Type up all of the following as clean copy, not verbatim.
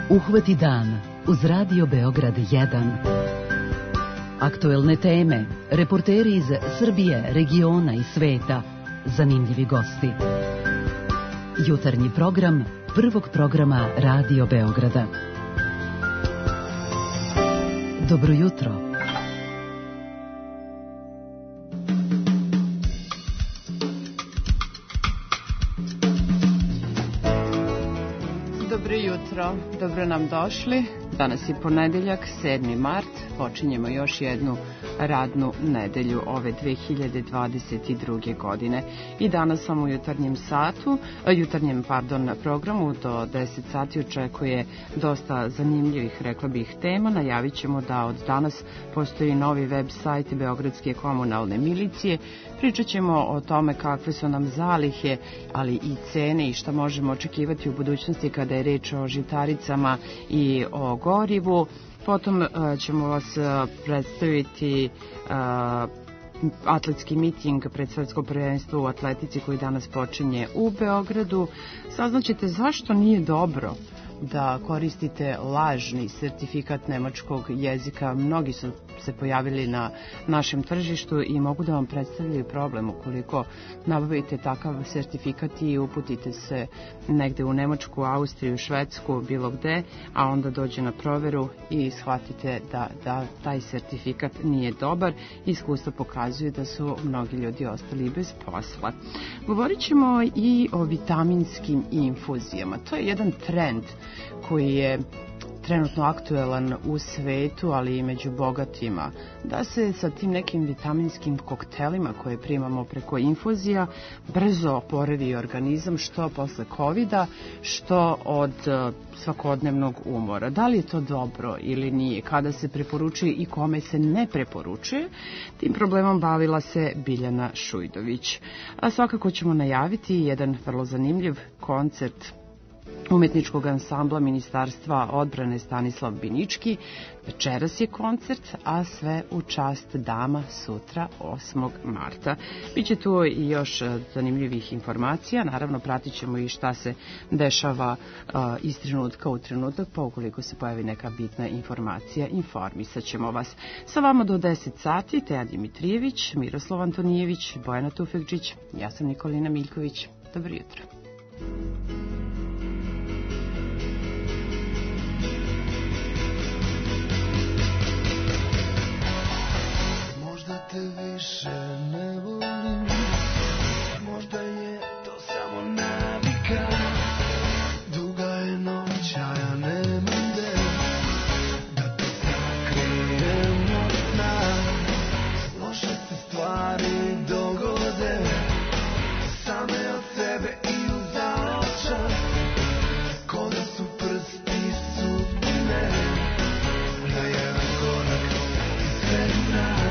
Uhvati dan uz Radio Beograd 1. Aktuelne teme, reporteri iz Srbije, regiona i sveta, zanimljivi gosti. Jutarnji program prvog programa Radio Beograda. Dobro jutro. Dobro jutro, dobro nam došli. Danas je ponedeljak, 7. mart. Počinjemo još jednu radnu nedelju ove 2022. godine. I danas sam u jutarnjem programu do 10 sati očekuje dosta zanimljivih, rekla bih, tema. Najavit ćemo da od danas postoji novi web sajt Beogradske komunalne milicije. Pričat ćemo o tome kakve su nam zalihe, ali i cene i šta možemo očekivati u budućnosti kada je reč o žitaricama i o gorivu. Potom ćemo vas predstaviti atletski miting pred svetsko prvenstvo u atletici koji danas počinje u Beogradu. Saznaćete zašto nije dobro da koristite lažni sertifikat nemačkog jezika. Mnogi su se pojavili na našem tržištu i mogu da vam predstavljaju problem ukoliko nabavite takav sertifikat i uputite se negde u Nemačku, Austriju, Švedsku, bilo gde, a onda dođe na proveru i shvatite da taj sertifikat nije dobar. Iskustvo pokazuje da su mnogi ljudi ostali bez posla. Govorit ćemo i o vitaminskim infuzijama. To je jedan trend koji je trenutno aktuelan u svetu, ali i među bogatima, da se sa tim nekim vitaminskim koktelima koje primamo preko infuzija brzo oporavi organizam, što posle covida, što od svakodnevnog umora. Da li je to dobro ili nije, kada se preporučuje i kome se ne preporučuje, tim problemom bavila se Biljana Šujdović. A svakako ćemo najaviti jedan vrlo zanimljiv koncert umetničkog ansambla Ministarstva odbrane Stanislav Binički. Večeras je koncert, a sve u čast dama sutra 8. marta. Biće tu i još zanimljivih informacija. Naravno, pratit ćemo i šta se dešava iz trenutka u trenutak, pa ukoliko se pojavi neka bitna informacija, informisat ćemo vas. Sa vama do 10 sati Teja Dimitrijević, Miroslav Antonijević, Bojana Tufekčić, ja sam Nikolina Miljković. Dobro jutro. Te više ne volim, možda je to samo navika. Duga je noć, a ja nemam gde da te sakrijem od sna. Loše se stvari dogode same od sebe i uzaočas, ko da su prsti sudbine na jedan korak ispred nas.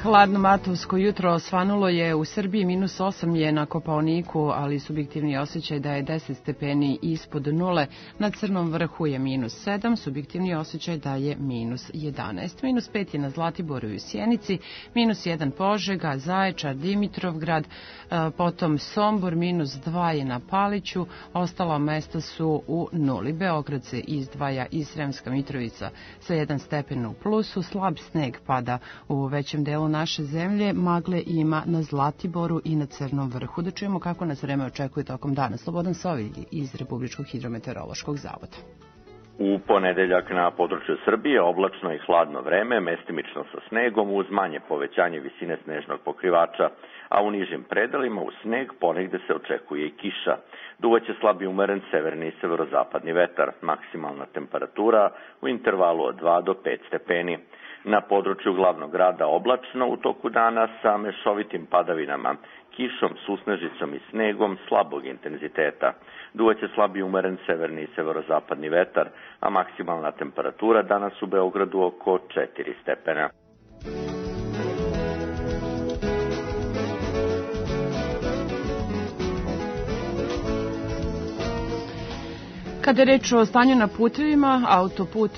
Hladno matovsko jutro osvanulo je u Srbiji, -8 je na Kopaoniku, ali subjektivni osjećaj da je 10 stepeni ispod nule. Na Crnom vrhu je -7, subjektivni osjećaj da je -11. -5 je na Zlatiboru i u Sjenici, -1 Požega, Zaječar, Dimitrovgrad, potom Sombor, -2 je na Paliću, ostala mesta su u nuli. Beograd se izdvaja i Sremska Mitrovica sa 1 stepen u plusu, slab sneg pada u većem delu naše zemlje, magle ima na Zlatiboru i na Crnom vrhu. Da čujemo kako nas vreme očekuje tokom dana. Slobodan Sovilj iz Republičkog hidrometeorološkog zavoda. U ponedeljak na području Srbije oblačno i hladno vreme, mestimično sa snegom uz manje povećanje visine snežnog pokrivača, a u nižim predelima u sneg ponegde se očekuje i kiša. Duvaće slab i umeren severni i severozapadni vetar, maksimalna temperatura u intervalu od 2 do 5 stepeni. Na području glavnog grada oblačno u toku dana sa mešovitim padavinama, kišom, susnežicom i snegom slabog intenziteta. Duvaće slab i umeren severni i severozapadni vetar, a maksimalna temperatura danas u Beogradu oko 4 stepena. Kada je reč o stanju na putevima, autoput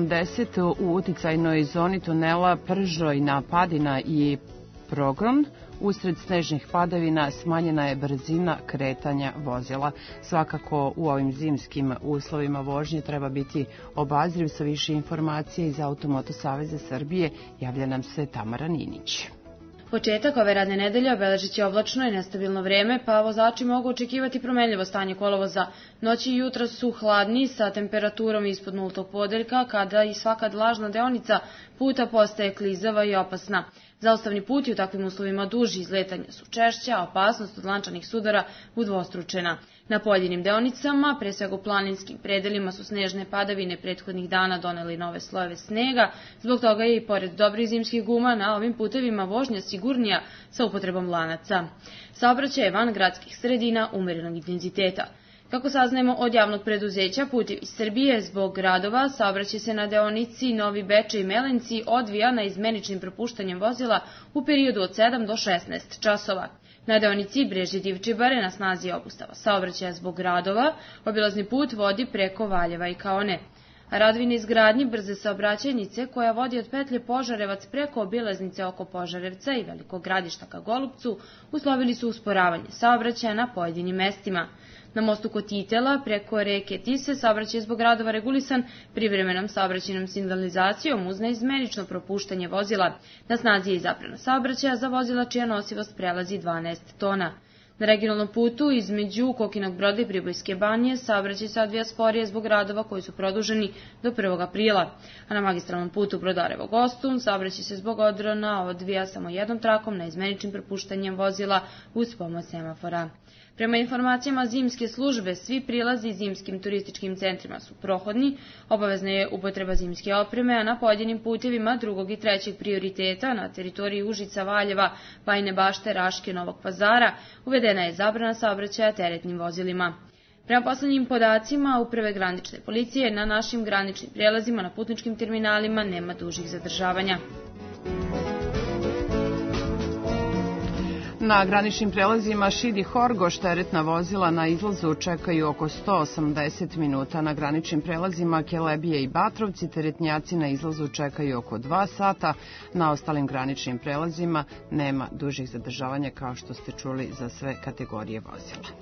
E80 u uticajnoj zoni tunela Pržoj na Padina i Progron, usred snežnih padavina smanjena je brzina kretanja vozila. Svakako u ovim zimskim uslovima vožnje treba biti obazriv. Sa više informacije iz Automoto Saveza Srbije javlja nam se Tamara Ninić. Početak ove radne nedelje obeležit će oblačno i nestabilno vreme, pa vozači mogu očekivati promenljivo stanje kolovoza. Noći i jutra su hladni sa temperaturom ispod nultog podeljka, kada i svaka lažna deonica puta postaje klizava i opasna. Zaustavni puti u takvim uslovima duži, izletanja su češća, a opasnost od lančanih sudara udvostručena. Na pojedinim deonicama, pre svega u planinskim predelima, su snežne padavine prethodnih dana doneli nove slojeve snega, zbog toga je i pored dobrih zimskih guma na ovim putevima vožnja sigurnija sa upotrebom lanaca. Saobraćaj je van gradskih sredina umerenog intenziteta. Kako saznajemo od javnog preduzeća Putevi Srbije, zbog radova saobraćaj se na deonici Novi Bečej i Melenci odvija na izmeničnim propuštanjem vozila u periodu od 7 do 16 časova. Na deonici Brežje-Divčibare na snazi je obustava saobraćaja zbog radova, obilazni put vodi preko Valjeva i Kaone. A radovi na izgradnji brze saobraćajnice koja vodi od petlje Požarevac preko obilaznice oko Požarevca i Velikog Gradišta ka Golupcu uslovili su usporavanje saobraćaja na pojedinim mestima. Na mostu kod Titela preko reke Tise saobraćaj je zbog radova regulisan privremenom saobraćajnom signalizacijom uz neizmenično propuštanje vozila. Na snazi je i zabrana saobraćaja za vozila čija nosivost prelazi 12 tona. Na regionalnom putu između Kokinog Broda i Pribojske Banje saobraćaj se odvija sporije zbog radova koji su produženi do 1. aprila, a na magistralnom putu Brodarevo-Gostun saobraćaj se zbog odrona odvija samo jednom trakom neizmeničnim propuštanjem vozila uz pomoć semafora. Prema informacijama zimske službe, svi prilazi zimskim turističkim centrima su prohodni, obavezna je upotreba zimske opreme, a na pojedinim putevima 2. i 3. prioriteta na teritoriji Užica, Valjeva, Bajine Bašte, Raške, Novog Pazara uvedena je zabrana saobraćaja teretnim vozilima. Prema poslednjim podacima Uprave granične policije, na našim graničnim prijelazima na putničkim terminalima nema dužih zadržavanja. Na graničnim prelazima Šid i Horgoš teretna vozila na izlazu čekaju oko 180 minuta. Na graničnim prelazima Kelebije i Batrovci teretnjaci na izlazu čekaju oko 2 sata. Na ostalim graničnim prelazima nema dužih zadržavanja, kao što ste čuli, za sve kategorije vozila.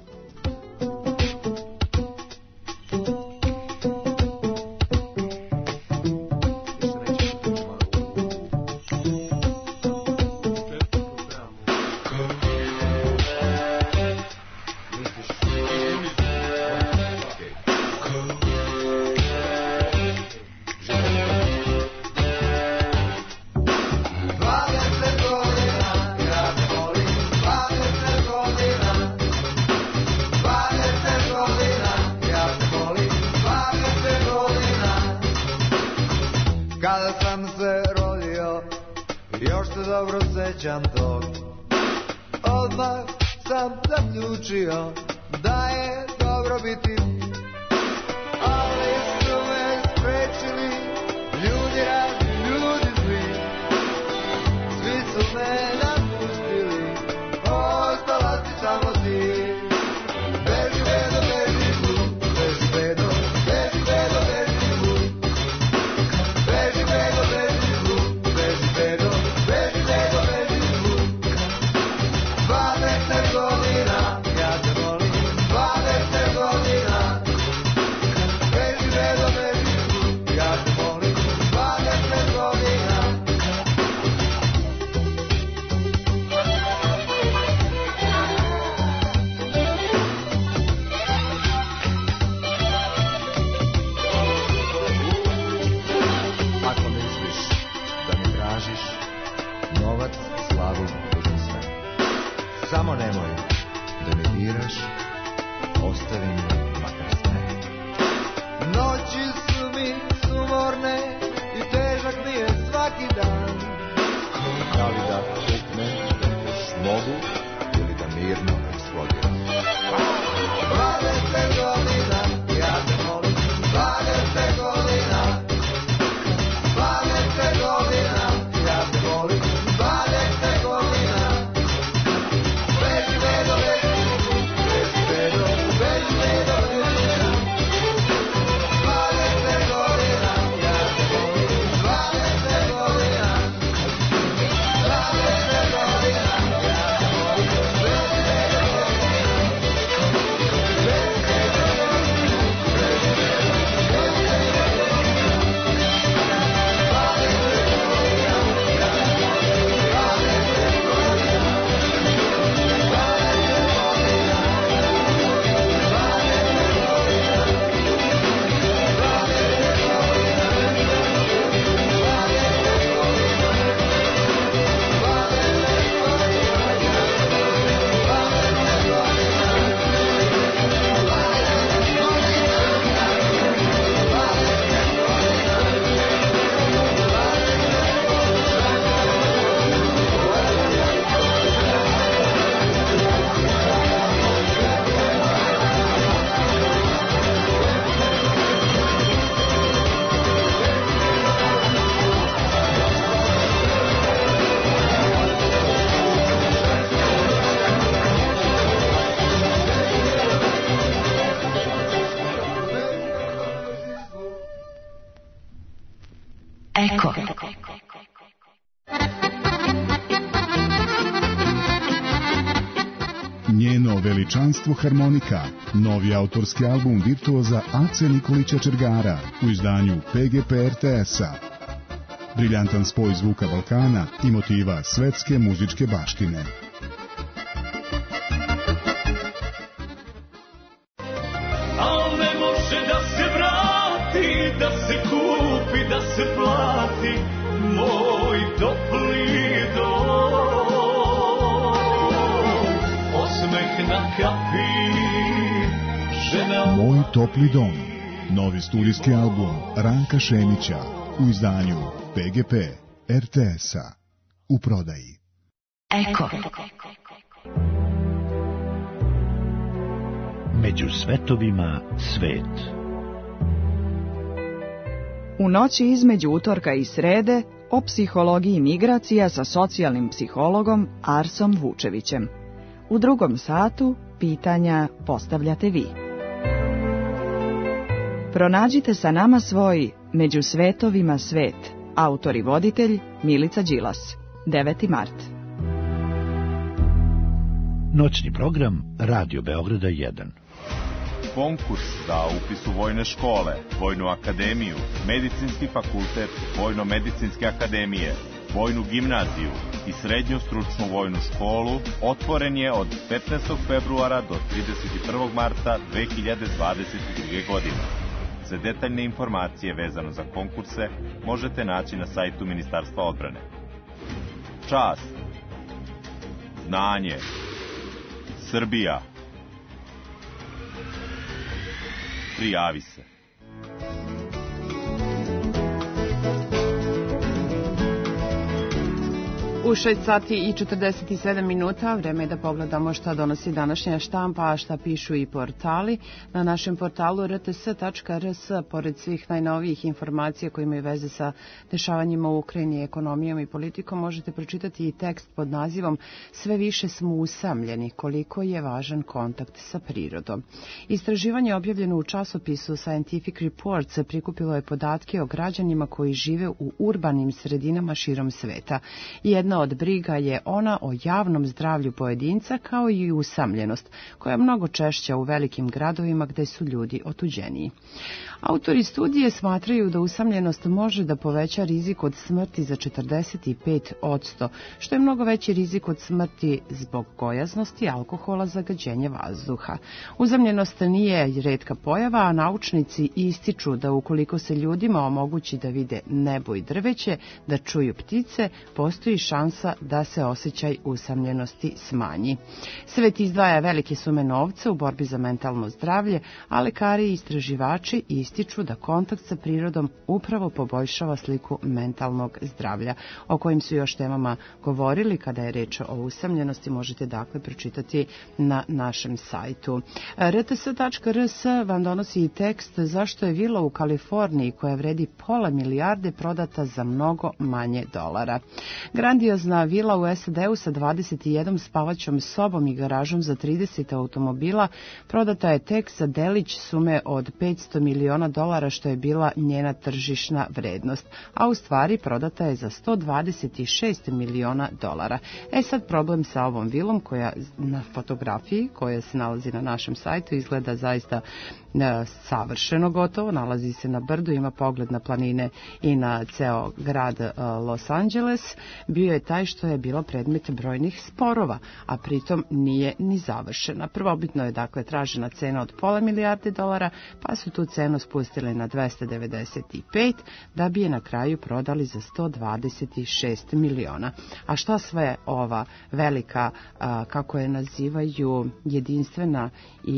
Kada sam se rodio, još se dobro sećam tog. Odmah sam zaključio da je dobro biti, ali su me sprečili ljudi razni, ljudi zli. Svi su me Eko. Njeno veličanstvo harmonika, novi autorski album virtuoza Ace Nikolića Čergara u izdanju PGP RTS-a. Briljantan spoj zvuka Balkana i motiva svetske muzičke baštine. Al ne može da se vrati, da se kupi, da se plati moj topli dom. Osmeh na kapi, žena... Moj topli dom, novi studijski album Ranka Šemića u izdanju PGP RTS-a, u prodaji. Eko. Među svetovima svet. U noći između utorka i srede o psihologiji migracija sa socijalnim psihologom Arsom Vučevićem. U drugom satu pitanja postavljate vi. Pronađite sa nama svoj Među svetovima svet. Autor i voditelj Milica Đilas. 9. mart. Noćni program Radio Beograda 1. Konkurs za upis u vojne škole, Vojnu akademiju, Medicinski fakultet Vojno-medicinske akademije, Vojnu gimnaziju i Srednju stručnu vojnu školu otvoren je od 15. februara do 31. marta 2022. godine. Sve detaljne informacije vezano za konkurse možete naći na sajtu Ministarstva odbrane. Čast, znanje, Srbija. Prijavi se. U 6 sati i 47 minuta vreme je da pogledamo šta donosi današnja štampa, a šta pišu i portali. Na našem portalu rts.rs, pored svih najnovijih informacija koje imaju veze sa dešavanjima u Ukrajini, ekonomijom i politikom, možete pročitati i tekst pod nazivom Sve više smo usamljeni, koliko je važan kontakt sa prirodom. Istraživanje objavljeno u časopisu Scientific Reports prikupilo je podatke o građanima koji žive u urbanim sredinama širom sveta. Jedna od briga je ona o javnom zdravlju pojedinca, kao i usamljenost, koja je mnogo češća u velikim gradovima gde su ljudi otuđeniji. Autori studije smatraju da usamljenost može da poveća rizik od smrti za 45%, što je mnogo veći rizik od smrti zbog gojaznosti, alkohola, zagađenja vazduha. Usamljenost nije retka pojava, a naučnici ističu da ukoliko se ljudima omogući da vide nebo i drveće, da čuju ptice, postoji šansa da se osjećaj usamljenosti smanji. Svet izdvaja velike sume novca u borbi za mentalno zdravlje, a lekari i istraživači ističu da kontakt sa prirodom upravo poboljšava sliku mentalnog zdravlja. O kojim su još temama govorili kada je reč o usamljenosti možete dakle pročitati na našem sajtu. rts.rs vam donosi i tekst zašto je vila u Kaliforniji koja vredi pola milijarde prodata za mnogo manje dolara. Grandiozna vila u SAD-u sa 21 spavaćom sobom i garažom za 30 automobila prodata je tek za delić sume od $500 miliona, što je bila njena tržišna vrednost, a u stvari prodata je za $126 miliona. Sad problem sa ovom vilom koja na fotografiji koja se nalazi na našem sajtu izgleda zaista savršeno gotovo, nalazi se na brdu, ima pogled na planine i na ceo grad Los Angeles, bio je taj što je bilo predmet brojnih sporova, a pritom nije ni završena. Prvobitno je dakle tražena cena od $500 milijardi, pa su tu cenu spustili na 295, da bi je na kraju prodali za $126 miliona. A šta sve ova velika, kako je nazivaju, jedinstvena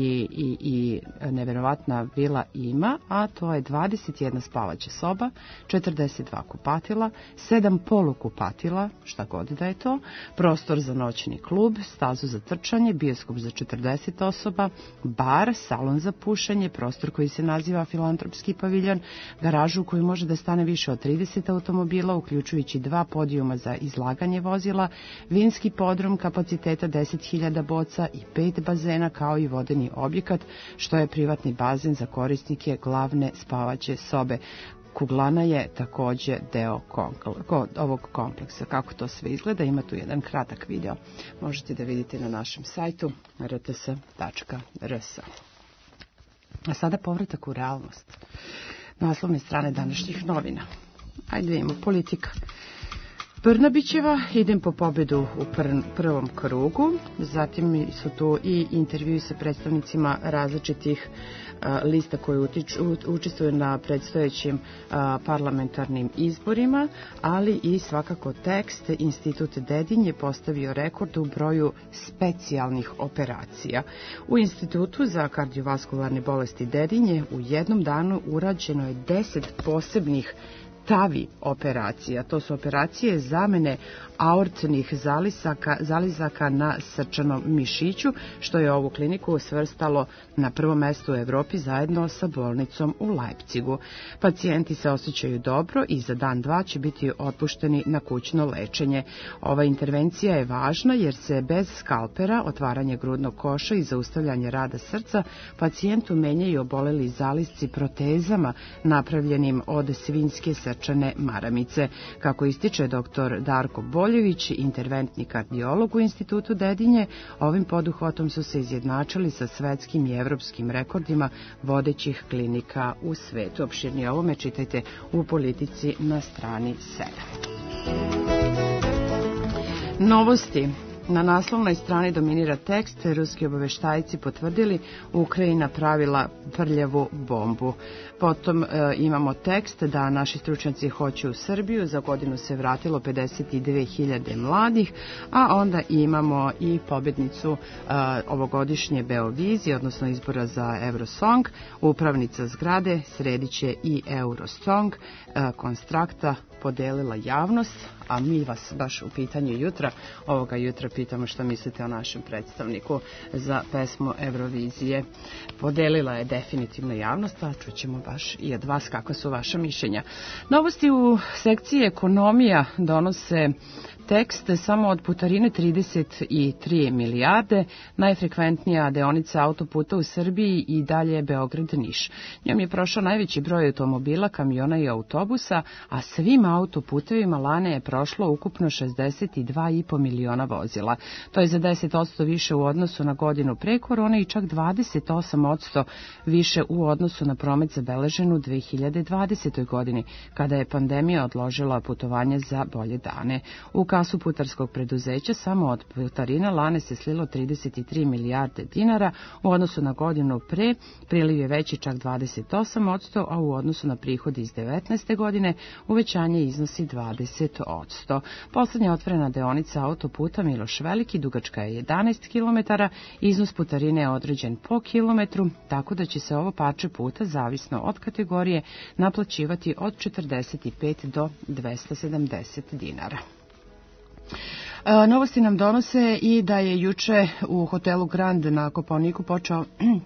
i neverovatna vila ima, a to je 21 spavaća soba, 42 kupatila, 7 polukupatila, šta god da je to, prostor za noćni klub, stazu za trčanje, bioskop za 40 osoba, bar, salon za pušenje, prostor koji se naziva filantropski paviljon, garažu u kojoj može da stane više od 30 automobila, uključujući 2 podijuma za izlaganje vozila, vinski podrum kapaciteta 10.000 boca i 5 bazena, kao i vodeni objekat, što je privatni bazen za korisnike glavne spavaće sobe. Kuglana je takođe deo ovog kompleksa. Kako to sve izgleda, ima tu jedan kratak video. Možete da vidite na našem sajtu rts.rs. A sada povratak u realnost. Naslovne strane današnjih novina. Ajde vidimo, politika. Brnabićeva, idem po pobedu u prvom krugu, zatim su tu i intervjui sa predstavnicima različitih lista koji učestvuju na predstojećim parlamentarnim izborima, ali i svakako tekst. Institut Dedinj je postavio rekord u broju specijalnih operacija. U Institutu za kardiovaskularne bolesti Dedinje u jednom danu urađeno je 10 posebnih TAVI operacija. To su operacije zamene aortnih zalizaka na srčanom mišiću, što je ovu kliniku svrstalo na prvo mesto u Evropi zajedno sa bolnicom u Leipzigu. Pacijenti se osjećaju dobro i za dan, dva će biti otpušteni na kućno lečenje. Ova intervencija je važna jer se bez skalpera, otvaranje grudnog koša i zaustavljanje rada srca pacijentu menjaju oboleli zalizci protezama napravljenim od svinjske srčane maramice. Kako ističe dr. Darko Boljević, interventni kardiolog u Institutu Dedinje, ovim poduhvatom su se izjednačili sa svetskim i evropskim rekordima vodećih klinika u svetu. Opširnije ovome čitajte u Politici na strani 7. Novosti. Na naslovnoj strani dominira tekst: ruski obaveštajci potvrdili Ukrajina pravila prljavu bombu. Potom imamo tekst da naši stručnjaci hoće u Srbiju, za godinu se vratilo 52.000 mladih, a onda imamo i pobednicu ovogodišnje Beovizije, odnosno izbora za Eurosong. Upravnica zgrade srediće i Eurosong. Konstrakta podelila javnost, a mi vas baš u pitanju ovoga jutra pitamo što mislite o našem predstavniku za pesmu Eurovizije. Podelila je definitivno javnost, a čućemo baš i od vas kakva su vaša mišljenja. Novosti u sekciji ekonomija donose tekst samo od putarine 33 milijarde, najfrekventnija deonica autoputa u Srbiji i dalje je Beograd-Niš. Njom je prošao najveći broj automobila, kamiona i autobusa, a svim autoputevima lane je prošlo ukupno 62,5 miliona vozila. To je za 10% više u odnosu na godinu pre korone i čak 28% više u odnosu na promet zabeležen u 2020. godini, kada je pandemija odložila putovanje za bolje dane. U kasu putarskog preduzeća samo od putarina lane se slilo 33 milijarde dinara, u odnosu na godinu pre priliv je veći čak 28%, a u odnosu na prihodi iz 19. godine uvećanje iznosi 20%. Poslednja otvorena deonica autoputa Miloš Veliki dugačka je 11 km, iznos putarine je određen po kilometru, tako da će se ovo parče puta, zavisno od kategorije, naplaćivati od 45 do 270 dinara. Novosti nam donose i da je juče u hotelu Grand na Kopaoniku počeo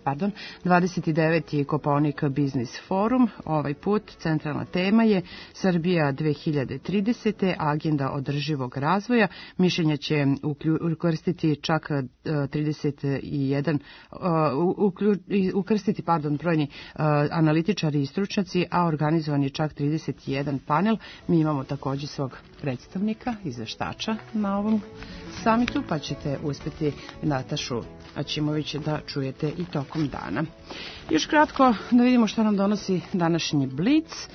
29. Kopaonik Biznis forum. Ovaj put centralna tema je Srbija 2030. agenda održivog razvoja. Mišljenja će ukrstiti čak 31 brojni analitičari i stručnjaci, a organizovan je čak 31 panel. Mi imamo također svog predstavnika, izveštača na ovom samitu, pa ćete uspjeti Natašu Aćimović da čujete i tokom dana. Još kratko da vidimo što nam donosi današnji Blic.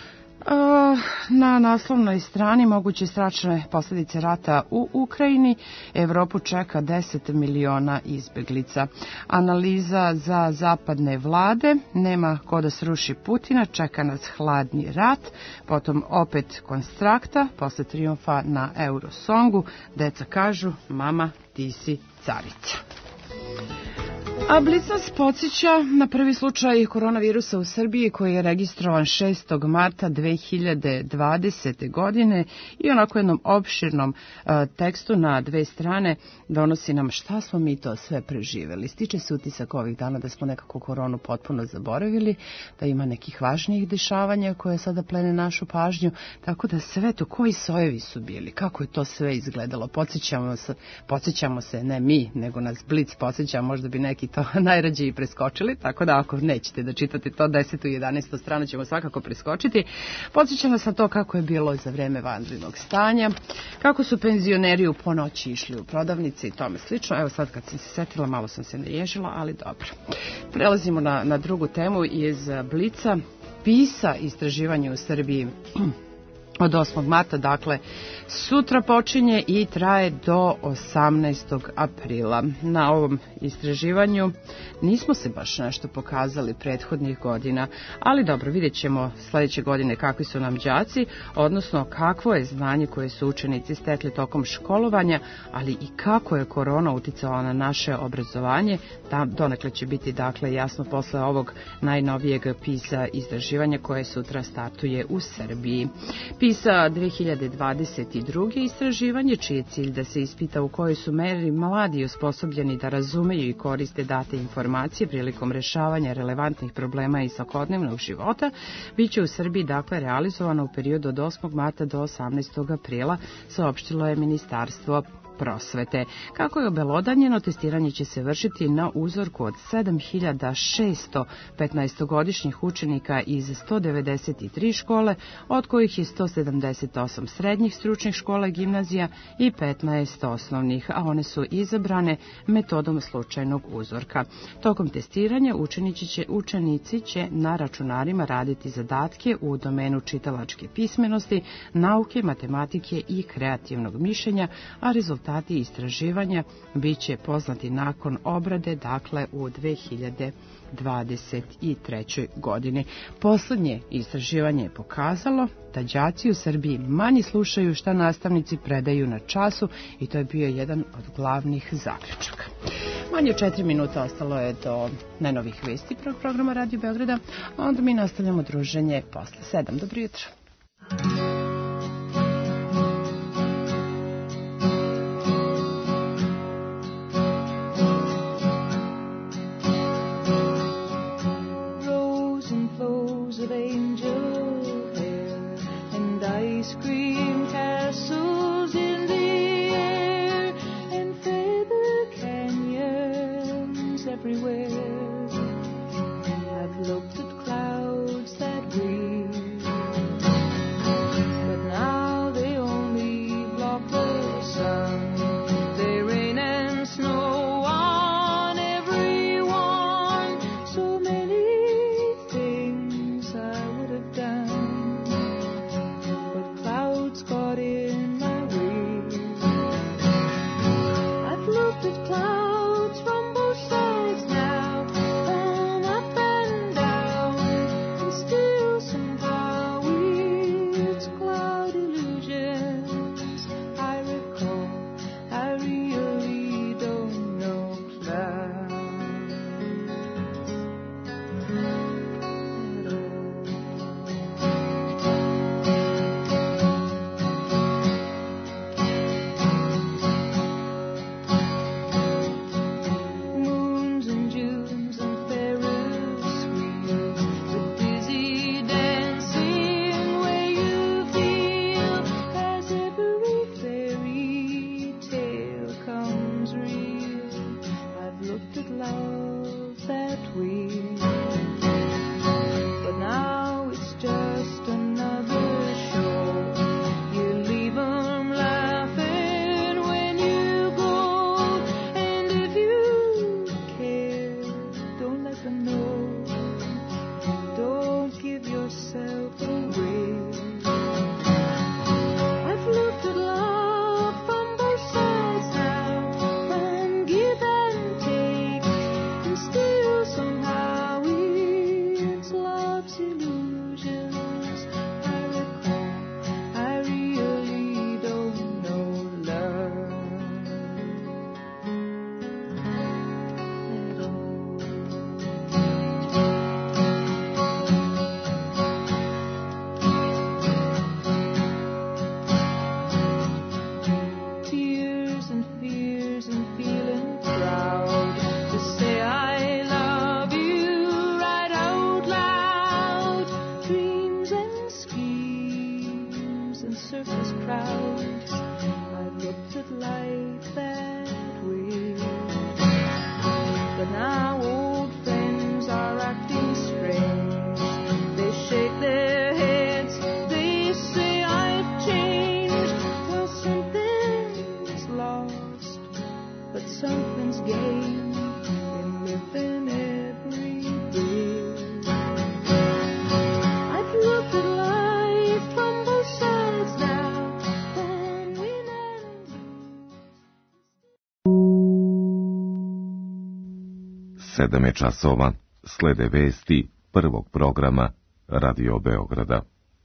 Na naslovnoj strani moguće strašne posljedice rata u Ukrajini. Evropu čeka 10 miliona izbeglica. Analiza za zapadne vlade. Nema ko da sruši Putina. Čeka nas hladni rat. Potom opet Konstrakta. Posle trijumfa na Eurosongu. Deca kažu: mama, ti si carica. A Blic nas podsjeća na prvi slučaj koronavirusa u Srbiji koji je registrovan 6. marta 2020. godine i onako jednom opširnom tekstu na 2 strane donosi nam šta smo mi to sve preživjeli. Stiče se utisak ovih dana da smo nekako koronu potpuno zaboravili, da ima nekih važnijih dešavanja koje sada plene našu pažnju, tako da sve to, koji sojevi su bili, kako je to sve izgledalo, podsjećamo se, ne mi, nego nas Blic podsjeća, možda bi neki to najrađe i preskočili, tako da ako nećete da čitate to 10. i 11. stranu ćemo svakako preskočiti. Podsjeća nas na to kako je bilo za vreme vanrednog stanja, kako su penzioneri u ponoći išli u prodavnice i tome slično. Evo sad kad sam se setila, malo sam se naježila, ali dobro. Prelazimo na drugu temu iz Blica. PISA istraživanje u Srbiji od 8. marta, dakle sutra počinje i traje do 18. aprila. Na ovom istraživanju nismo se baš nešto pokazali prethodnih godina, ali dobro, vidjet ćemo sledeće godine kakvi su nam đaci, odnosno kakvo je znanje koje su učenici stekli tokom školovanja, ali i kako je korona uticala na naše obrazovanje. Donekle će biti dakle jasno posle ovog najnovijeg PISA istraživanja koje sutra startuje u Srbiji. PISA 2022. istraživanje, čiji je cilj da se ispita u kojoj su meri mladi osposobljeni da razumeju i koriste date informacije prilikom rešavanja relevantnih problema iz svakodnevnog života, biće u Srbiji dakle realizovano u periodu od 8. marta do 18. aprila, saopštilo je Ministarstvo prosvete. Kako je obelodanjeno, testiranje će se vršiti na uzorku od 7600 15-godišnjih učenika iz 193 škole, od kojih je 178 srednjih stručnih škola i gimnazija i 15 osnovnih, a one su izabrane metodom slučajnog uzorka. Tokom testiranja učenici će na računarima raditi zadatke u domenu čitalačke pismenosti, nauke, matematike i kreativnog mišljenja, a rezultati istraživanja bit će poznati nakon obrade, dakle u 2023. godini. Poslednje istraživanje je pokazalo da đaci u Srbiji manje slušaju šta nastavnici predaju na času i to je bio jedan od glavnih zaključaka. Manje od 4 minuta ostalo je do najnovih vesti programa Radio Beograda, a onda mi nastavljamo druženje posle 7. Dobro jutro. Somehow we 7 časova. Slede vesti prvog programa Radio Beograda.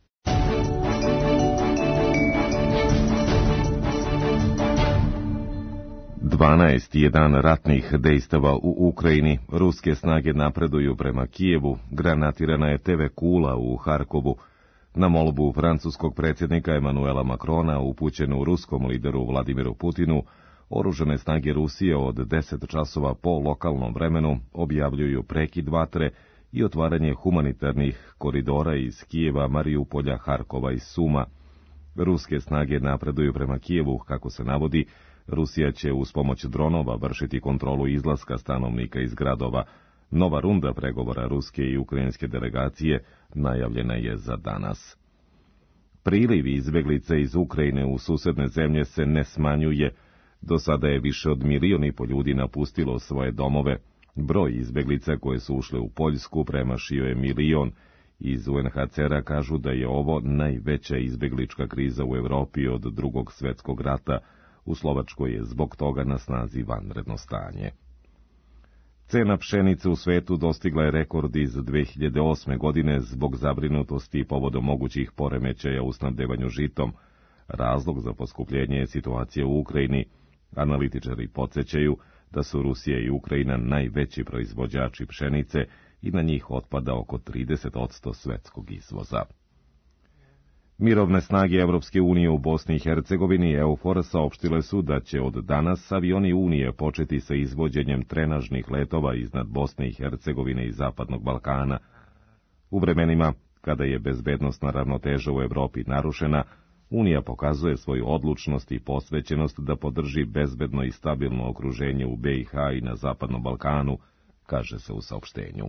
12. je dan ratnih dejstava u Ukrajini. Ruske snage napreduju prema Kijevu. Granatirana je TV kula u Harkovu. Na molbu francuskog predsjednika Emanuela Macrona upućenu ruskom lideru Vladimiru Putinu, oružane snage Rusije od 10 časova po lokalnom vremenu objavljuju prekid vatre i otvaranje humanitarnih koridora iz Kijeva, Mariupolja, Harkova i Suma. Ruske snage napreduju prema Kijevu, kako se navodi. Rusija će uz pomoć dronova vršiti kontrolu izlaska stanovnika iz gradova. Nova runda pregovora ruske i ukrajinske delegacije najavljena je za danas. Priliv izbjeglica iz Ukrajine u susedne zemlje se ne smanjuje. Do sada je više od 1,5 miliona ljudi napustilo svoje domove. Broj izbjeglica koje su ušle u Poljsku premašio je 1 milion. Iz UNHCR-a kažu da je ovo najveća izbjeglička kriza u Europi od Drugog svjetskog rata. U Slovačkoj je zbog toga na snazi vanredno stanje. Cena pšenice u svetu dostigla je rekord iz 2008. godine zbog zabrinutosti povodom mogućih poremećaja u snabdevanju žitom. Razlog za poskupljenje je situacija u Ukrajini. Analitičari podsjećaju da su Rusija i Ukrajina najveći proizvođači pšenice i na njih otpada oko 30% svetskog izvoza. Mirovne snage Evropske unije u Bosni i Hercegovini EUFOR saopštile su da će od danas avioni Unije početi sa izvođenjem trenažnih letova iznad Bosne i Hercegovine i Zapadnog Balkana. U vremenima kada je bezbednosna ravnoteža u Evropi narušena, Unija pokazuje svoju odlučnost i posvećenost da podrži bezbedno i stabilno okruženje u BiH i na Zapadnom Balkanu, kaže se u saopštenju.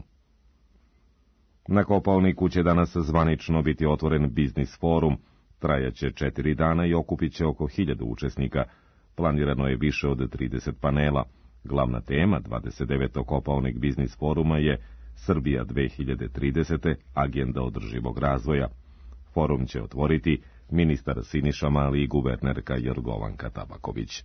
Na Kopaoniku će danas zvanično biti otvoren biznis forum. Trajaće 4 dana i okupit će oko 1000 učesnika. Planirano je više od 30 panela. Glavna tema 29. Kopaonik biznis foruma je Srbija 2030. agenda održivog razvoja. Forum će otvoriti ministar Siniša Mali i guvernerka Jorgovanka Tabaković.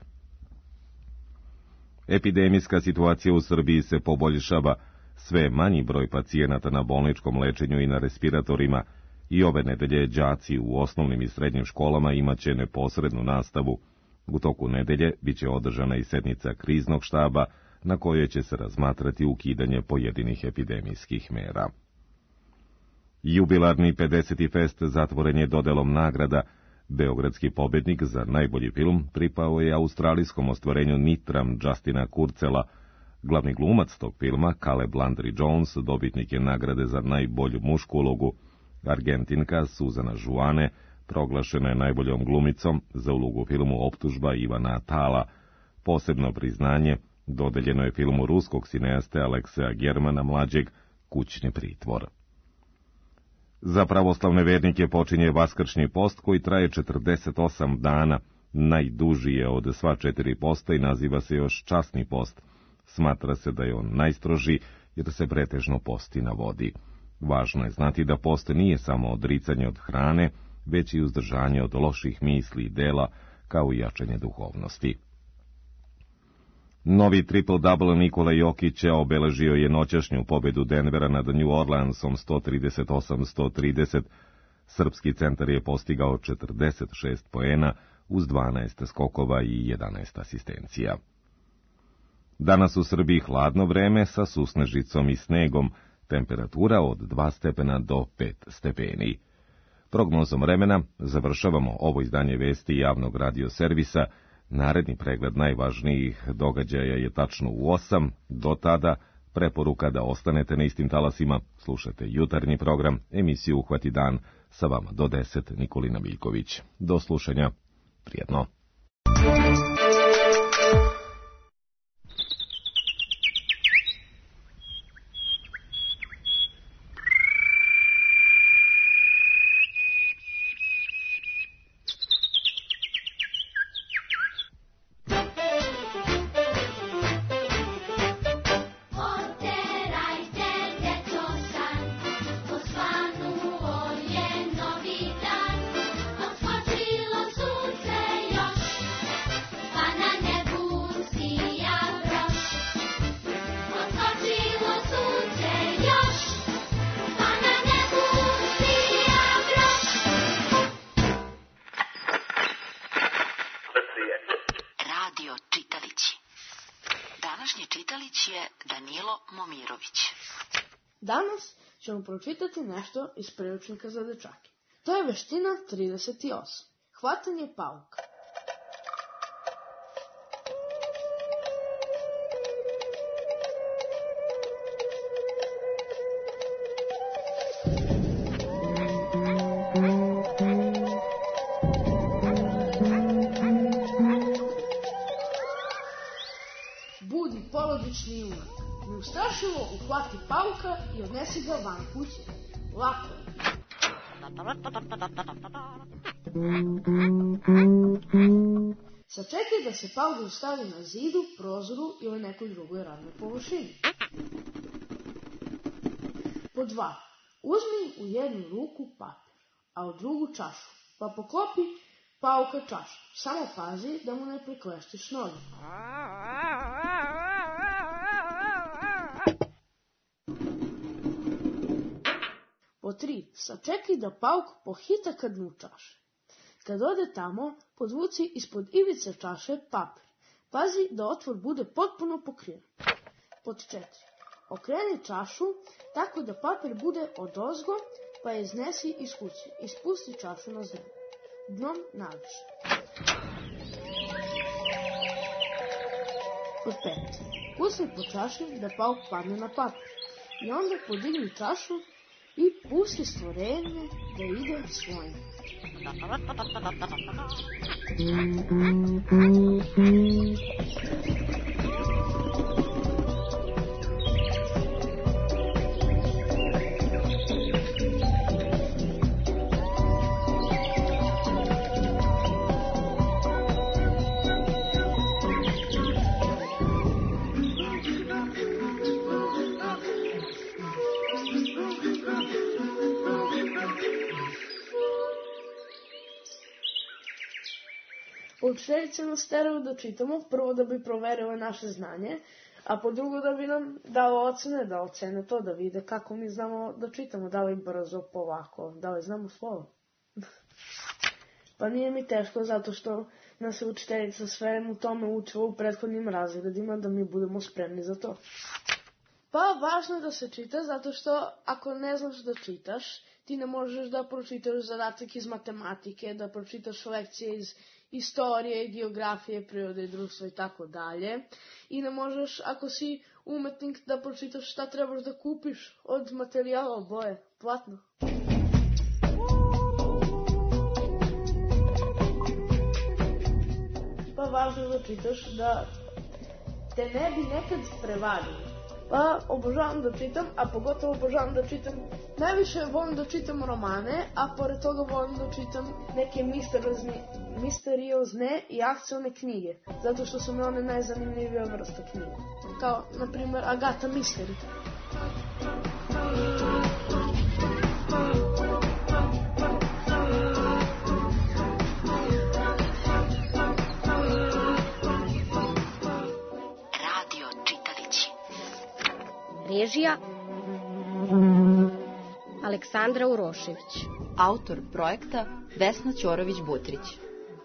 Epidemijska situacija u Srbiji se poboljšava. Sve manji broj pacijenata na bolničkom lečenju i na respiratorima i ove nedelje đaci u osnovnim i srednjim školama imaće neposrednu nastavu. U toku nedelje biće održana i sednica kriznog štaba na kojoj će se razmatrati ukidanje pojedinih epidemijskih mera. Jubilarni 50. fest zatvoren je dodelom nagrada. Beogradski pobednik za najbolji film pripao je australijskom ostvarenju Nitram Justina Kurcela. Glavni glumac tog filma, Caleb Landry Jones, dobitnik je nagrade za najbolju mušku ulogu. Argentinka Suzana Žuane proglašena je najboljom glumicom za ulogu u filmu Optužba Ivana Atala. Posebno priznanje dodeljeno je filmu ruskog cineaste Alekseja Germana mlađeg Kućni pritvor. Za pravoslavne vernike počinje vaskršnji post koji traje 48 dana. Najduži je od sva 4 posta i naziva se još časni post. Smatra se da je on najstroži jer se pretežno posti na vodi. Važno je znati da post nije samo odricanje od hrane, već i uzdržanje od loših misli i dela, kao i jačanje duhovnosti. Novi triple-double Nikola Jokića obeležio je noćašnju pobedu Denvera nad New Orleansom 138-130. Srpski centar je postigao 46 poena uz 12 skokova i 11 asistencija. Danas u Srbiji hladno vreme sa susnežicom i snegom, temperatura od 2 stepena do 5 stepeni. Prognozom vremena završavamo ovo izdanje vesti javnog radio servisa. Naredni pregled najvažnijih događaja je tačno u 8. Do tada preporuka da ostanete na istim talasima, slušate jutarnji program, emisiju Uhvati dan, sa vama do 10 Nikolina Miljković. Do slušanja, prijetno. Momirović. Danas ćemo pročitati nešto iz priručnika za dečake. To je veština 38. Hvatanje pauka. Budi porodični junak. Neustrašivo uhvati pauka i odnesi ga van kuće. Lako je. Sačekaj da se pauk ustavi na zidu, prozoru ili nekoj drugoj radnoj površini. Pod 2. Uzmi u jednu ruku papir, a u drugu čašu, pa poklopi pauka čašu. Samo pazi da mu ne prikleštiš noge. Pod 3. Sačekaj da pauk pohita ka dnu čaše. Kad ode tamo, podvuci ispod ivice čaše papir. Pazi da otvor bude potpuno pokriven. Pod 4. Okreni čašu tako da papir bude odozgo, pa je iznesi iz kuće i spusti čašu na zemlju. Dnom naviše. Pod 5. Pusti po čaši da pauk padne na papir. I onda podigni čašu i pusti stvorenje da ide svojim. Učiteljica nas teraju da čitamo, prvo da bi proverile naše znanje, a po drugo da bi nam dao ocene, da ocene to, da vide kako mi znamo da čitamo, da li brzo, polako, da li znamo slovo. Pa nije mi teško zato što nas je učiteljica sve u tome učila u prethodnim razredima da mi budemo spremni za to. Pa važno je da se čita zato što ako ne znaš da čitaš, ti ne možeš da pročitaš zadatak iz matematike, da pročitaš lekcije iz istorije, geografije, prirode i društva i tako dalje. I ne možeš, ako si umetnik, da pročitaš šta trebaš da kupiš od materijala, boje, platno. Pa važno je da čitaš da te ne bi nekad prevarili. Pa obožavam da čitam, a pogotovo obožavam da čitam, najviše volim da čitam romane, a pored toga volim da čitam neke misteriozne i akcione knjige, zato što su mi one najzanimljivija vrsta knjiga. Kao, na primjer, Agatha Mystery. Režija Aleksandra Urošević. Autor projekta Vesna Ćorović-Butrić.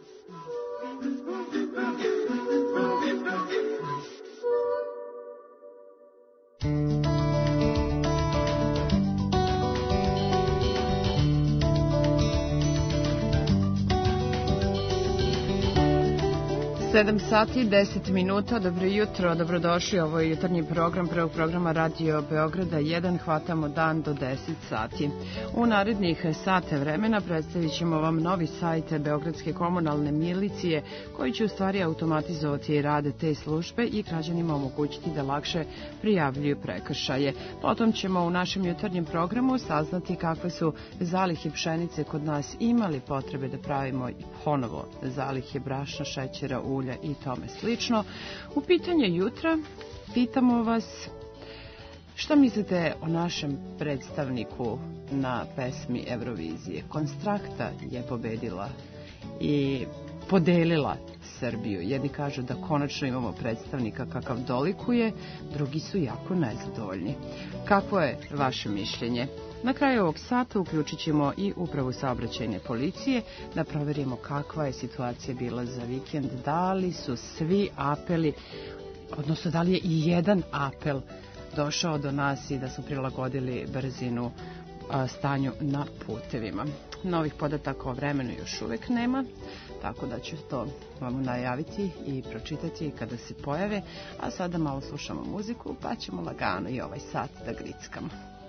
Sedam sati i 10 minuta, dobro jutro, dobrodošli, ovo je jutarnji program prvog programa Radio Beograda 1, hvatamo dan do 10 sati. U narednih sate vremena predstavit ćemo vam novi sajt Beogradske komunalne milicije koji će u stvari automatizovati rad te službe i građanima omogućiti da lakše prijavljuju prekršaje. Potom ćemo u našem jutarnjem programu saznati kakve su zalihe pšenice kod nas imali potrebe da pravimo i ponovo zalihe brašna, šećera, ulja i tome slično. U pitanje jutra pitamo vas šta mislite o našem predstavniku na pesmi Eurovizije. Konstrakta je pobedila i podelila Srbiju. Jedni kažu da konačno imamo predstavnika kakav dolikuje, drugi su jako nezadovoljni. Kakvo je vaše mišljenje? Na kraju ovog sata uključit ćemo i upravu saobraćajne policije da proverimo kakva je situacija bila za vikend, da li su svi apeli, odnosno da li je i jedan apel došao do nas i da smo prilagodili brzinu stanju na putevima. Novih podataka o vremenu još uvek nema, tako da ću to vam najaviti i pročitati kada se pojave, a sada malo slušamo muziku, pa ćemo lagano i ovaj sat da grickamo.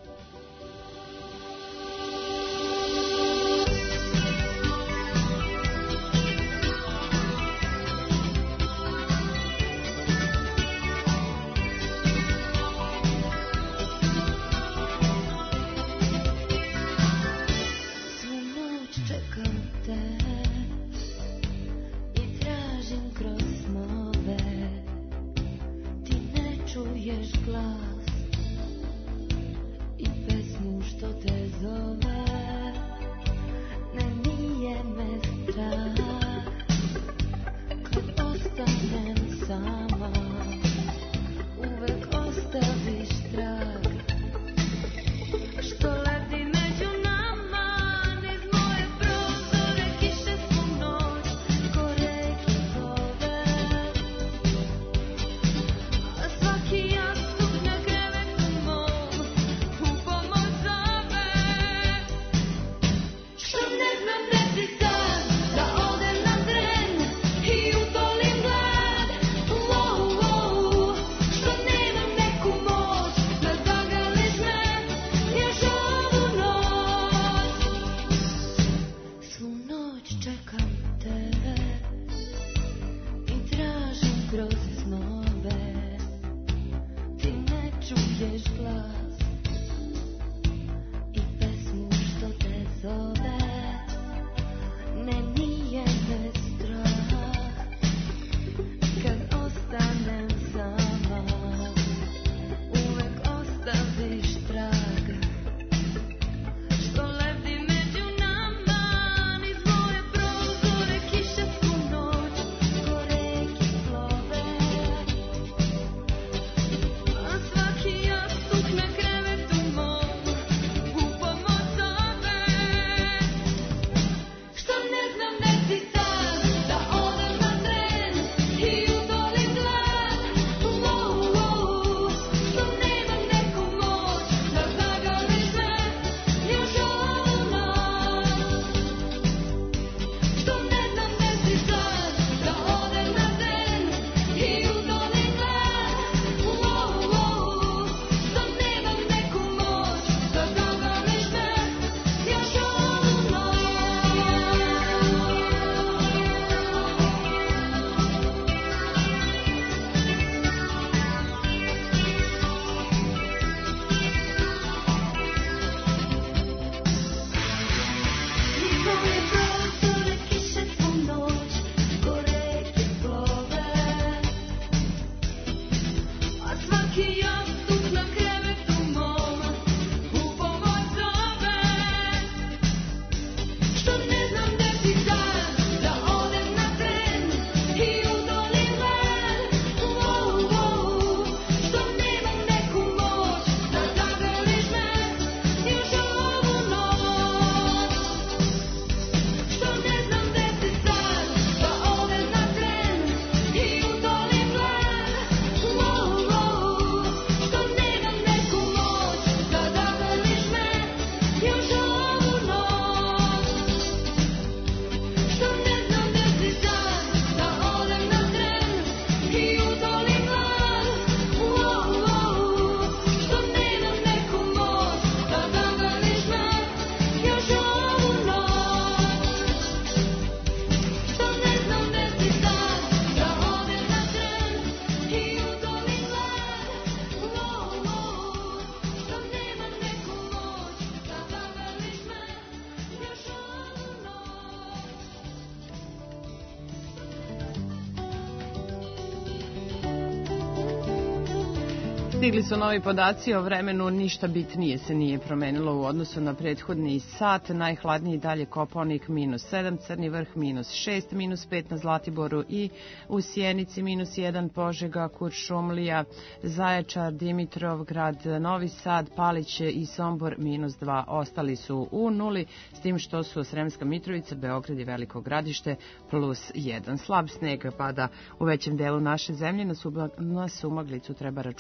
Stigli su novi podaci o vremenu, ništa bitnije se nije promenilo u odnosu na prethodni sat. Najhladniji dalje Kopaonik -7, Crni vrh -6, -5 na Zlatiboru i u Sjenici -1, Požega, Kuršumlija, Zaječar, Dimitrovgrad, Novi Sad, Palić i Sombor -2. Ostali su u nuli, s tim što su Sremska Mitrovica, Beograd i Veliko Gradište +1. Slab sneg pada u većem delu naše zemlje, na sumaglicu treba računati u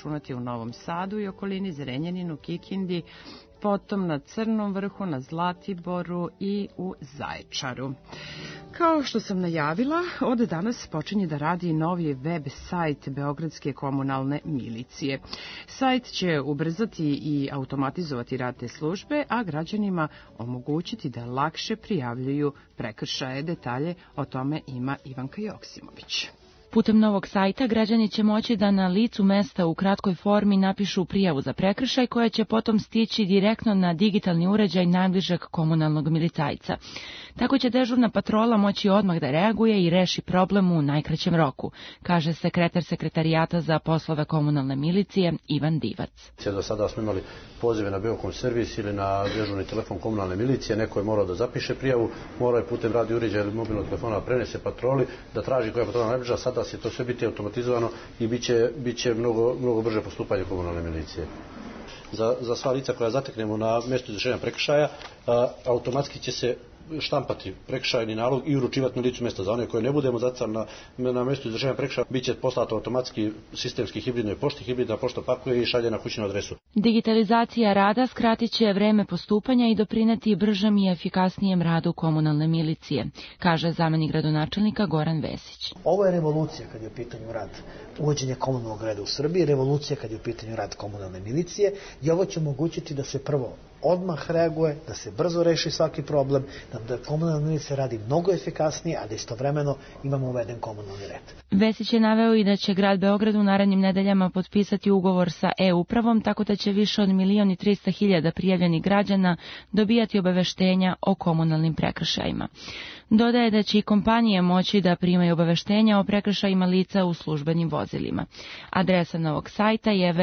Novom Sadu i okolini, Zrenjaninu, Kikindi, potom na Crnom vrhu, na Zlatiboru i u Zaječaru. Kao što sam najavila, od danas počinje da radi novi web sajt Beogradske komunalne milicije. Sajt će ubrzati i automatizovati rad te službe, a građanima omogućiti da lakše prijavljuju prekršaje. Detalje o tome ima Ivanka Joksimović. Putem novog sajta građani će moći da na licu mesta u kratkoj formi napišu prijavu za prekršaj koja će potom stići direktno na digitalni uređaj najbližeg komunalnog milicajca. Tako će dežurna patrola moći odmah da reaguje i reši problem u najkraćem roku, kaže sekretar Sekretarijata za poslove komunalne milicije Ivan Divac. Do sada smo imali pozive na Beokom servis ili na dežurni telefon komunalne milicije, neko je morao da zapiše prijavu, morao je putem radio uređaja ili mobilnog telefona da prenese patroli, da traži koja je patrola najbliža. Sada će to sve biti automatizovano i biće mnogo brže postupanje komunalne milicije. Za sva lica koja zateknemo na mjestu izvršenja prekršaja, automatski će se štampati prekršajni nalog i uručivati na licu mjesta. Za one koje ne budemo zacrtani na mjestu izvršenja prekršaja, bit će poslato automatski sistemski hibridnoj pošti, hibridna pošta pakuje i šalje na kućnu adresu. Digitalizacija rada skratit će vreme postupanja i doprineti bržem i efikasnijem radu komunalne milicije, kaže zamenik gradonačelnika Goran Vesić. Ovo je revolucija kad je u pitanju rad, uvođenje komunalnog reda u Srbiji, revolucija kad je u pitanju rad komunalne milicije i ovo će omogućiti da se prvo odmah reaguje, da se brzo reši svaki problem, da komunalna milicija radi mnogo efikasnije, a da istovremeno imamo uveden komunalni red. Vesić je naveo i da će grad Beograd u narednim nedeljama potpisati ugovor sa e-upravom, tako da će više od 1.300.000 prijavljenih građana dobijati obaveštenja o komunalnim prekršajima. Dodaje da će i kompanije moći da primaju obaveštenja o prekršajima lica u službenim vozilima. Adresa novog sajta je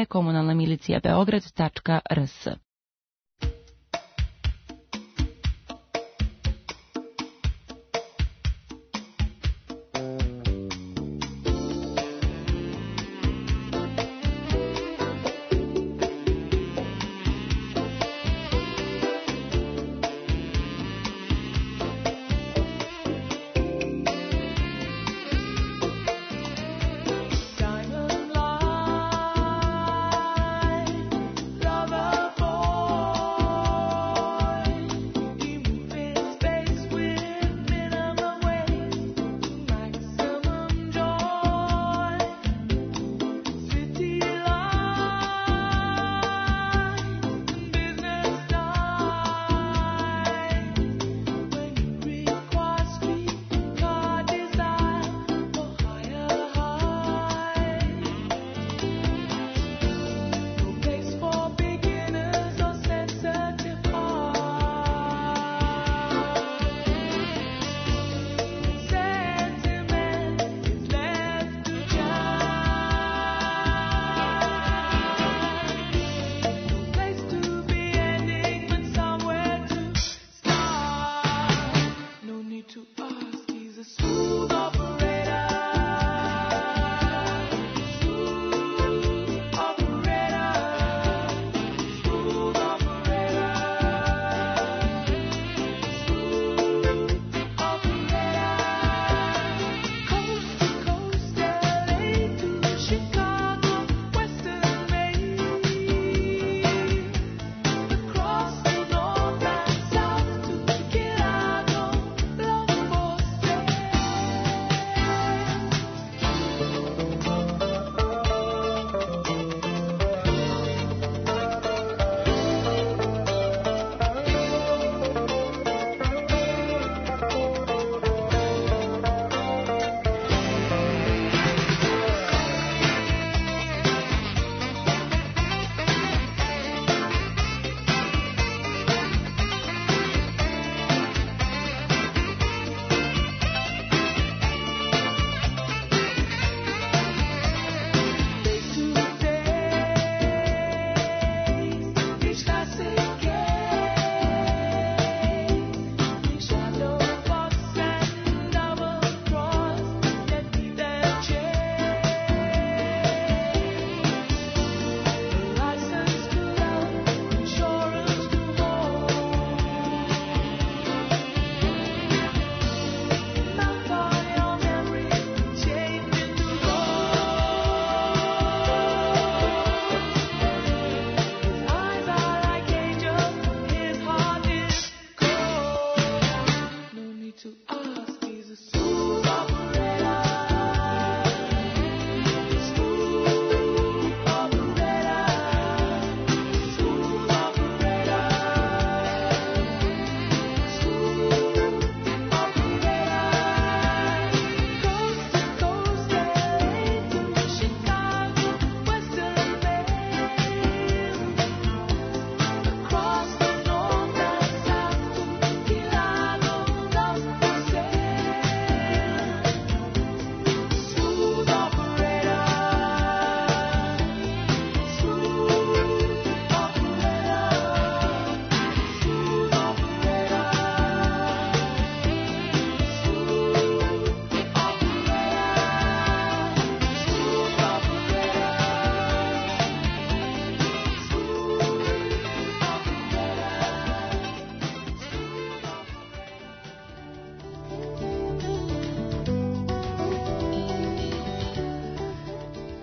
www.komunalnamilicijabeograd.rs.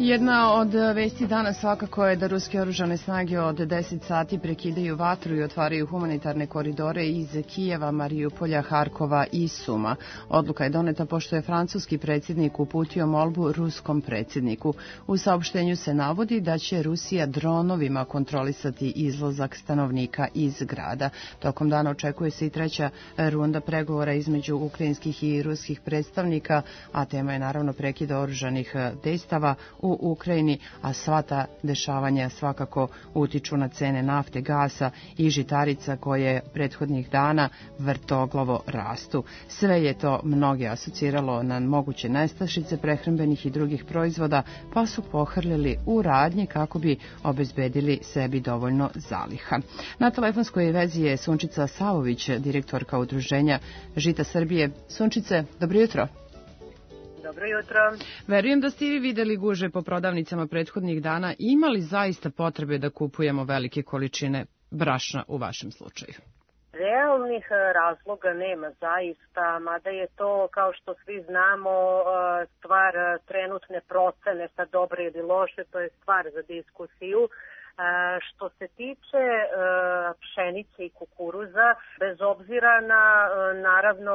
Jedna od vesti dana svakako je da ruske oružane snage od 10 sati prekidaju vatru i otvaraju humanitarne koridore iz Kijeva, Marijupolja, Harkova i Suma. Odluka je doneta pošto je francuski predsjednik uputio molbu ruskom predsjedniku. U saopštenju se navodi da će Rusija dronovima kontrolisati izlazak stanovnika iz grada. Tokom dana očekuje se i treća runda pregovora između ukrajinskih i ruskih predstavnika, a tema je naravno prekida oružanih dejstava u Ukrajini, a sva ta dešavanja svakako utiču na cene nafte, gasa i žitarica koje prethodnih dana vrtoglavo rastu. Sve je to mnoge asociralo na moguće nestašice prehrambenih i drugih proizvoda, pa su pohrlili u radnje kako bi obezbedili sebi dovoljno zaliha. Na telefonskoj vezi je Sunčica Savović, direktorka udruženja Žita Srbije. Sunčice, dobro jutro. Dobro jutro. Verujem da ste i vi videli gužve po prodavnicama prethodnih dana. Ima li zaista potrebe da kupujemo velike količine brašna u vašem slučaju? Realnih razloga nema zaista, mada je to, kao što svi znamo, stvar trenutne procene, sad dobre ili loše, to je stvar za diskusiju. Što se tiče pšenice i kukuruza, bez obzira na naravno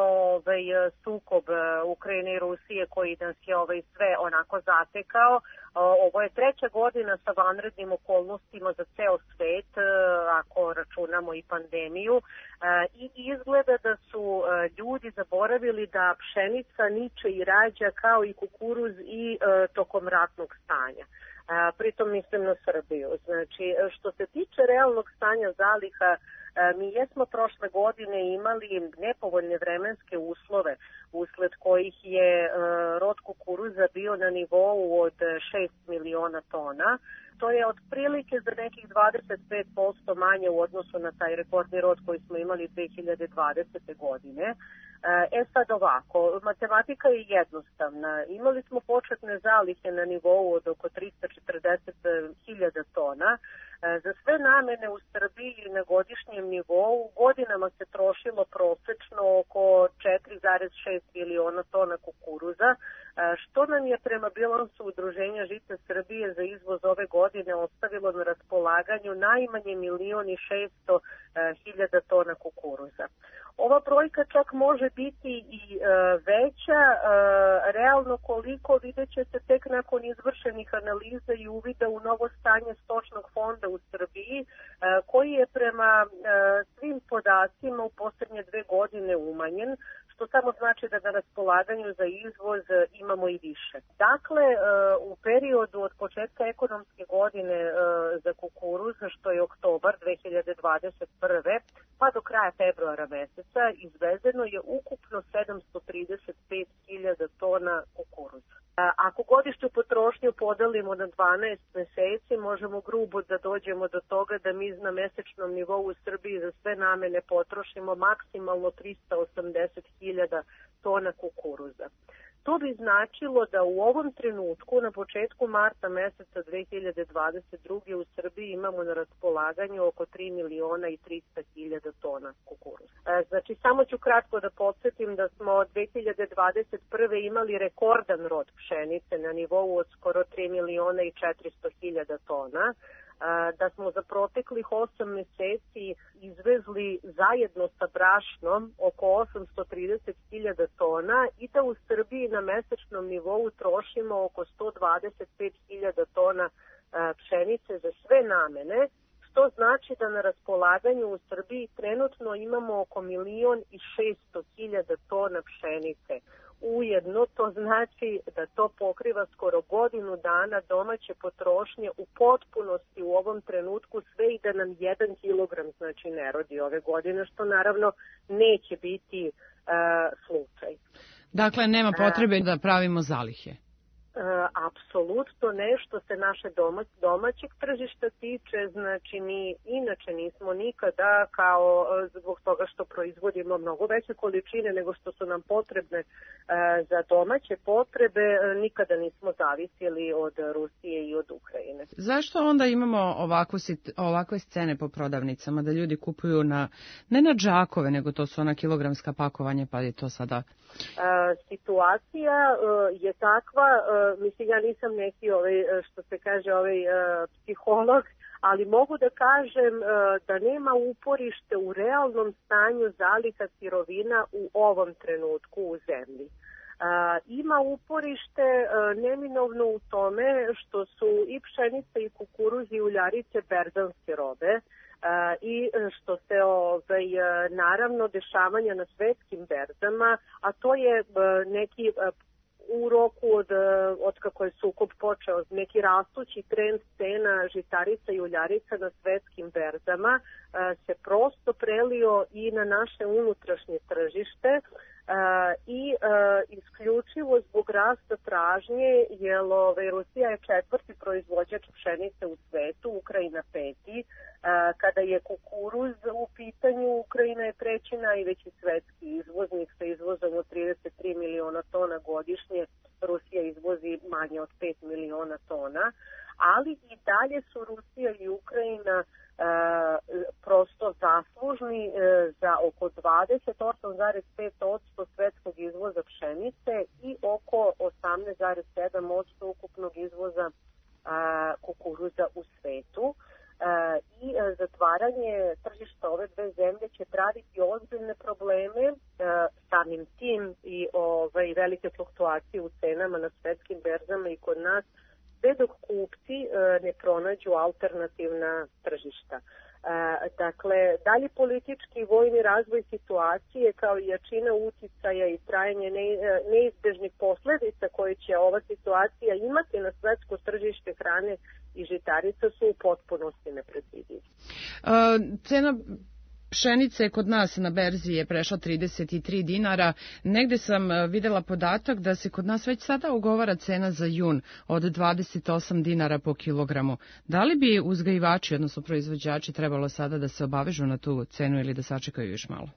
sukob Ukrajine i Rusije koji nas je sve onako zatekao, ovo je treća godina sa vanrednim okolnostima za ceo svet, ako računamo i pandemiju, i izgleda da su ljudi zaboravili da pšenica niče i rađa kao i kukuruz i tokom ratnog stanja. Pritom mislim na Srbiju. Znači, što se tiče realnog stanja zaliha, mi jesmo prošle godine imali nepovoljne vremenske uslove, usled kojih je rod kukuruza bio na nivou od 6 miliona tona. To je otprilike za nekih 25% manje u odnosu na taj rekordni rod koji smo imali 2020. godine. Sad ovako, matematika je jednostavna. Imali smo početne zalihe na nivou od oko 340.000 tona. Za sve namene u Srbiji na godišnjem nivou godinama se trošilo prosečno oko 4,6 miliona tona kukuruza, što nam je prema bilansu Udruženja Žita Srbije za izvoz ove godine ostavilo na raspolaganju najmanje 1.600.000 tona kukuruza. Ova brojka čak može biti i veća, realno koliko vidjet će se tek nakon izvršenih analiza i uvida u novo stanje stočnog fonda u Srbiji, koji je prema svim podacima u posljednje 2 godine umanjen, što samo znači da na raspolaganju za izvoz imamo i više. Dakle, u periodu od početka ekonomske godine za kukuruz, što je oktobar 2021. pa do kraja februara meseca, izvezeno je ukupno 735.000 tona kukuruza. Ako godišnju potrošnju podelimo na 12 meseci, možemo grubo da dođemo do toga da mi na mesečnom nivou u Srbiji za sve namene potrošimo maksimalno 380.000 tona kukuruza. To bi značilo da u ovom trenutku, na početku marta meseca 2022. u Srbiji imamo na raspolaganju oko 3.300.000 tona kukuruza. Znači, samo ću kratko da podsjetim da smo 2021. imali rekordan rod pšenice na nivou od skoro 3.400.000 tona, da smo za proteklih 8 meseci izvezli zajedno sa brašnom oko 830.000 tona i da u Srbiji na mesečnom nivou trošimo oko 125.000 tona pšenice za sve namene, što znači da na raspolaganju u Srbiji trenutno imamo oko 1.600.000 tona pšenice. Ujedno to znači da to pokriva skoro godinu dana domaće potrošnje u potpunosti u ovom trenutku, sve i da nam 1 kilogram znači ne rodi ove godine, što naravno neće biti slučaj. Dakle, nema potrebe da pravimo zalihe. Apsolutno ne, što se naše domaćeg tržišta tiče, znači mi inače nismo nikada kao zbog toga što proizvodimo mnogo veće količine nego što su nam potrebne za domaće potrebe, nikada nismo zavisili od Rusije i od Ukrajine. Zašto onda imamo ovakve scene po prodavnicama, da ljudi kupuju ne na džakove, nego to su ona kilogramska pakovanja, pa je to sada... Situacija je takva mislim, ja nisam neki što se kaže psiholog, ali mogu da kažem da nema uporište u realnom stanju zaliha sirovina u ovom trenutku u zemlji. Ima uporište neminovno u tome što su i pšenica i kukuruz i uljarice berzanske robe i što se naravno dešavanja na svetskim berzama, a to je neki u roku od kako je sukob počeo, neki rastući trend cena žitarica i uljarica na svetskim berzama se prosto prelio i na naše unutrašnje tržište i isključivo zbog rasta tražnje, jer Rusija je 4. proizvođač pšenice u svetu, Ukrajina 5. Kada je kukuruz u pitanju, Ukrajina je 3. najveći svetski izvoznik sa izvozom od 33 miliona tona godišnje, Rusija izvozi manje od 5 miliona tona, ali i dalje su Rusija i Ukrajina prosto zaslužni za oko 28,5% svetskog izvoza pšenice i oko 18,7% ukupnog izvoza kukuruza u svetu. I zatvaranje tržišta ove dve zemlje će praviti ozbiljne probleme, samim tim i velike fluktuacije u cenama na svetskim berzama i kod nas, sve dok kupci ne pronađu alternativna tržišta. Dakle, dalje politički i vojni razvoj situacije kao i jačina uticaja i trajanje neizbežnih posledica koje će ova situacija imati na svetsko tržište hrane i žitarica su u potpunosti nepredvidivi. Cena pšenice kod nas na berzi je prešla 33 dinara. Negde sam videla podatak da se kod nas već sada ugovara cena za jun od 28 dinara po kilogramu. Da li bi uzgajivači, odnosno proizvođači, trebalo sada da se obavežu na tu cenu ili da sačekaju još malo?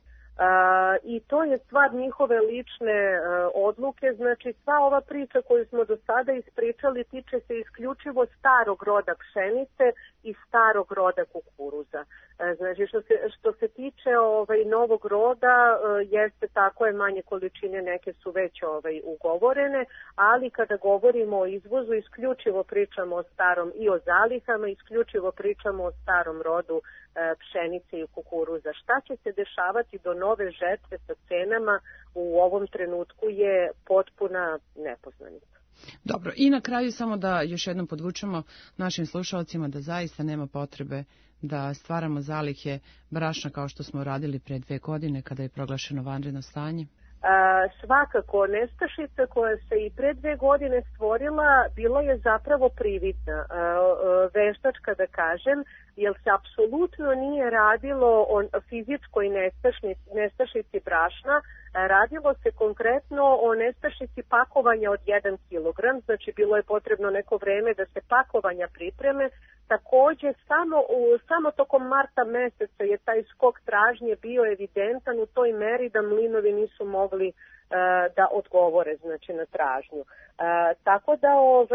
I to je stvar njihove lične odluke. Znači, sva ova priča koju smo do sada ispričali tiče se isključivo starog roda pšenice i starog roda kukuruza. Znači, što se tiče novog roda, jeste tako je manje količine, neke su već ugovorene, ali kada govorimo o izvozu, isključivo pričamo o starom i o zalihama, isključivo pričamo o starom rodu pšenice i kukuruza. Šta će se dešavati do nove žetve sa cenama u ovom trenutku je potpuna nepoznanica. Dobro, i na kraju samo da još jednom podvučemo našim slušalcima da zaista nema potrebe da stvaramo zalihe brašna kao što smo radili pre 2 godine kada je proglašeno vanredno stanje. Svakako, nestašica koja se i pre 2 godine stvorila bila je zapravo prividna, veštačka da kažem, jer se apsolutno nije radilo o fizičkoj nestašici brašna, radilo se konkretno o nestašici pakovanja od 1 kg, znači bilo je potrebno neko vreme da se pakovanja pripreme. Takođe, samo tokom marta meseca je taj skok tražnje bio evidentan u toj meri da mlinovi nisu mogli da odgovore, znači, na tražnju. Tako da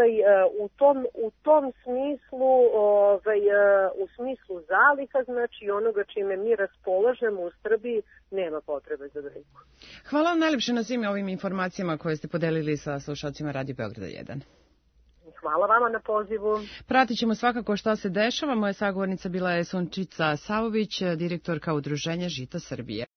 u tom smislu, u smislu zaliha, znači onoga čime mi raspolažemo u Srbiji, nema potrebe za brigu. Hvala vam najlepše na svim ovim informacijama koje ste podelili sa slušalcima Radio Beograda 1. Hvala vama na pozivu. Pratit ćemo svakako šta se dešava. Moja sagovornica bila je Sunčica Savović, direktorka Udruženja Žita Srbije.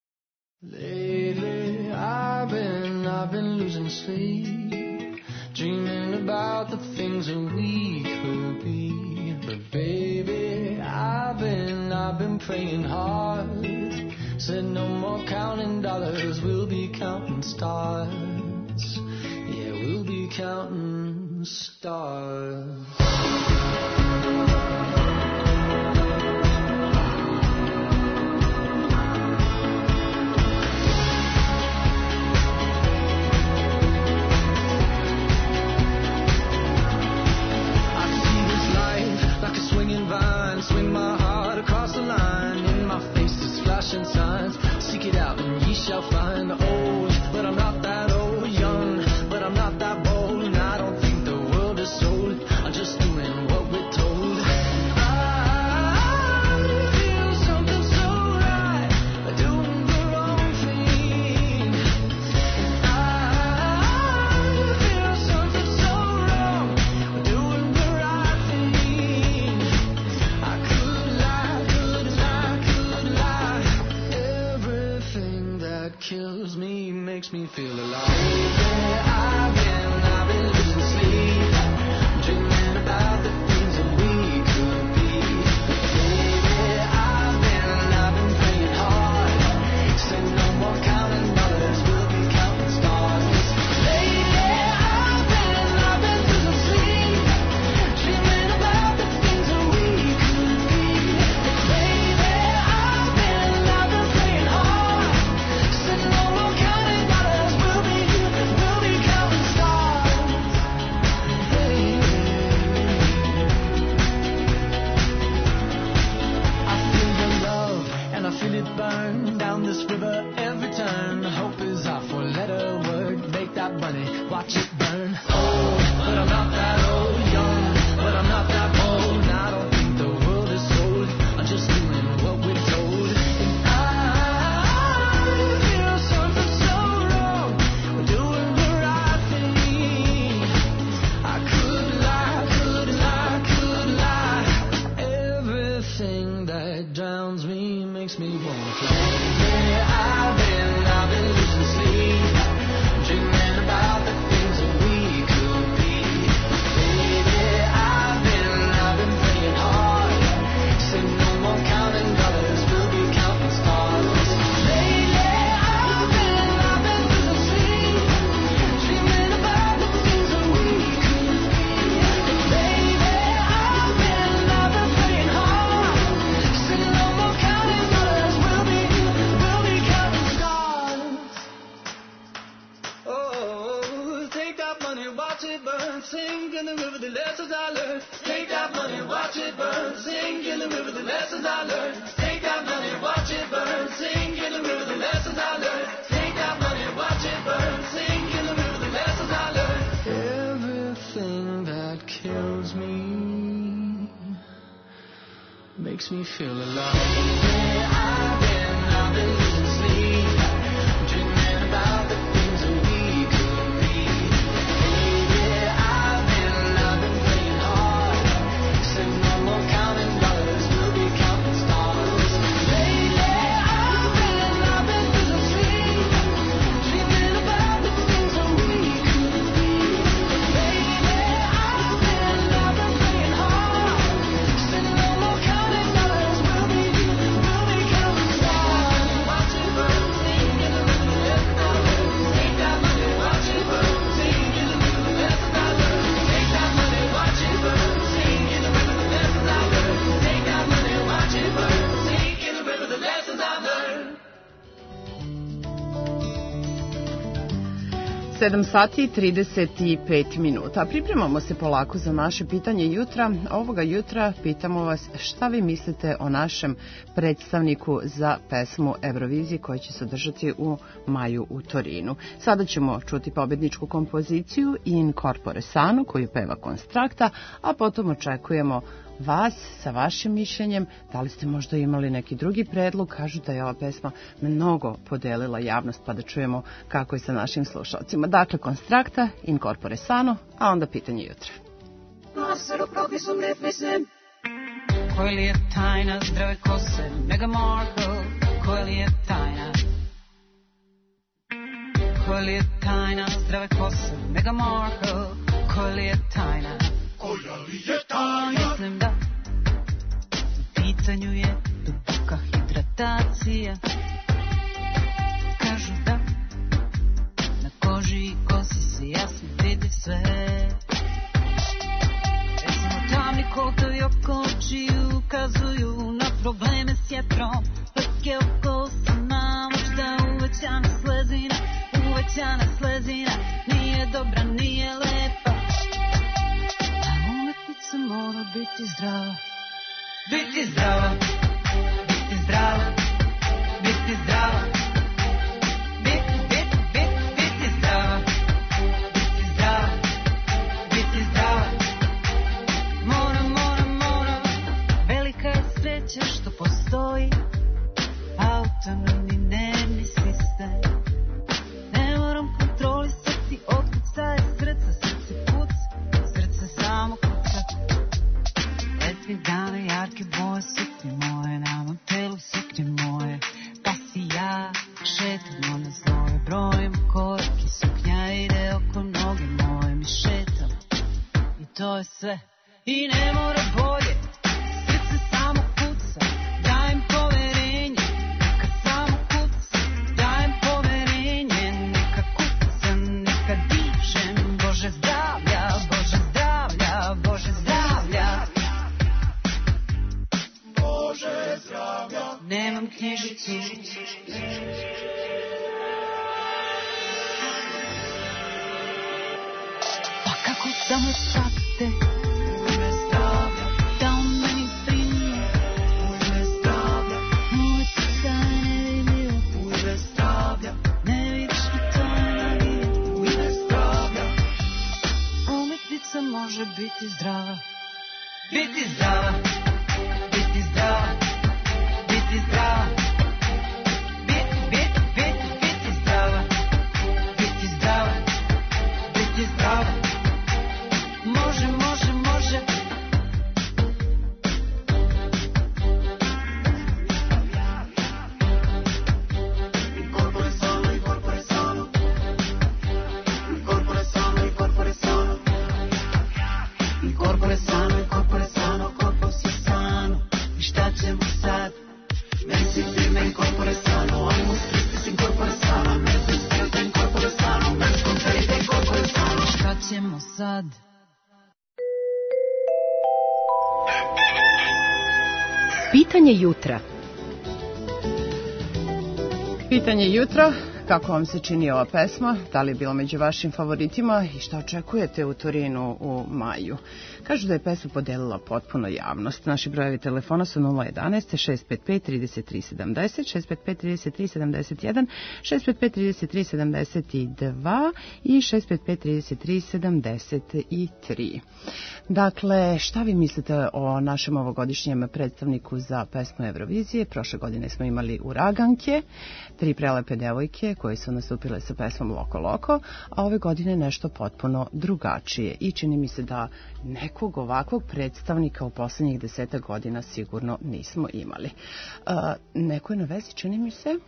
Lately I've been losing sleep, dreaming about the things that we could be. But baby, I've been praying hard. Said no more counting dollars, we'll be counting stars. Yeah, we'll be counting stars. Swing my heart across the line. In my face is flashing signs. Seek it out and ye shall find. Old, but I'm not that old. Young, but I'm not that bold. And I don't think the world is sold. I'm just doing what we're told. I feel something so right, doing the wrong thing. I feel something so right. makes me feel alive. Yeah, I've been losing sleep, dreaming about the things that we could be. Baby, I've been praying hard, say no more counting dollars, we'll be counting stars. Lately, I've been losing sleep, dreaming about the things that we could be. Baby, I've been praying hard, say no more counting dollars, we'll be counting stars. I feel your love and I feel it burn down this river every turn. Hope is our four-letter word. Make that money, watch it burn. Old, but I'm not that old. Young, but I'm not that bold. And I don't think the world is sold. I'm just doing what we're told. And I feel something so wrong. We're doing the right thing. I could lie. Everything that drowns me makes me wanna fly. Yeah, I've been losing sleep, dreaming about the things that we could be. Baby, I've been praying hard, say no more counting dollars, we'll be counting stars. Lately, I've been losing sleep, dreaming about the things that we could be. Baby, I've been praying hard, say no more counting dollars, we'll be counting stars. Oh, take that money, watch it burn, sing in the river the lessons I learned. Take that money, watch it burn, sing in the river the lessons I learned. Take that money, watch it burn, sing in the river the lessons I learned. Take that money, watch it burn, sing in the river the lessons I learned. Everything that kills me makes me feel alive. Yeah, I've been losing sleep, dreaming about the things that we could be. Baby, I've been praying hard, say no more counting dollars, we'll be counting stars. Lately, I've been losing sleep, dreaming about the things that we could be. Baby, I've been praying hard, say no more counting dollars, we'll be counting stars. Watch it burn, sing in the river the lessons I learned. Take that money, watch it burn, sing in the river the lessons I learned. Take that money, watch it burn, sing in the river the lessons I learned. Take that money, watch it burn, sing in the river the lessons I learned. 7 sati i 35 minuta. Pripremamo se polako za naše pitanje jutra. Ovoga jutra pitamo vas šta vi mislite o našem predstavniku za pesmu Eurovizije koja će se održati u maju u Torinu. Sada ćemo čuti pobedničku kompoziciju In Corpore Sano koju peva Konstrakta, a potom očekujemo vas sa vašim mišljenjem. Da li ste možda imali neki drugi predlog? Kažu da je ova pesma mnogo podelila javnost, pa da čujemo kako je sa našim slušalcima. Dakle, Konstrakta, In Corpore Sano, a onda pitanje jutra. Koja li je tajna zdrave kose Meghan Markle? Koja li je tajna? Koja li je tajna zdrave kose Meghan Markle? Koja li je tajna? Koja li je tajna? Mislim da u pitanju je duboka hidratacija. Kažu da na koži i kosi se jasno vidi sve. Recimo tamni kotovi oko očiju ukazuju na probleme s jetrom. Letke oko usana, možda uvećana slezina nije dobra, nije lepa. Mora biti zdrava, biti zdrava, biti zdrava, biti zdrava, biti zdrava, biti zdrava, biti zdrava. Moram, velika je sreća što postoji autonomni nervni sistem. Ne moram kontrolisati otkucaje srca, srce kuca, srce samo kuca. Letnje dane, jarke boje, suknje moje, na mom telu suknje moje, pa si ja šetamo na zlove, brojimo ko i ne mora bolje, srce samo kuca, dajem poverenje, neka samo kuca, dajem poverenje, neka kuca, neka dišem, Bože zdravlja, Bože zdravlja, Bože zdravlja, Bože zdravlja, nemam knjižicu, pa kako da me prate, uzme zdravlja, da on meni brine, uzme zdravlja, moj srce nevidljivo, uzme zdravlja, ne vidiš ni to ne vidim, uzme zdravlja, umetnica može biti zdrava, biti zdrava, biti zdrava, biti zdrava, biti zdrava, biti zdrava, biti zdrava. Može, može, može. Il corpo è sano, il corpo è sano. Il corpo è sano, il corpo è sano. Il corpo è sano, il corpo è sano, il corpo si sano. I šta ćemo sad? Messi firme, il corpo è sano. Ambos tristes, il corpo è sano. Messi spirite, il corpo è sano. Messi contente, il corpo è sano. Šta ćemo sad? Pitanje jutra. Pitanje jutra, kako vam se čini ova pesma, da li je bila među vašim favoritima i šta očekujete u Torinu u maju? Kažu da je pesma podelila potpuno javnost. Naši brojevi telefona su 011 655 33 70, 655 33 71, 655 33 72 i 655 33 73. Dakle, šta vi mislite o našem ovogodišnjem predstavniku za pesmu Eurovizije? Prošle godine smo imali Uraganke, 3 prelepe devojke koje su nastupile sa pesmom Loko Loko, a ove godine nešto potpuno drugačije. I čini mi se da nekog ovakvog predstavnika u poslednjih 10 godina sigurno nismo imali. Neko je na vezi, čini mi se?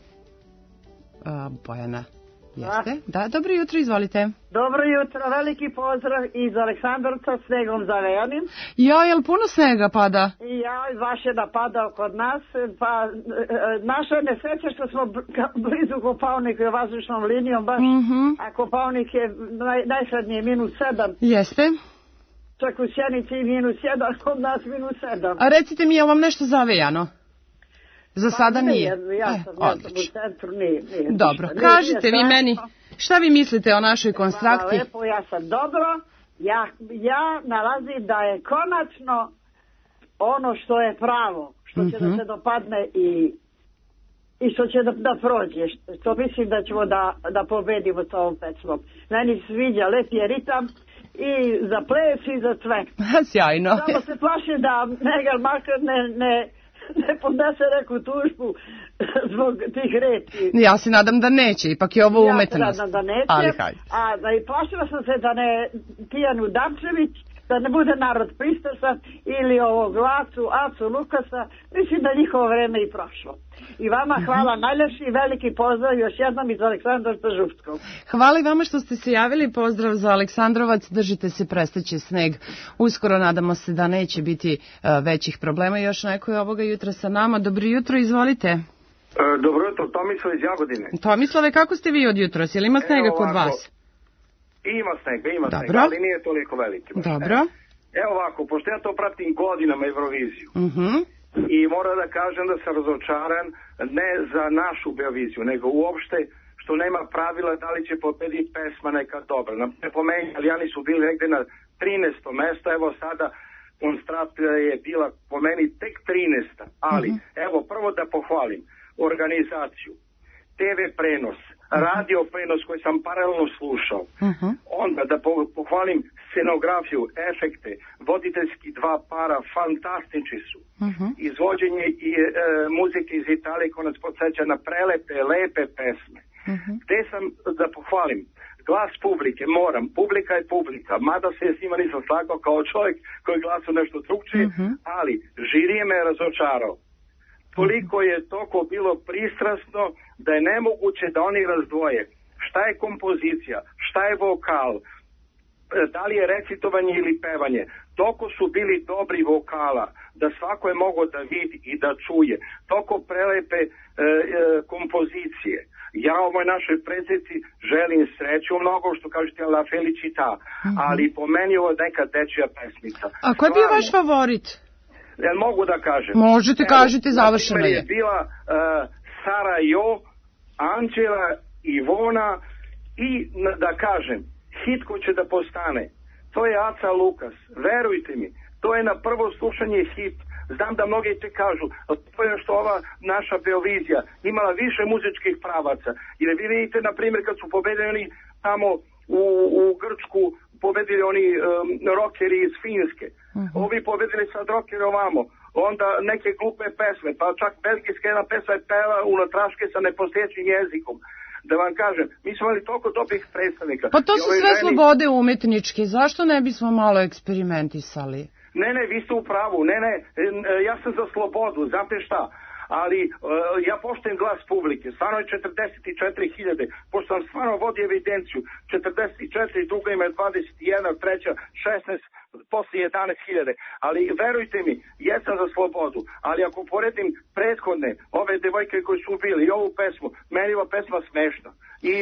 Bojana, jeste? Da, dobro jutro, izvolite. Dobro jutro, veliki pozdrav iz Aleksandrovca, snegom zavejanim. Ja, jel puno snega pada? Ja, baš je da pada kod nas, pa naša nesreća što smo blizu Kopaonika i vazdušnom linijom, baš, a Kopaonik je najsrednije -7. Jeste. Čak u Sjenici -1, kod nas -7. A recite mi, je vam nešto zavejano? Za sada nije. Ja sam u centru, nije. Dobro, kažite vi meni, šta vi mislite o našoj konstrakti? Lepo, ja sam dobro. Ja nalazim da je konačno ono što je pravo, što će da se dopadne i što će da prođe, što mislim da ćemo da pobedimo s ovom pesmom. Meni sviđa, lep je ritam i za ples i za sve. Sjajno. Samo se plašim da Megan Markle ne podnese neku tužbu zbog tih reči. Ja se nadam da neće, ipak je ovo umetnost. Ja se nadam da neće, i plašila sam se da ne Tijanu Damčević, da ne bude narod pristašan ili ovog Acu Lukasa, mislim da njihovo vreme i prošlo. I vama hvala najljepši i veliki pozdrav još jednom iz Aleksandrovca Župskog. Hvala i vama što ste se javili, pozdrav za Aleksandrovac, držite se, prestaće sneg. Uskoro nadamo se da neće biti većih problema. Još neko je ovoga jutra sa nama. Dobro jutro, izvolite. Dobro jutro, Tomislav iz Jagodine. Tomislave, kako ste vi od jutros? Je li ima snega kod vas? Ima snega, ali nije toliko veliki. Dobro. Evo ovako, pošto ja to pratim godinama Euroviziju, i moram da kažem da sam razočaran ne za našu Beoviziju, nego uopšte što nema pravila da li će pobediti pesma neka dobra. Po meni, Italijani su bili negde na 13. mesto, evo sada Konstrakta je bila po meni tek 13. Ali, evo, prvo da pohvalim organizaciju, TV prenos, radio prenos koji sam paralelno slušao, onda da pohvalim scenografiju, efekte, voditeljski 2 para, fantastični su. Izvođenje i muzike iz Italije koja nas podsjeća na prelepe, lepe pesme. Gde sam da pohvalim glas publike, publika je publika, mada se s njima nisam slagao kao čovjek koji glasu nešto drugčije, ali žirije me razočarao. Toliko je toko bilo pristrasno da je nemoguće da oni razdvoje šta je kompozicija, šta je vokal, da li je recitovanje ili pevanje, toko su bili dobri vokala, da svako je mogao da vidi i da čuje, toko prelepe kompozicije. Ja ovoj našoj predsjednici želim sreću mnogo, što kažete la felicita, ali po meni ovo je neka dečija pesmica. A ko je bio vaš favorit? Jel mogu da kažem? Možete, kažete, završeno je. Je bila Sara Jo, Anđela, Ivona i, da kažem, hit ko će da postane. To je Aca Lukas. Verujte mi, to je na prvo slušanje hit. Znam da mnogi te kažu, to je što ova naša Beovizija imala više muzičkih pravaca. Jer vi vidite, na primjer, kad su pobedili oni tamo u Grčku, pobedili oni rockeri iz Finske. Ovi pobedili sad rockeri ovamo. Onda neke glupe pesme, pa čak belgijska jedna pesma je pela unatraške sa nepostojećim jezikom. Da vam kažem, mi smo imali toliko dobrih predstavnika. Pa to su sve slobode umetničke, zašto ne bismo malo eksperimentisali? Ne, vi ste u pravu, ne, ja sam za slobodu, znate šta, ali ja poštujem glas publike, stvarno je 44.000, pošto sam stvarno vodio evidenciju, 44, druga ima 21, treća 16, poslije 11.000, ali verujte mi, jesam za slobodu, ali ako poredim prethodne, ove devojke koji su bili i ovu pesmu, meni ova pesma smešna. I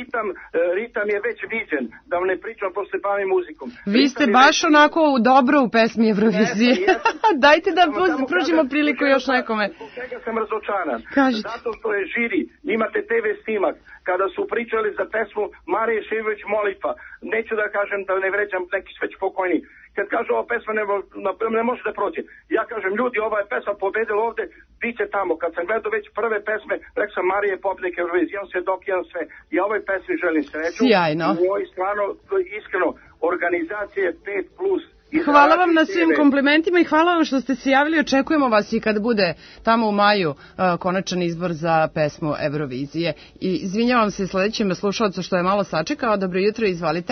ritam je već viđen, da vam ne pričam, pošto se bavim muzikom. Vi ste baš onako dobro u pesmi Eurovizije. Dajte da pružimo priliku još nekome. Zbog čega sam razočaran? Kažite. Zato što je žiri, imate TV snimak, kada su pričali za pesmu Marije Ševović Molitva, neću da kažem da ne vređam neki već pokojni, kad kažu ova pesma ne može da prođe. Ja kažem, ljudi, ova je pesma pobedila ovde, bit će tamo. Kad sam gledao već prve pesme, rekao sam Marije pobednik Eurovizije, imam svjedok, imam sve. Ja ovoj pesmi želim sreću. Sjajno. U ovoj stvarno, iskreno, organizacije 5+. Hvala vam na svim komplimentima i hvala vam što ste se javili. Očekujemo vas i kad bude tamo u maju konačan izbor za pesmu Eurovizije. I izvinjavam se sledećem slušalcu što je malo sačekao. Dobro jutro, izvolite.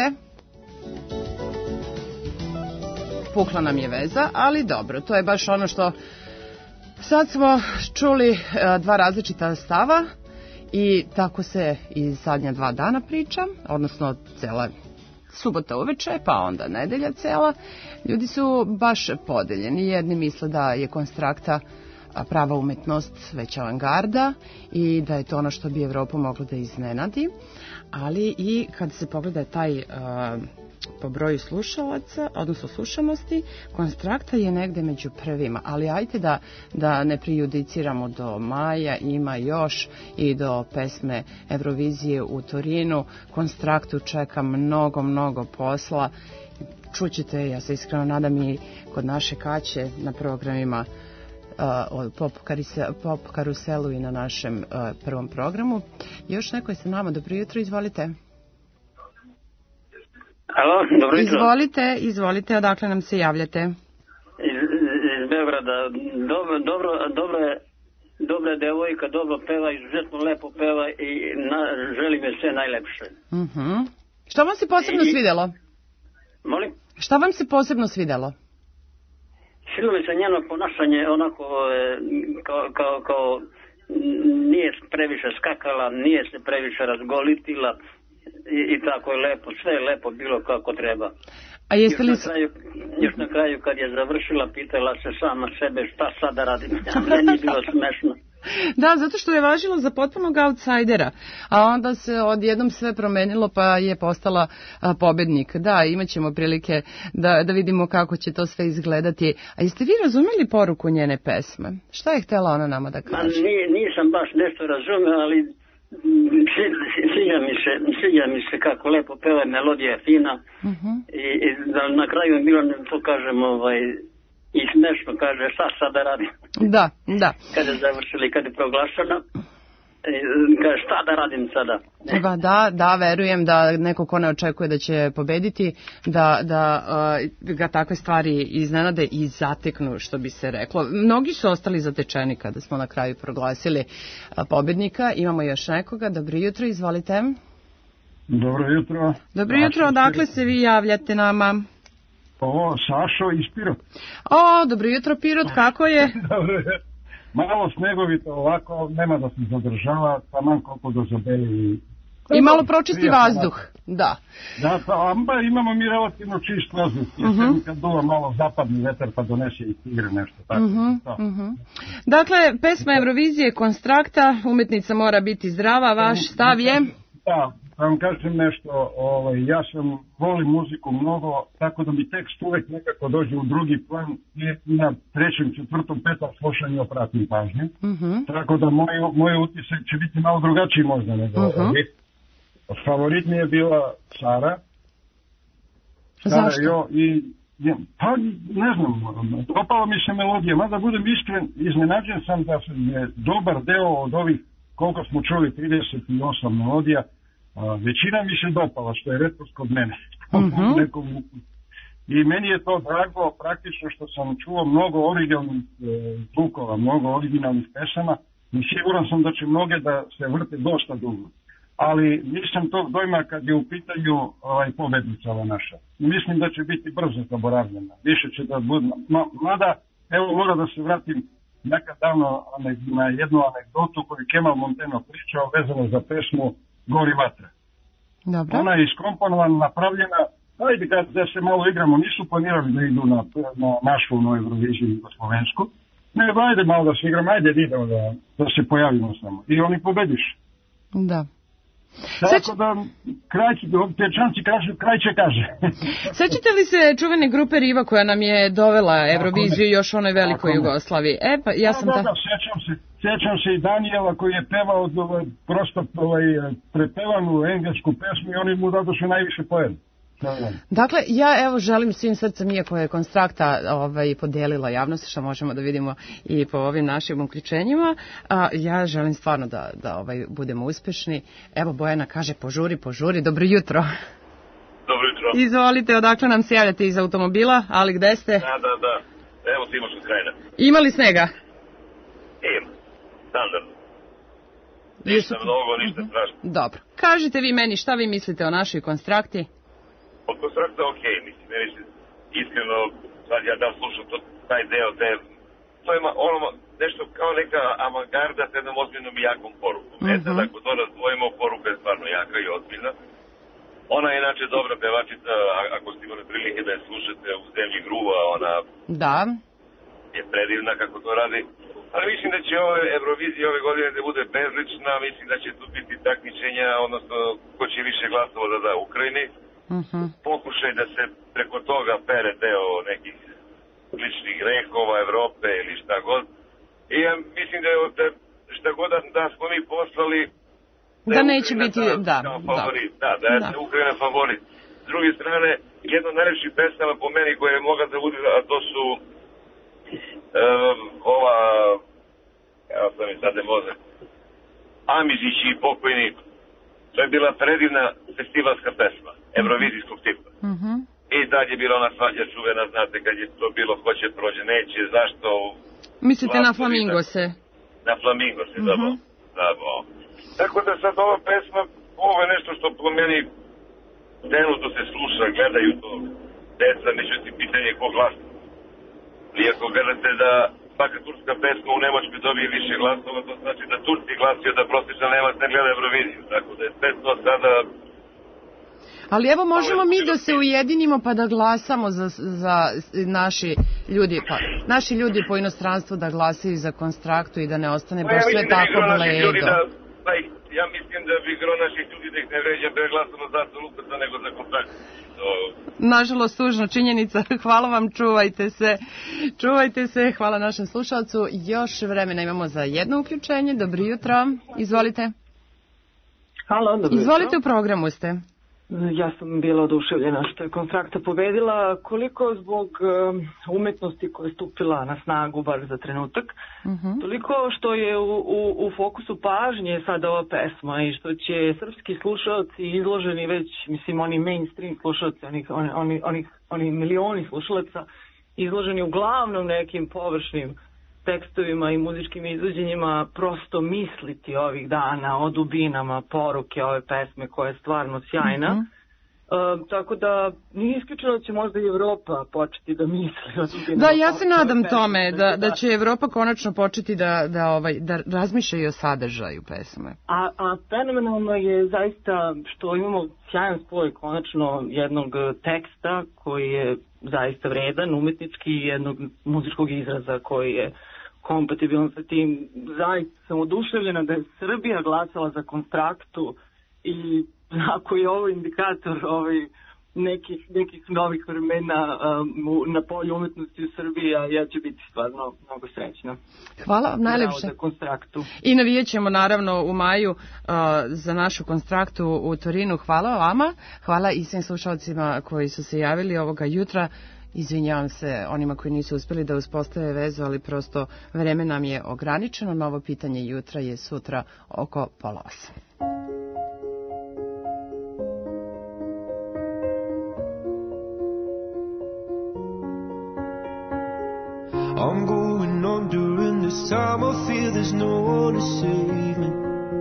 Pukla nam je veza, ali dobro, to je baš ono što sad smo čuli dva različita stava i tako se i zadnja 2 dana priča, odnosno cela subota uveče, pa onda nedelja cela. Ljudi su baš podeljeni. Jedni misle da je Konstrakta prava umetnost, već avangarda i da je to ono što bi Evropu moglo da iznenadi, ali i kad se pogleda taj po broju slušalaca, odnosno slušanosti, Konstrakta je negde među prvima, ali ajte da ne prejudiciramo do maja, ima još i do pesme Eurovizije u Torinu. Konstraktu čeka mnogo posla. Čućete, ja se iskreno nadam, i kod naše Kaće na programima Pop karuselu i na našem prvom programu. Još neko je sa nama. Dobro jutro, izvolite. Alo, dobro jutro. Izvolite, odakle nam se javljate? Iz Beograda. Dobra je devojka, dobro peva, izuzetno lepo peva i želim je sve najlepše. Šta vam se posebno svidelo? Molim? Šta vam se posebno svidelo? Svidelo mi se njeno ponašanje onako kao nije previše skakala, nije se previše razgolitila. I tako je lepo, sve je lepo bilo kako treba. A jeste li... Još na kraju kad je završila, pitala se sama sebe šta sada radim. Meni je bilo smešno. Da, zato što je važilo za potpunog outsidera, a onda se odjednom sve promenilo pa je postala pobednik. Da, imat ćemo prilike da vidimo kako će to sve izgledati. A jeste vi razumeli poruku njene pesme? Šta je htjela ona nama da kaže? Nisam baš nešto razumio, ali sviđa mi se kako lepo peva, melodija je fina i na kraju je bilo, to kažem, i smešno, kaže, šta sada radim? Da. Kad je završili, kad je proglašena, kaže, šta da radim sada? Da, verujem da neko ko ne očekuje da će pobediti, da ga takve stvari iznenade i zateknu, što bi se reklo. Mnogi su ostali zatečeni kada smo na kraju proglasili pobednika. Imamo još nekoga. Dobro jutro, izvolite. Dobro jutro. Dobro jutro, odakle se vi javljate nama? Sašo iz Pirot. Dobro jutro, Pirot, kako je? Malo snegovito ovako, nema da se zadržava, taman koliko da zabeli I malo pročisti vazduh. Da. Da, pa imamo mi relativno čist vazduh. Kad duva malo zapadni vetar pa donese i tigre nešto. Tako. Dakle, pesma Eurovizije Konstrakta, umetnica mora biti zdrava, vaš stav je? Da, vam kažem nešto, ja volim muziku mnogo, tako da mi tekst uvek nekako dođe u drugi plan i na trećem, četvrtom, petom slušanju opratim pažnju. Tako da moj utisak će biti malo drugačiji možda nego favorit mi je bila Sara. Zašto? Pa ne znam, dopala mi se melodija, mada budem iskren, iznenađen sam da je dobar deo od ovih, koliko smo čuli, 38 melodija, većina mi se dopala, što je retkost kod mene. I meni je to drago praktično što sam čuo mnogo originalnih zvukova, mnogo originalnih pesama i siguran sam da će mnoge da se vrte dosta dugo. Ali nisam tog dojma kad je u pitanju pobednica ova naša. Mislim da će biti brzo zaboravljena. Više će da bude. Mada, evo mora da se vratim nekad davno na jednu anegdotu koju Kemal Monteno pričao vezano za pesmu Gori vatra. Dobro. Ona je iskomponovana, napravljena, ajde kad da se malo igramo, nisu planirali da idu na našu Euroviziju i slovensku. Ne, ajde malo da se igramo, ajde idemo da se pojavimo samo. I oni pobediš. Da. Tako da, Pječanci kažu, kraj će kaže. Sećate li se čuvene grupe Riva koja nam je dovela Euroviziju još onoj velikoj Jugoslaviji? Pa ja sam Sjećam se i Danijela koji je pevao prosto prepevanu englesku pesmu i oni mu dadoše najviše poena. Dakle, ja evo želim svim srcem, iako je Konstrakta podelila javnost, što možemo da vidimo i po ovim našim uključenjima, ja želim stvarno da budemo uspešni. Evo Bojana kaže požuri, dobro jutro. Dobro jutro. Izvolite, odakle nam se javljate iz automobila, ali gde ste? Da. Evo Timoš iz Krajine. Ima li snega? Ima, standardno. Ništa mnogo, ništa strašno. Dobro. Kažite vi meni šta vi mislite o našoj Konstrakti? Od Konstrakta okej, mislim, meni se iskreno, sad ja da slušam taj deo, to je nešto kao neka avangarda s jednom ozbiljnom i jakom porukom. Sad ako to razdvojimo, poruka je stvarno jaka i ozbiljna. Ona je inače dobra pevačica, ako ste imali prilike da je slušate u Zemlji gruva, ona je predivna kako to radi. Ali mislim da će Eurovizija ove godine da bude bezlična, mislim da će tu biti takmičenja, odnosno ko će više glasova da da Ukrajini. Pokušaj da se preko toga pere deo nekih ličnih grehova Evrope ili šta god. I ja mislim da je šta god da smo mi poslali da neće biti favorit. Da je Ukrajina favorit. S druge strane, jedna od najljepših pesama po meni koja je mogla da bude, a to su sam mi sad ne može, Amizići i pokojni. To je bila predivna festivalska pesma, evrovizijskog tipa. I dalje je bila ona svađa čuvena, znate, kad je to bilo, ko će prođe, neće, zašto... Mislite na Flamingose? Na Flamingose, da. Tako da sad ova pesma, ovo je nešto što po meni trenutno se sluša, gledaju to deca, međutim, pitanje je ko glasa. Iako gledate da svaka turska pesma u Nemačkoj dobije više glasova, to znači da Turci glasio da prosječan Nemac ne gleda Euroviziju. Tako da je sve to sada... Ali evo možemo mi da se ujedinimo pa da glasamo za naši ljudi po inostranstvu da glasaju za Konstraktu i da ne ostane baš sve tako bledo. Ja mislim da bi gro naših ljudi da ih ne vređam da je glasalo za Lupeta nego za Konstraktu. Nažalost, tužna činjenica. Hvala vam, čuvajte se. Hvala našem slušalcu. Još vremena imamo za jedno uključenje. Dobro jutro. Izvolite. Halo, dobro jutro. Izvolite, u programu ste. Ja sam bila oduševljena što je Konstrakta pobedila, koliko zbog umetnosti koja je stupila na snagu, bar za trenutak, toliko što je u fokusu pažnje sada ova pesma i što će srpski slušalci izloženi već, mislim, oni mainstream slušalci, oni milioni slušalaca, izloženi uglavnom nekim površnim tekstovima i muzičkim izvođenjima, prosto misliti ovih dana o dubinama poruke ove pesme koja je stvarno sjajna Tako da nije isključeno da će možda i Evropa početi da misli. Da, ja se nadam tome da će Evropa konačno početi da razmišlja i o sadržaju pesme. A fenomenalno je zaista što imamo sjajan spoj konačno jednog teksta koji je zaista vredan, umetnički, jednog muzičkog izraza koji je kompatibilan sa tim. Zaista sam oduševljena da je Srbija glasala za Konstraktu i ako je ovo indikator nekih novih vremena na polju umetnosti u Srbiji, ja ću biti stvarno mnogo srećna. Hvala vam najlepše. I navijat ćemo naravno u maju za našu Konstraktu u Torinu. Hvala vama, hvala i svim slušalcima koji su se javili ovoga jutra. Izvinjavam se onima koji nisu uspeli da uspostave vezu, ali prosto vreme nam je ograničeno. Novo pitanje jutra je sutra oko 7:30. I'm going under and this time I feel there's no one to save me.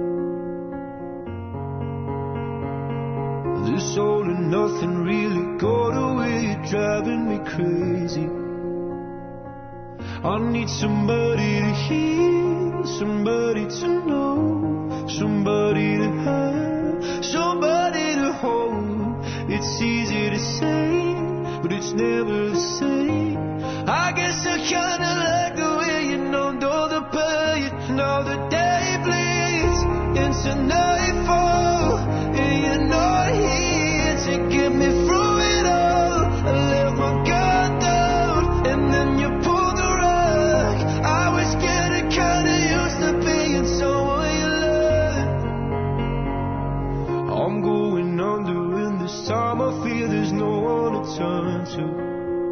This all and nothing really got away, driving me crazy. I need somebody to hear, somebody to know, somebody to have, somebody to hold. It's easy to say, but it's never the same. I guess I kinda like the way you know the pain. Now the day bleeds into nightfall, and you're not here to get me through it all. I let my guard down, and then you pulled the rug. I was getting kinda used to being someone you love. I'm going under, and this time I feel there's no one to turn to.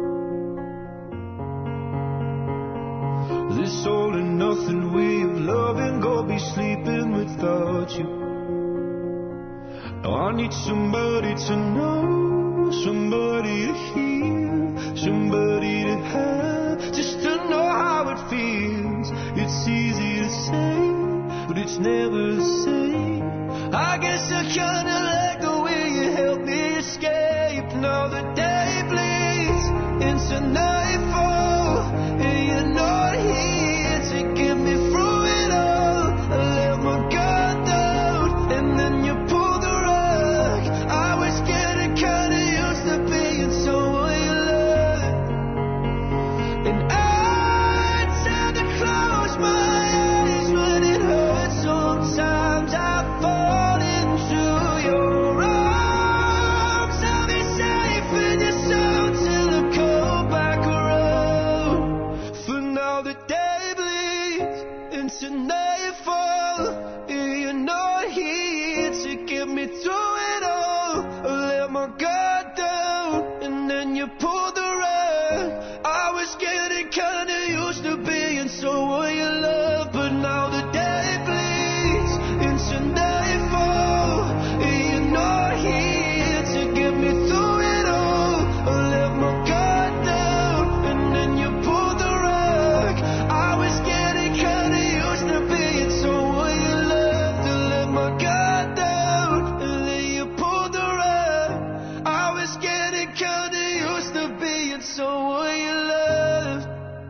This all and nothing way of loving, go be sleeping without you. Now I need somebody to know, somebody to hear, somebody to have, just to know how it feels. It's easy to say, but it's never the same. I guess I kinda like the way you help me escape. Now the day bleeds into nightfall, and you're not here to get me through it all. I let my guard down, and then you pulled the rug. I was getting kinda used to being someone you love, and I tend to close my eyes when it hurts. Sometimes I fall into your arms. I'll be safe in your soul till I come back around. For now the day bleeds into nightfall, and you're not here to get me through it all. I let my guard down, and then you pulled the rug. I was getting kinda used to being someone you love, but now the day bleeds into nightfall, and you're not here to get me through it all. I let my guard down, and then you pulled the rug. I was getting kinda used to being someone you loved. I let my guard down, and then you pulled the rug. I was getting kinda used to being someone you loved.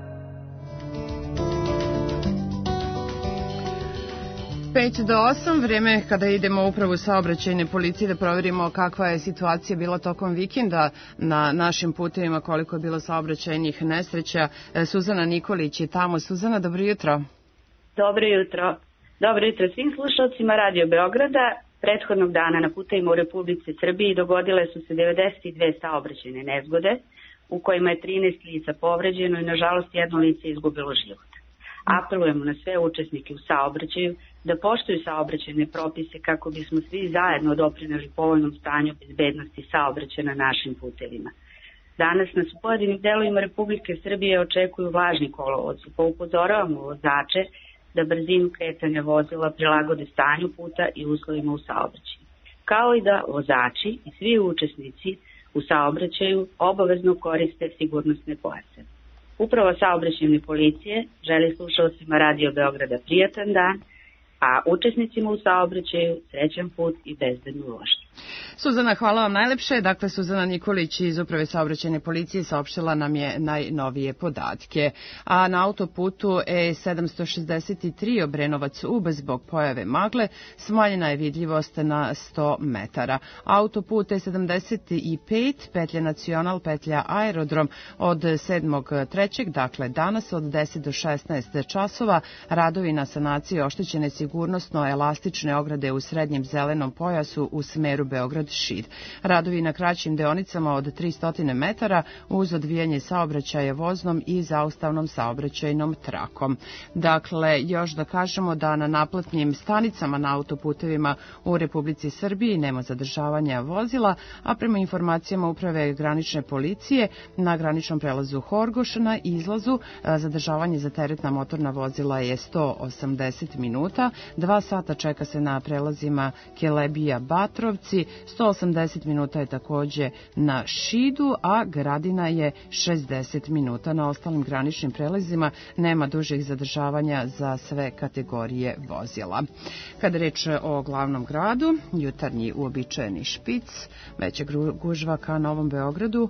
5 do 8, vreme kada idemo upravo u saobraćajne policije da proverimo kakva je situacija bila tokom vikenda na našim putevima, koliko je bilo saobraćajnih nesreća. Suzana Nikolić je tamo. Suzana, dobro jutro. Dobro jutro. Dobro jutro svim slušalcima Radio Beograda. Prethodnog dana na putevima u Republici Srbiji dogodile su se 92 saobraćajne nezgode u kojima je 13 lica povređeno i nažalost jedno lice izgubilo život. Apelujemo na sve učesnike u saobraćaju da poštuju saobraćajne propise kako bismo svi zajedno doprineli povoljnom stanju bezbednosti saobraćaja na našim putevima. Danas nas u pojedinim delovima Republike Srbije očekuju vlažni kolovozi, pa upozoravamo vozače da brzinu kretanja vozila prilagode stanju puta i uslovima u saobraćaju, kao i da vozači i svi učesnici u saobraćaju obavezno koriste sigurnosne pojase. Uprava saobraćajne policije želi slušalcima Radio Beograda prijatan dan, a učesnicima u saobraćaju srećan put i bezbednu vožnju. Suzana, hvala vam najlepše. Dakle, Suzana Nikolić iz Uprave saobraćajne policije saopštila nam je najnovije podatke. A na autoputu E763 Obrenovac-Ub zbog pojave magle smanjena je vidljivost na 100 metara. Autoput E75 petlja Nacional, petlja Aerodrom od 7.3. dakle danas od 10 do 16 časova radovi na sanaciji oštećene sigurnosno elastične ograde u srednjem zelenom pojasu u smeru Beograd-Šid. Radovi na kraćim deonicama od 300 metara uz odvijanje saobraćaja voznom i zaustavnom saobraćajnom trakom. Dakle, još da kažemo da na naplatnim stanicama na autoputevima u Republici Srbiji nema zadržavanja vozila, a prema informacijama Uprave granične policije na graničnom prelazu Horgoš na izlazu zadržavanje za teretna motorna vozila je 180 minuta, 2 sata čeka se na prelazima Kelebija-Batrovci, 180 minuta je takođe na Šidu, a Gradina je 60 minuta. Na ostalim graničnim prelazima nema dužih zadržavanja za sve kategorije vozila. Kada reč o glavnom gradu, jutarnji uobičajeni špic, veća gužva ka Novom Beogradu,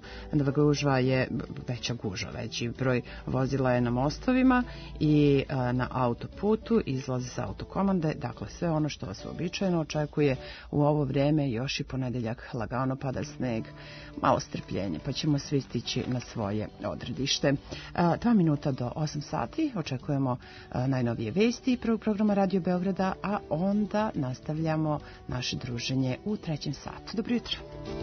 veći broj vozila je na mostovima i na autoputu, izlaz sa autokomande, dakle sve ono što vas uobičajeno očekuje u ovo vreme, još i ponedeljak lagano pada sneg, malo strpljenje, pa ćemo svi stići na svoje odredište. 2 minuta do 8 sati očekujemo najnovije vesti prvog programa Radio Beograda, a onda nastavljamo naše druženje u 3. satu. Dobro jutro.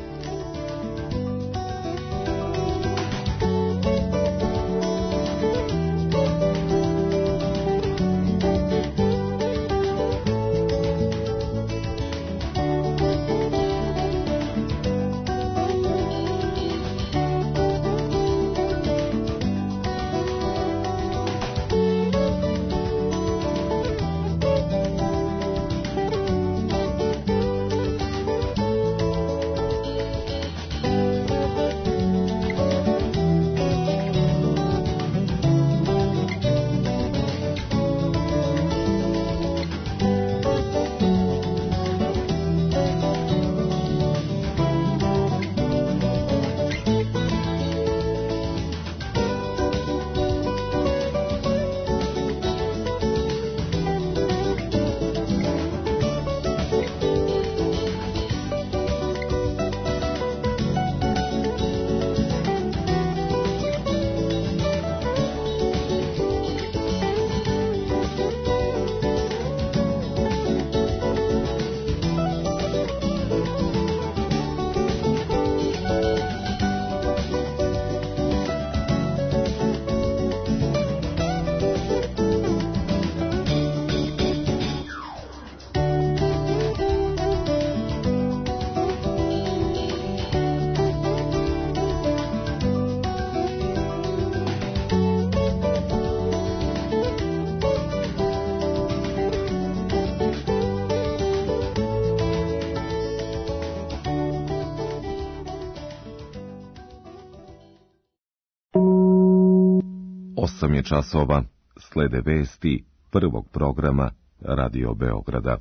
Časova slede vesti prvog programa Radio Beograda.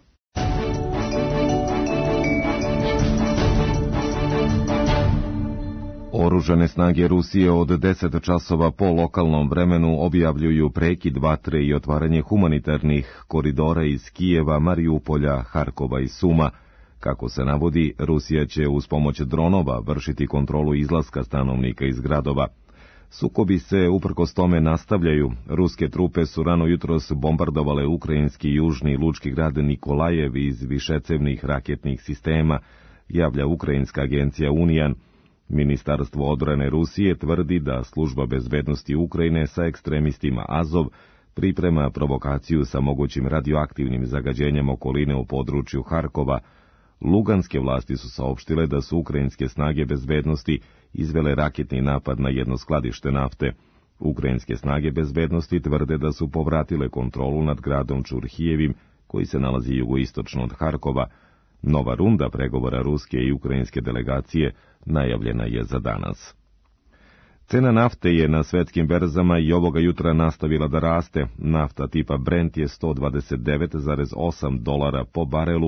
Oružane snage Rusije od 10 časova po lokalnom vremenu objavljuju prekid vatre i otvaranje humanitarnih koridora iz Kijeva, Marijupolja, Harkova i Suma. Kako se navodi, Rusija će uz pomoć dronova vršiti kontrolu izlaska stanovnika iz gradova. Sukobi se uprkos tome nastavljaju. Ruske trupe su rano jutros bombardovale ukrajinski južni lučki grad Nikolajev iz višecevnih raketnih sistema, javlja ukrajinska agencija Unijan. Ministarstvo odbrane Rusije tvrdi da služba bezbednosti Ukrajine sa ekstremistima Azov priprema provokaciju sa mogućim radioaktivnim zagađenjem okoline u području Harkova. Luganske vlasti su saopštile da su ukrajinske snage bezbednosti izvele raketni napad na jedno skladište nafte. Ukrajinske snage bezbednosti tvrde da su povratile kontrolu nad gradom Čurhijevim, koji se nalazi jugoistočno od Harkova. Nova runda pregovora ruske i ukrajinske delegacije najavljena je za danas. Cena nafte je na svetskim berzama i ovoga jutra nastavila da raste. Nafta tipa Brent je $129,8 po barelu,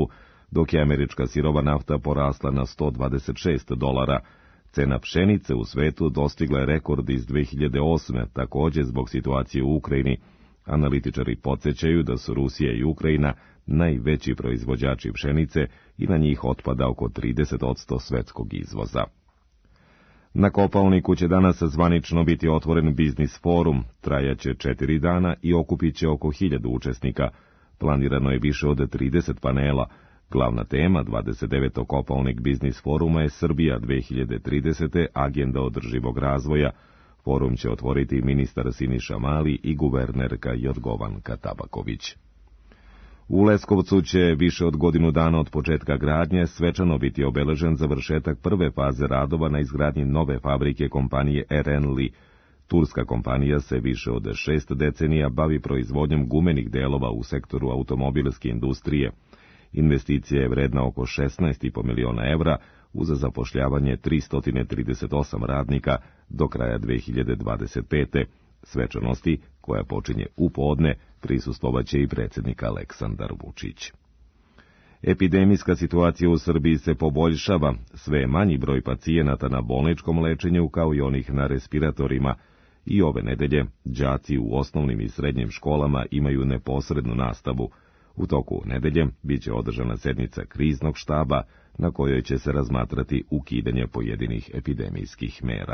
dok je američka sirova nafta porasla na $126. Cena pšenice u svetu dostigla je rekord iz 2008. također zbog situacije u Ukrajini. Analitičari podsjećaju da su Rusija i Ukrajina najveći proizvođači pšenice i na njih otpada oko 30% svetskog izvoza. Na Kopaoniku će danas zvanično biti otvoren biznis forum, trajaće 4 dana i okupit će oko 1000 učesnika. Planirano je više od 30 panela. Glavna tema 29. Kopaonik biznis foruma je Srbija 2030. agenda održivog razvoja. Forum će otvoriti ministar Siniša Mali i guvernerka Jorgovanka Tabaković. U Leskovcu će više od godinu dana od početka gradnje svečano biti obeležen završetak prve faze radova na izgradnji nove fabrike kompanije Erenli. Turska kompanija se više od 6 decenija bavi proizvodnjom gumenih delova u sektoru automobilske industrije. Investicija je vredna oko 16,5 miliona evra uz zapošljavanje 338 radnika do kraja 2025. Svečanosti, koja počinje u podne, prisustvovaće i predsjednik Aleksandar Vučić. Epidemijska situacija u Srbiji se poboljšava, sve je manji broj pacijenata na bolničkom lečenju kao i onih na respiratorima. I ove nedelje đaci u osnovnim i srednjim školama imaju neposrednu nastavu. U toku nedelje biće održana sednica kriznog štaba na kojoj će se razmatrati ukidanje pojedinih epidemijskih mera.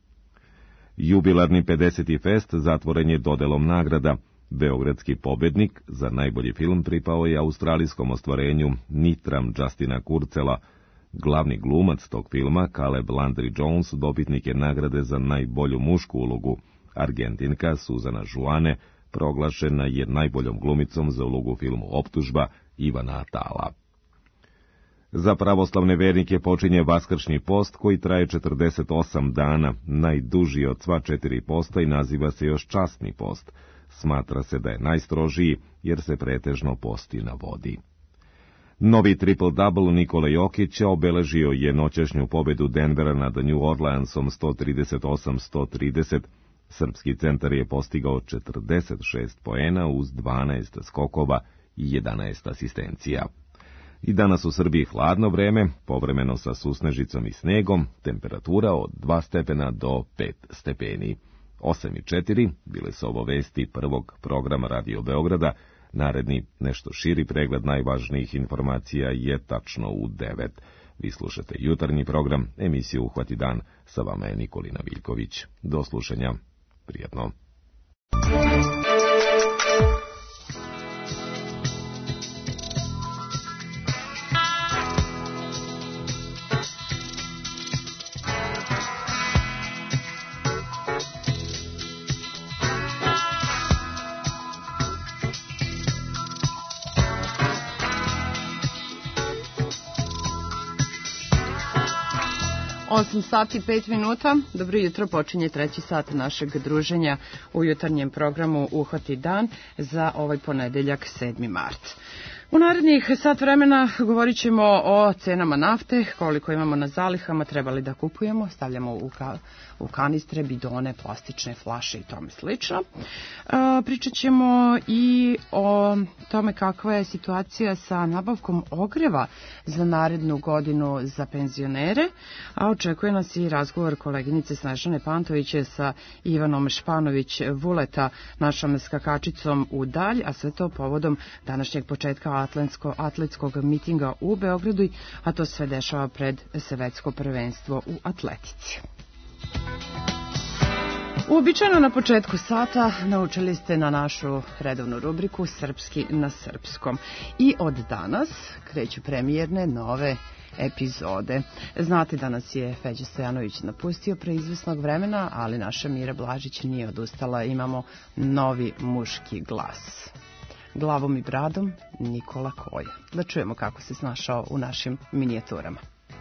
Jubilarni 50. fest zatvoren je dodelom nagrada. Beogradski pobednik za najbolji film pripao je australijskom ostvarenju Nitram Justina Kurcela. Glavni glumac tog filma, Caleb Landry Jones, dobitnik je nagrade za najbolju mušku ulogu. Argentinka Suzana Žuane proglašena je najboljom glumicom za ulogu u filmu Optužba Ivana Atala. Za pravoslavne vernike počinje vaskršnji post koji traje 48 dana, najduži od sva 4 posta i naziva se još časni post. Smatra se da je najstrožiji jer se pretežno posti na vodi. Novi triple-double Nikola Jokić obeležio je noćašnju pobedu Denvera nad New Orleansom 138-130. Srpski centar je postigao 46 poena uz 12 skokova i 11 asistencija. I danas u Srbiji hladno vreme, povremeno sa susnežicom i snegom, temperatura od 2 stepena do 5 stepeni. 8:04 bile su ovo vesti prvog programa Radio Beograda. Naredni, nešto širi pregled najvažnijih informacija je tačno u 9. Vi slušate jutarnji program, emisiju Uhvati dan, sa vama je Nikolina Viljković. Do slušanja, prijatno. Osam sati 5 minuta. Dobro jutro, počinje 3. sat našeg druženja u jutarnjem programu Uhvati dan za ovaj ponedeljak 7. mart. U narednih sat vremena govorit ćemo o cenama nafte, koliko imamo na zalihama, trebali da kupujemo, stavljamo u kanistre, bidone, plastične flaše i tome slično. Pričat ćemo i o tome kakva je situacija sa nabavkom ogreva za narednu godinu za penzionere, a očekuje nas i razgovor koleginice Snežane Pantoviće sa Ivanom Španović-Vuleta, našom skakačicom u dalj, a sve to povodom današnjeg početka atletskog mitinga u Beogradu, a to sve dešava pred svetsko prvenstvo u atletici. Uobičajeno na početku sata naučili ste na našu redovnu rubriku Srpski na srpskom. I od danas kreću premijerne nove epizode. Znate da nas je Feđa Stojanović napustio pre izvesnog vremena, ali naša Mira Blažić nije odustala. Imamo novi muški glas. Glavom i bradom Nikola Koja. Da čujemo kako se snašao u našim minijaturama.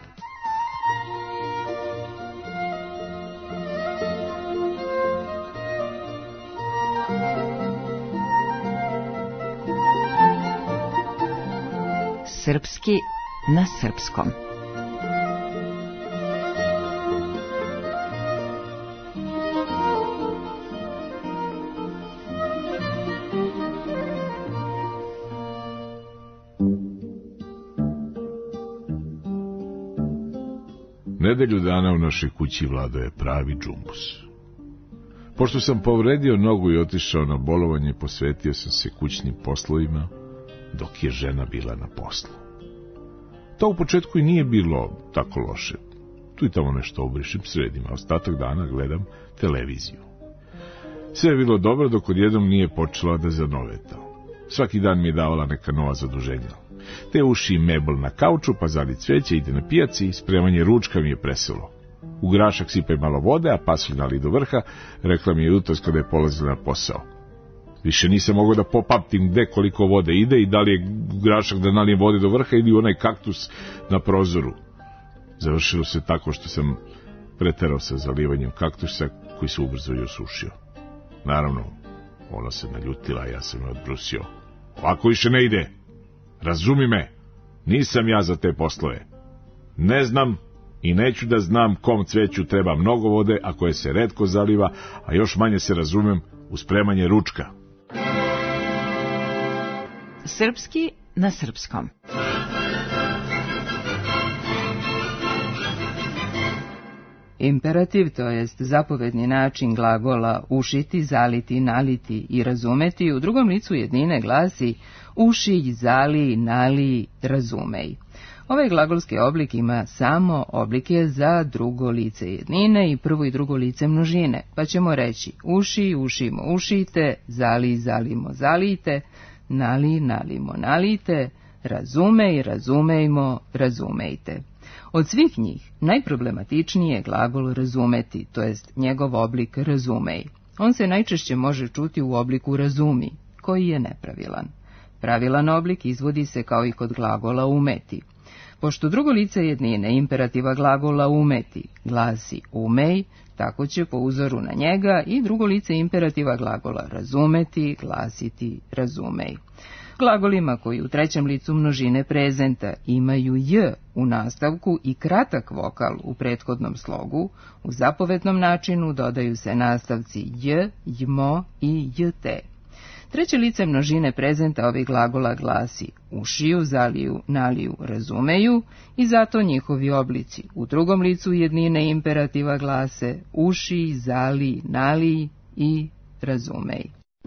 Srpski na srpskom. Nedelju dana u našoj kući vladao je pravi džumbus. Pošto sam povredio nogu i otišao na bolovanje, posvetio sam se kućnim poslovima, dok je žena bila na poslu. To u početku i nije bilo tako loše. Tu i tamo nešto obrišem, sredim, a ostatak dana gledam televiziju. Sve je bilo dobro dok odjednom nije počela da zanoveta. Svaki dan mi je davala neka nova zaduženja. Te uši mebel na kauču, pa zali cveće, ide na pijaci, spremanje ručka mi je preselo. U grašak sipaj malo vode, a pasulj nali do vrha, rekla mi je jutros kada je polazila na posao. Više nisam mogao da popamtim gde koliko vode ide i da li je grašak da nalijem vode do vrha ili onaj kaktus na prozoru. Završilo se tako što sam preterao sa zalivanjem kaktusa koji se ubrzo i osušio. Naravno, ona se naljutila, a ja sam je odbrusio. Ovako više ne ide. Razumi me, nisam ja za te poslove. Ne znam i neću da znam kom cveću treba mnogo vode, a koje se retko zaliva, a još manje se razumem u spremanje ručka. Srpski na srpskom. Imperativ, to jest zapovedni način glagola ušiti, zaliti, naliti i razumeti, u drugom licu jednine glasi uši, zali, nali, razumej. Ovaj glagolski oblik ima samo oblike za drugo lice jednine i prvo i drugo lice množine, pa ćemo reći uši, ušimo, ušite, zali, zalimo, zalite, nali, nalimo, nalite, razumej, razumejmo, razumejte. Od svih njih najproblematičniji je glagol razumeti, to jest njegov oblik razumej. On se najčešće može čuti u obliku razumi, koji je nepravilan. Pravilan oblik izvodi se kao i kod glagola umeti. Pošto drugo lice jednine imperativa glagola umeti glasi umej, tako će po uzoru na njega i drugo lice imperativa glagola razumeti glasiti razumej. Glagolima koji u trećem licu množine prezenta imaju j u nastavku i kratak vokal u prethodnom slogu, u zapovednom načinu dodaju se nastavci j, jmo i jte. Treće lice množine prezenta ovih glagola glasi ušiju, zaliju, naliju, razumeju i zato njihovi oblici u drugom licu jednine imperativa glase uši, zali, nali i razumej.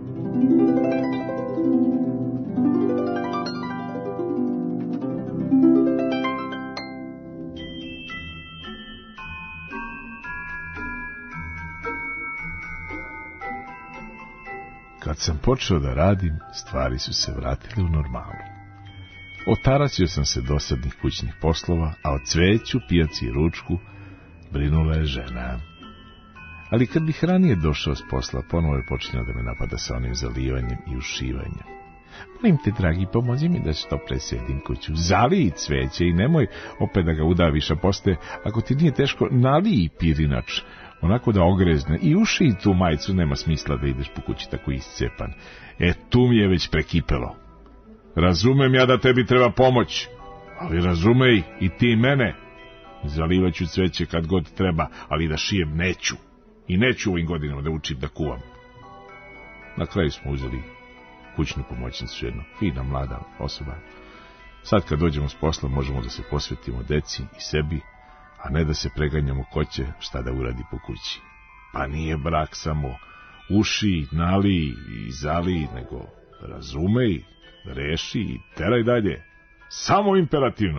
Kad sam počeo da radim, stvari su se vratile u normalu. Otaracio sam se dosadnih kućnih poslova, a o cveću, pijaci i ručku brinula je žena. Ali kad bih ranije došao s posla, ponovo je počinjao da me napada sa onim zalivanjem i ušivanjem. Molim te, dragi, pomozi mi da što presedim kuću. Zaliji cveće i nemoj opet da ga udaviš, a posle, ako ti nije teško, naliji pirinač, onako da ogrezne i uši tu majicu, nema smisla da ideš po kući tako iscepan. Tu mi je već prekipelo. Razumem ja da tebi treba pomoć, ali razumej i ti mene. Zalivaću cveće kad god treba, ali da šijem neću. I neću ovim godinama da učim da kuvam. Na kraju smo uzeli kućnu pomoćnicu, jedna fina mlada osoba. Sad kad dođemo s posla možemo da se posvetimo deci i sebi, a ne da se preganjamo ko će šta da uradi po kući. Pa nije brak samo uši, nali i zali, nego razumej, reši i teraj dalje. Samo imperativno.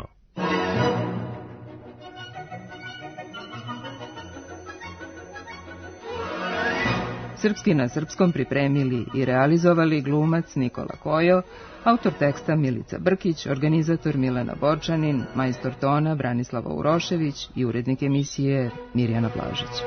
Srpski na srpskom pripremili i realizovali glumac Nikola Kojo, autor teksta Milica Brkić, organizator Milena Borčanin, majstor tona Branislava Urošević i urednik emisije Mirjana Blažić.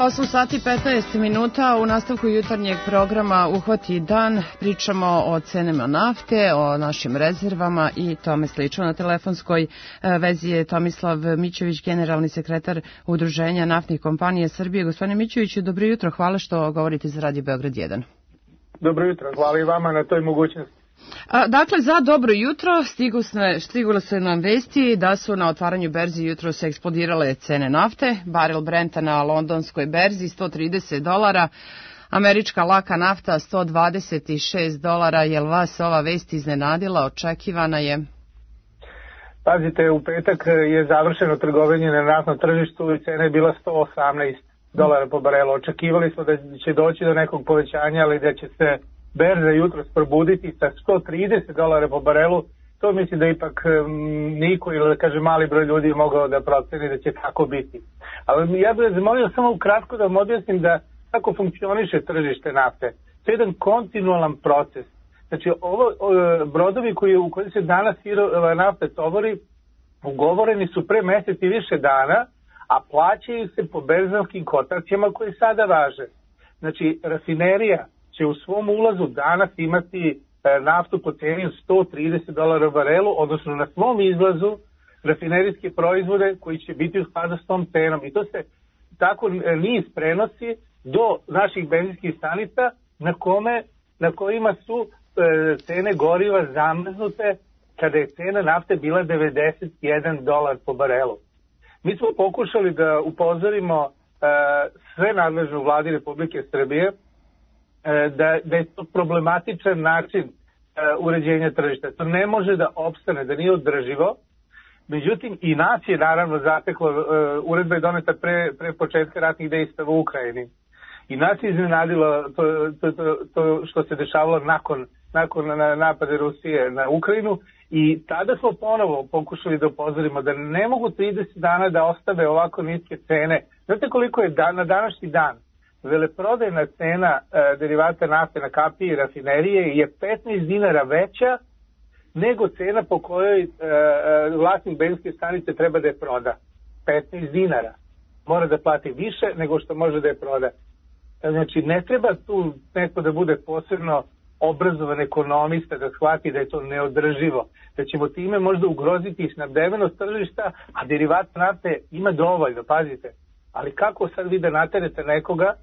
8 sati 15 minuta u nastavku jutarnjeg programa Uhvati dan. Pričamo o cenama nafte, o našim rezervama i tome slično. Na telefonskoj vezi je Tomislav Mićević, generalni sekretar Udruženja naftnih kompanija Srbije. Gospodine Mićeviću, dobro jutro, hvala što govorite za Radio Beograd 1. Dobro jutro, hvala i vama na toj mogućnosti. Dakle, za dobro jutro stiglo se nam vesti da su na otvaranju berzi jutro se eksplodirale cene nafte. Barel Brenta na londonskoj berzi $130, američka laka nafta $126. Jel vas ova vest iznenadila, očekivana je? Pazite, u petak je završeno trgovanje na naftnom tržištu i cena je bila $118 po barelu. Očekivali smo da će doći do nekog povećanja, ali da će se berza jutros probuditi sa $130 po barelu. To mislim da ipak niko ili da kaže mali broj ljudi je mogao da proceni da će tako biti. Ali ja bih zamolio samo ukratko da vam objasnim da kako funkcioniše tržište nafte. To je jedan kontinualan proces. Znači, brodovi u kojim se danas sirova nafta tovori ugovoreni su pre mesec i više dana, a plaćaju se po berzanskim kotacijama koji sada važe. Znači, rafinerija će u svom ulazu danas imati naftu po ceni od $130 barelu, odnosno na svom izlazu rafinerijske proizvode koji će biti u skladu s tom cenom. I to se tako niz prenosi do naših benzinskih stanica na kojima su cene goriva zamrznute kada je cena nafte bila $91 po barelu. Mi smo pokušali da upozorimo sve nadležne u vladi Republike Srbije da je to problematičan način uređenja tržišta. To ne može da opstane, da nije održivo. Međutim, i nas je naravno zateklo, uredba je doneta pre početka ratnih dejstava u Ukrajini. I nas je iznenadilo to što se dešavalo nakon napada Rusije na Ukrajinu i tada smo ponovo pokušali da upozorimo da ne mogu 30 dana da ostave ovako niske cene. Znate koliko je na današnji dan veleprodajna cena derivata nafte na kapiji i rafinerije je $15 veća nego cena po kojoj vlasnik benzinske stanice treba da je proda. $15. Mora da plati više nego što može da je proda. Znači, ne treba tu neko da bude posebno obrazovan ekonomista da shvati da je to neodrživo. Da ćemo time možda ugroziti snabdevenost tržišta, a derivat nafte ima dovoljno, pazite. Ali kako sad vi da naterete nekoga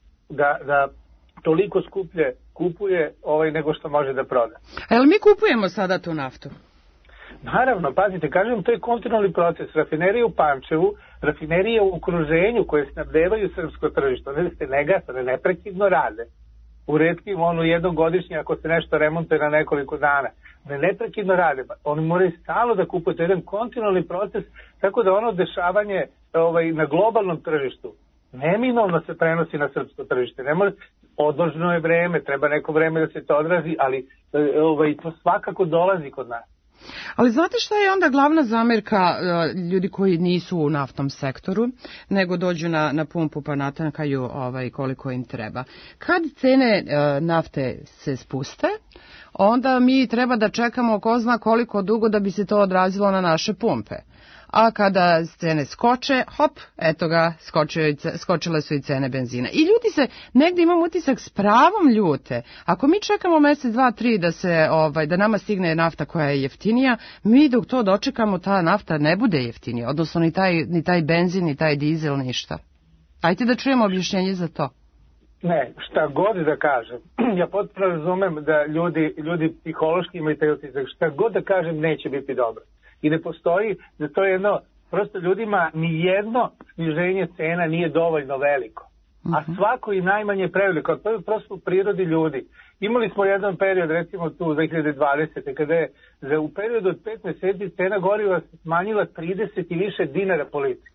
da toliko skuplje kupuje nego što može da proda? A jel mi kupujemo sada tu naftu? Naravno, pazite, kažem, to je kontinualni proces. Rafinerije u Pančevu, rafinerije u okruženju koje snabdevaju srpsko tržište, one se ne gase, one neprekidno rade. U retkim, jednom godišnje, ako se nešto remontuje na nekoliko dana, ne neprekidno rade. Oni moraju stalno da kupuju, to je jedan kontinualni proces, tako da ono dešavanje na globalnom tržištu neminovno se prenosi na srpsko tržište. Ne može, odložno je vreme, treba neko vreme da se to odrazi, ali to svakako dolazi kod nas. Ali znate šta je onda glavna zamerka ljudi koji nisu u naftnom sektoru, nego dođu na pumpu pa natankaju koliko im treba. Kad cene nafte se spuste, onda mi treba da čekamo ko zna koliko dugo da bi se to odrazilo na naše pumpe. A kada cene skoče, hop, eto ga, skočile su i cene benzina. I ljudi se, negdje imam utisak, s pravom ljute. Ako mi čekamo mesec, 2, 3 da nama stigne nafta koja je jeftinija, mi dok to dočekamo, ta nafta ne bude jeftinija. Odnosno ni taj benzin, ni taj dizel, ništa. Ajde da čujemo objašnjenje za to. Ne, šta god da kažem, ja potpuno razumem da ljudi psihološki imaju taj utisak, šta god da kažem neće biti dobro. I ne postoji, da to je prosto ljudima nijedno sniženje cena nije dovoljno veliko. A svako i najmanje preveliko, to je prosto u prirodi ljudi. Imali smo jedan period, recimo tu 2020. kada je u periodu od 5 meseci cena goriva smanjila 30 i više dinara po litri.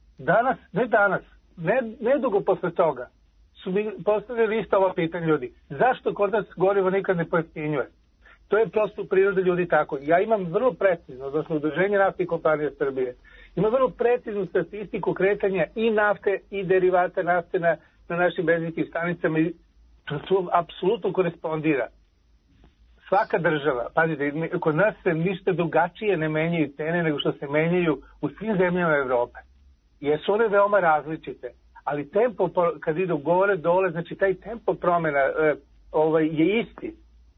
Nedugo posle toga su mi postavili isto ovo pitanje ljudi. Zašto kod nas gorivo nikad ne pojeftinjuje? To je prosto u prirodi ljudi tako. Ja imam vrlo precizno, odnosno Udruženje naftnih kompanija Srbije, ima vrlo preciznu statistiku kretanja i nafte i derivata nafte na našim benzinskim stanicama i to apsolutno korespondira. Svaka država, pazite, kod nas se ništa drugačije ne menjaju cene nego što se menjaju u svim zemljama Evrope. Jer su one veoma različite. ali tempo kad idu gore dole, znači taj tempo promjena je isti.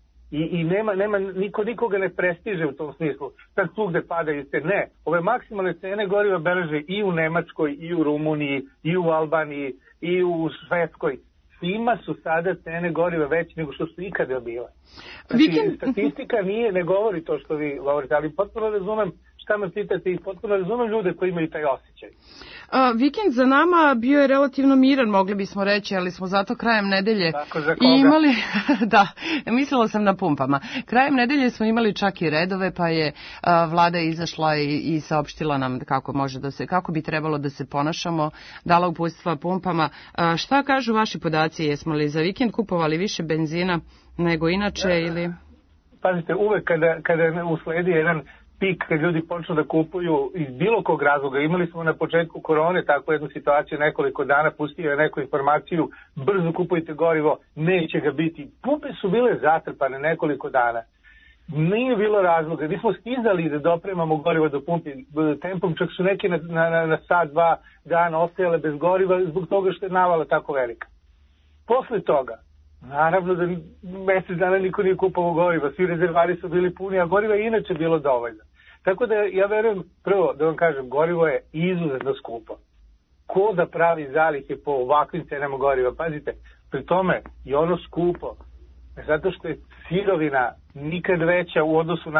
I nema nikoga ne prestiže u tom smislu. Sad svugde padaju cene. Ne, ove maksimalne cene goriva beleže i u Nemačkoj, i u Rumuniji, i u Albaniji, i u Švedskoj. Svima su sada cene goriva veće nego što su ikada bile. Znači, statistika ne govori to što vi govorite, ali potpuno razumem šta me pitate i potpuno razumem ljude koji imaju taj osjećaj. Vikend za nama bio je relativno miran, mogli bismo reći, ali smo zato krajem nedelje imali, da, mislila sam na pumpama. Krajem nedelje smo imali čak i redove, pa je vlada izašla i saopštila nam kako bi trebalo da se ponašamo, dala uputstva pumpama. Šta kažu vaši podaci, jesmo li za vikend kupovali više benzina nego inače ili? Pazite, uvek kada usledi jedan pik kad ljudi počnu da kupuju iz bilo kog razloga. Imali smo na početku korone takvu jednu situaciju, nekoliko dana pustio je neku informaciju, brzo kupujte gorivo, neće ga biti. Pumpe su bile zatrpane nekoliko dana. Nije bilo razloga, nismo stizali da dopremamo gorivo do pumpi tempom, čak su neki na sat, 2 dana ostajale bez goriva zbog toga što je navala tako velika. Posle toga, naravno da mesec dana niko nije kupovao goriva, svi rezervari su bili puni, a goriva je inače bilo dovoljno. Tako da ja verujem, prvo da vam kažem, gorivo je izuzetno skupo. Ko da pravi zalihe po ovakvim cenama goriva? Pazite, pri tome je ono skupo, zato što je sirovina nikad veća u odnosu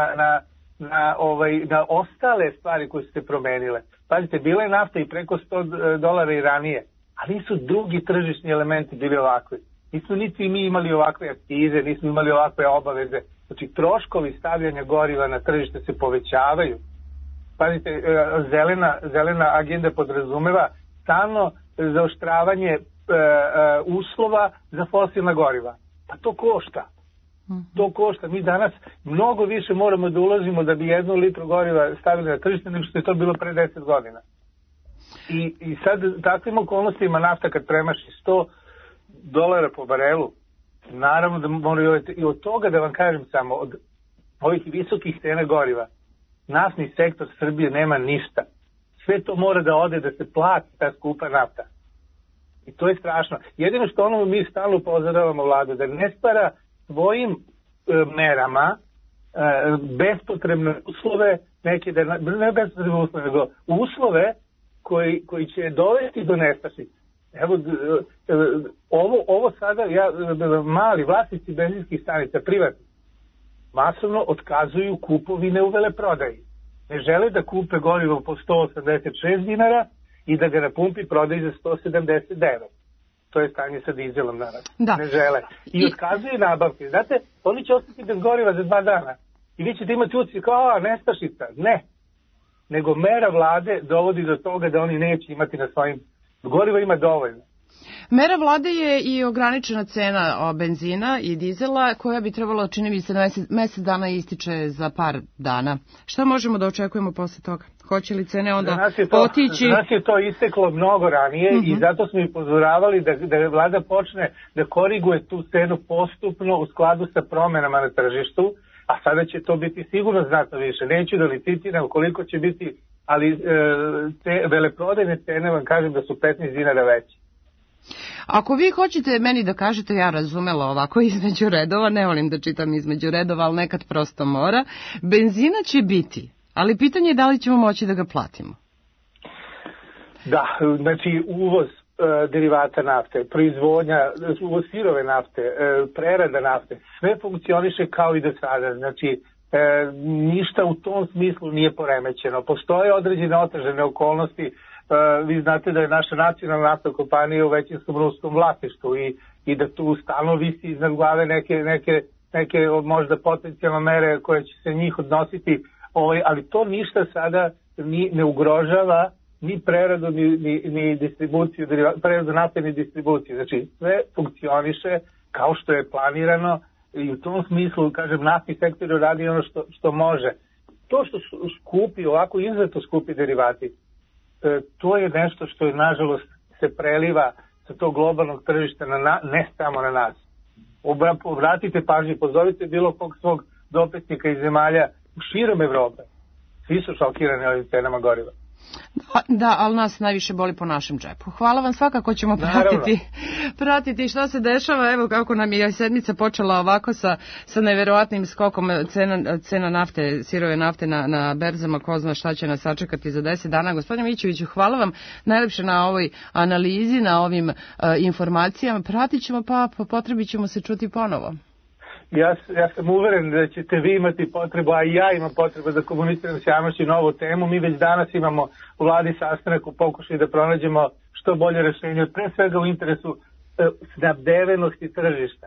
na ostale stvari koje su se promenile. Pazite, bila je nafta i preko $100 i ranije, ali nisu drugi tržišni elementi bili ovakvi. Nismo niti mi imali ovakve akcize, nismo imali ovakve obaveze. Znači, troškovi stavljanja goriva na tržište se povećavaju. Pazite, zelena agenda podrazumeva stalno zaoštravanje uslova za fosilna goriva. Pa to košta. To košta. Mi danas mnogo više moramo da ulazimo da bi 1 litru goriva stavili na tržište nego što je to bilo pre 10 godina. I sad takvim okolnostima nafta kad premaši $100 po barelu, naravno da moraju i od toga da vam kažem samo, od ovih visokih cena goriva, naftni sektor Srbije nema ništa. Sve to mora da ode da se plati ta skupa nafta. I to je strašno. Jedino što mi stalno upozoravamo vladu, da ne stvara svojim merama bespotrebne uslove, ne bespotrebne uslove, nego uslove koji će dovesti do nestašice. Evo, ovo sada, mali vlasnici benzinskih stanica, privatni, masovno otkazuju kupovine u veleprodaji. Ne žele da kupe gorivo po $186 i da ga na pumpi prodaju za $179. To je stanje sa dizelom, naravno. Da. Ne žele. I otkazuju nabavke. Znate, oni će ostati bez goriva za 2 dana. I vi ćete imati ucik kao, nestašica. Ne. Nego mera vlade dovodi do toga da oni neće imati na svojim... Goriva ima dovoljno. Mera vlade je i ograničena cena benzina i dizela koja bi trebalo, čini mi se, mesec dana ističe za par dana. Šta možemo da očekujemo posle toga? Hoće li cene onda otići? Za nas je to isteklo mnogo ranije i zato smo i pozoravali da vlada počne da koriguje tu cenu postupno u skladu sa promenama na tržištu, a sada će to biti sigurno znatno više. Neću da licitiram koliko će biti, ali te veleprodajne cene vam kažem da su $15 veće. Ako vi hoćete meni da kažete, ja razumela ovako između redova, ne volim da čitam između redova, ali nekad prosto mora, benzina će biti, ali pitanje je da li ćemo moći da ga platimo. Da, znači uvoz derivata nafte, proizvodnja, uvoz sirove nafte, prerada nafte, sve funkcioniše kao i do sada, znači ništa u tom smislu nije poremećeno. Postoje određene otežane okolnosti. Vi znate da je naša nacionalna naftna kompanija u većinskom ruskom vlasništvu i da tu stalno visi iznad glave neke možda potencijalne mere koje će se njih odnositi, ali to ništa sada ne ugrožava ni preradu ni distribuciju, preradu nafte ni distribuciju. Znači sve funkcioniše kao što je planirano i u tom smislu, kažem, naftni sektor radi ono što može. To što su skupi, ovako izuzetno skupi derivati, to je nešto što je, nažalost, se preliva sa tog globalnog tržišta ne samo na nas. Obratite pažnju, pozovite bilo kog svog dopisnika iz zemalja širom Evrope. Svi su šokirani ovim cenama goriva. Da, ali nas najviše boli po našem džepu. Hvala vam, svakako ćemo pratiti šta se dešava. Evo kako nam je sedmica počela ovako sa neverovatnim skokom cena nafte, sirove nafte na berzama, ko zna šta će nas sačekati za 10 dana. Gospodine Mićeviću, hvala vam najlepše na ovoj analizi, na ovim informacijama. Pratit ćemo pa po potrebi ćemo se čuti ponovo. Ja sam uveren da ćete vi imati potrebu, a i ja imam potrebu da komuniciram s javnošću novu temu. Mi već danas imamo u vladi sastanak u pokušaju da pronađemo što bolje rešenje, pre svega u interesu snabdevenosti tržišta.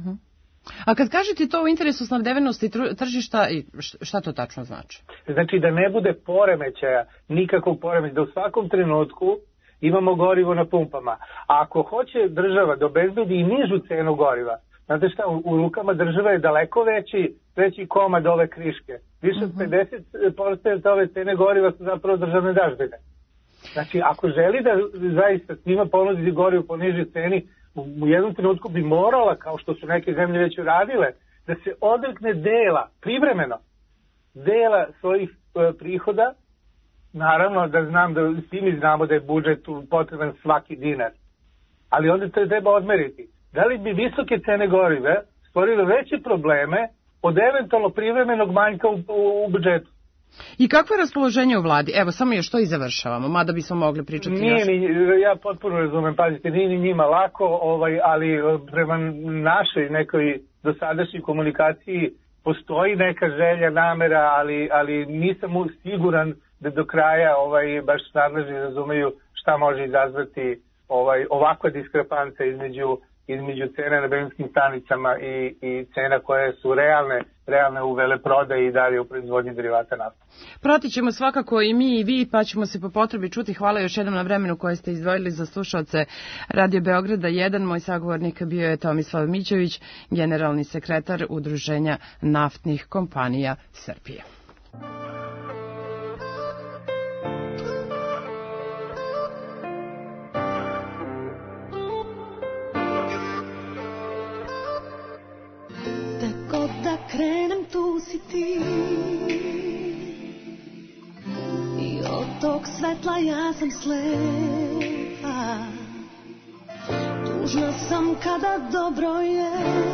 A kad kažete to u interesu snabdevenosti tržišta, šta to tačno znači? Znači da ne bude poremećaja, nikakvog poremećaja, da u svakom trenutku imamo gorivo na pumpama. A ako hoće država da obezbedi i nižu cenu goriva, znate šta, u rukama države je daleko veći komad ove kriške. Više od 50% ove cene goriva su zapravo državne dažbine. Znači, ako želi da zaista svima ponudi gorivo po nižoj ceni, u jednom trenutku bi morala, kao što su neke zemlje već uradile, da se odrekne privremeno dela svojih prihoda. Naravno da svi mi znamo da je budžetu potreban svaki dinar. Ali onda to treba odmeriti. Da li bi visoke cene goriva stvorile veće probleme od eventualno privremenog manjka u budžetu? I kakvo je raspoloženje u vladi? Evo, samo još to i završavamo, mada bismo mogli pričati još. Ja potpuno razumem, pazite, nije ni njima lako, ali prema našoj nekoj dosadašnjoj komunikaciji postoji neka želja, namera, ali nisam siguran da do kraja baš nadležni razumeju šta može izazvati ovakva diskrepanca između cene na benzinskim stanicama i cena koje su realne u veleprodaji i dalje u proizvodnji derivata nafte. Pratit ćemo svakako i mi i vi, pa ćemo se po potrebi čuti. Hvala još jednom na vremenu koje ste izdvojili za slušaoce Radio Beograda 1. Moj sagovornik bio je Tomislav Mićević, generalni sekretar Udruženja naftnih kompanija Srbije. Krenem, tu si ti i od tog svetla ja sam slepa. Tužna sam kada dobro je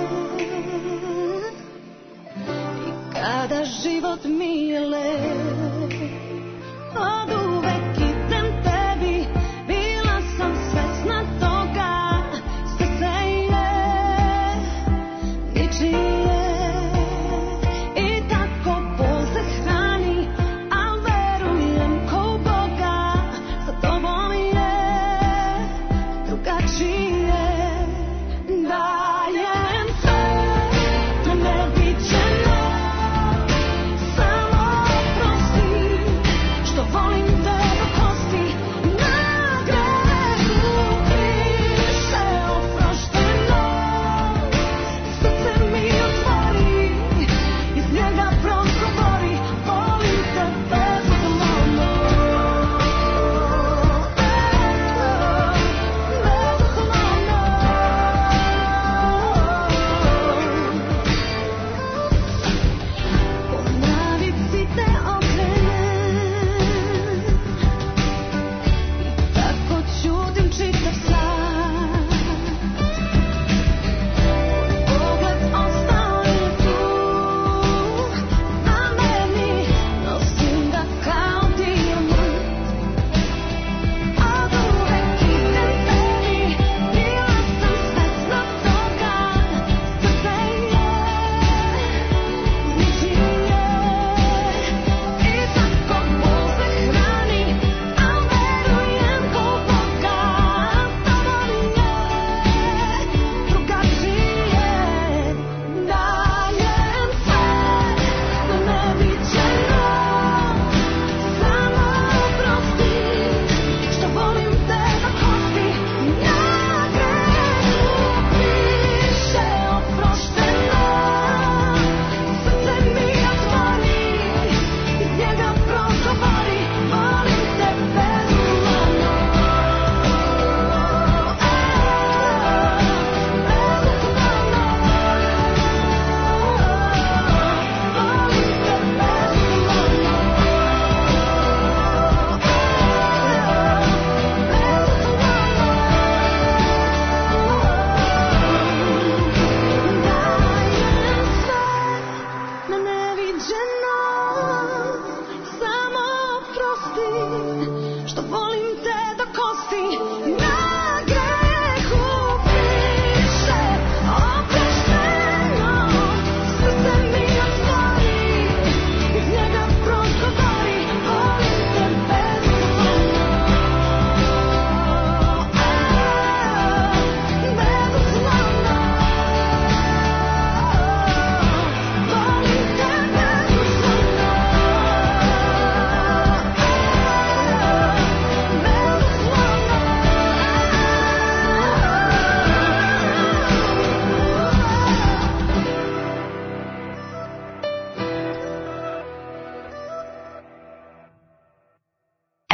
i kada život mi je lep. Od uvek idem tebi, bila sam svesna toga, srce je ničije. Samo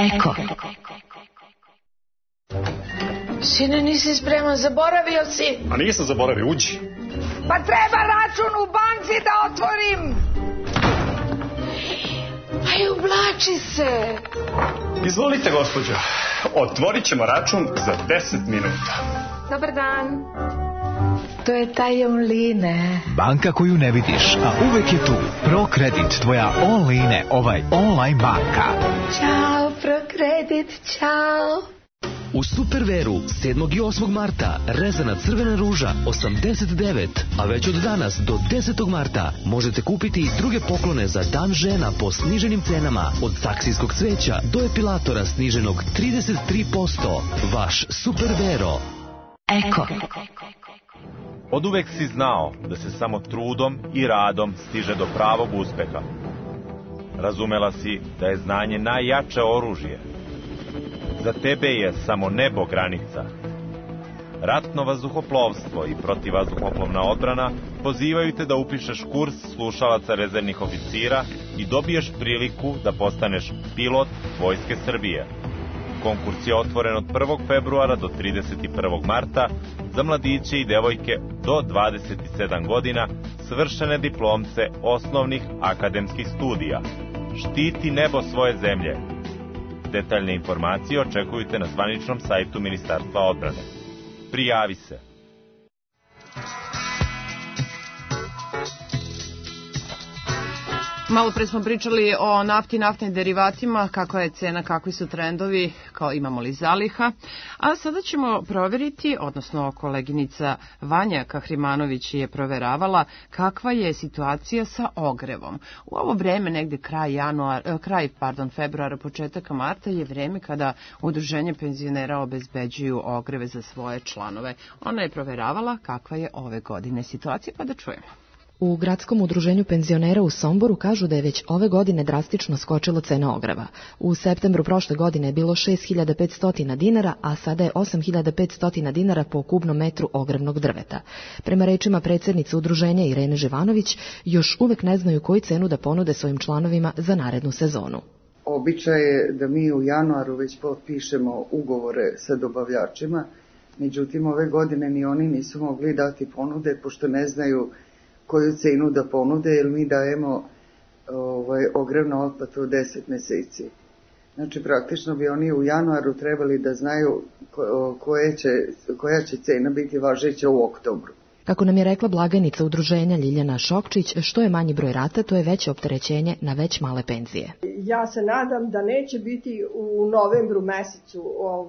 Eko. Sine, nisi spreman, zaboravio si? A nisam zaboravio, uđi. Pa treba račun u banci da otvorim. Aj, ublači se. Izvolite, gospođo. Otvorit ćemo račun za 10 minuta. Dobar dan. To je taj Online. Banka koju ne vidiš, a uvek je tu. ProKredit, tvoja online, online banka. Ćao, ProKredit, ćao. U Superveru 7. i 8. marta rezana crvena ruža 89, a već od danas do 10. marta možete kupiti i druge poklone za Dan žena po sniženim cenama, od saksijskog cveća do epilatora sniženog 33%. Vaš Supervero. Eko. Oduvek si znao da se samo trudom i radom stiže do pravog uspeha. Razumela si da je znanje najjače oružje. Za tebe je samo nebo granica. Ratno vazduhoplovstvo i protivvazduhoplovna odbrana pozivaju te da upišeš kurs slušalaca rezervnih oficira i dobiješ priliku da postaneš pilot Vojske Srbije. Konkurs je otvoren od 1. februara do 31. marta za mladiće i devojke do 27 godina, svršene diplomce osnovnih akademskih studija. Štiti nebo svoje zemlje. Detaljne informacije očekujte na zvaničnom sajtu Ministarstva odbrane. Prijavi se. Malo pre smo pričali o nafti i naftnim derivatima, kakva je cena, kakvi su trendovi, kao imamo li zaliha. A sada ćemo proveriti, odnosno koleginica Vanja Kahrimanović je proveravala kakva je situacija sa ogrevom. U ovo vreme, negde kraj februara, početak marta je vreme kada udruženje penzionera obezbeđuju ogreve za svoje članove. Ona je proveravala kakva je ove godine situacija, pa da čujemo. U gradskom udruženju penzionera u Somboru kažu da je već ove godine drastično skočilo cena ogreva. U septembru prošle godine je bilo 6.500 dinara, a sada je 8.500 dinara po kubnom metru ogrevnog drveta. Prema rečima predsjednice udruženja Irene Živanović, još uvek ne znaju koju cenu da ponude svojim članovima za narednu sezonu. Običaj je da mi u januaru već potpišemo ugovore sa dobavljačima, međutim ove godine ni oni nisu mogli dati ponude, pošto ne znaju koju cenu da ponude, jer mi dajemo ogrevnu otplatu od 10 meseci. Znači, praktično bi oni u januaru trebali da znaju koja će cena biti važeća u oktobru. Kako nam je rekla blagajnica udruženja Ljiljana Šokčić, što je manji broj rata, to je veće opterećenje na već male penzije. Ja se nadam da neće biti u novembru mesecu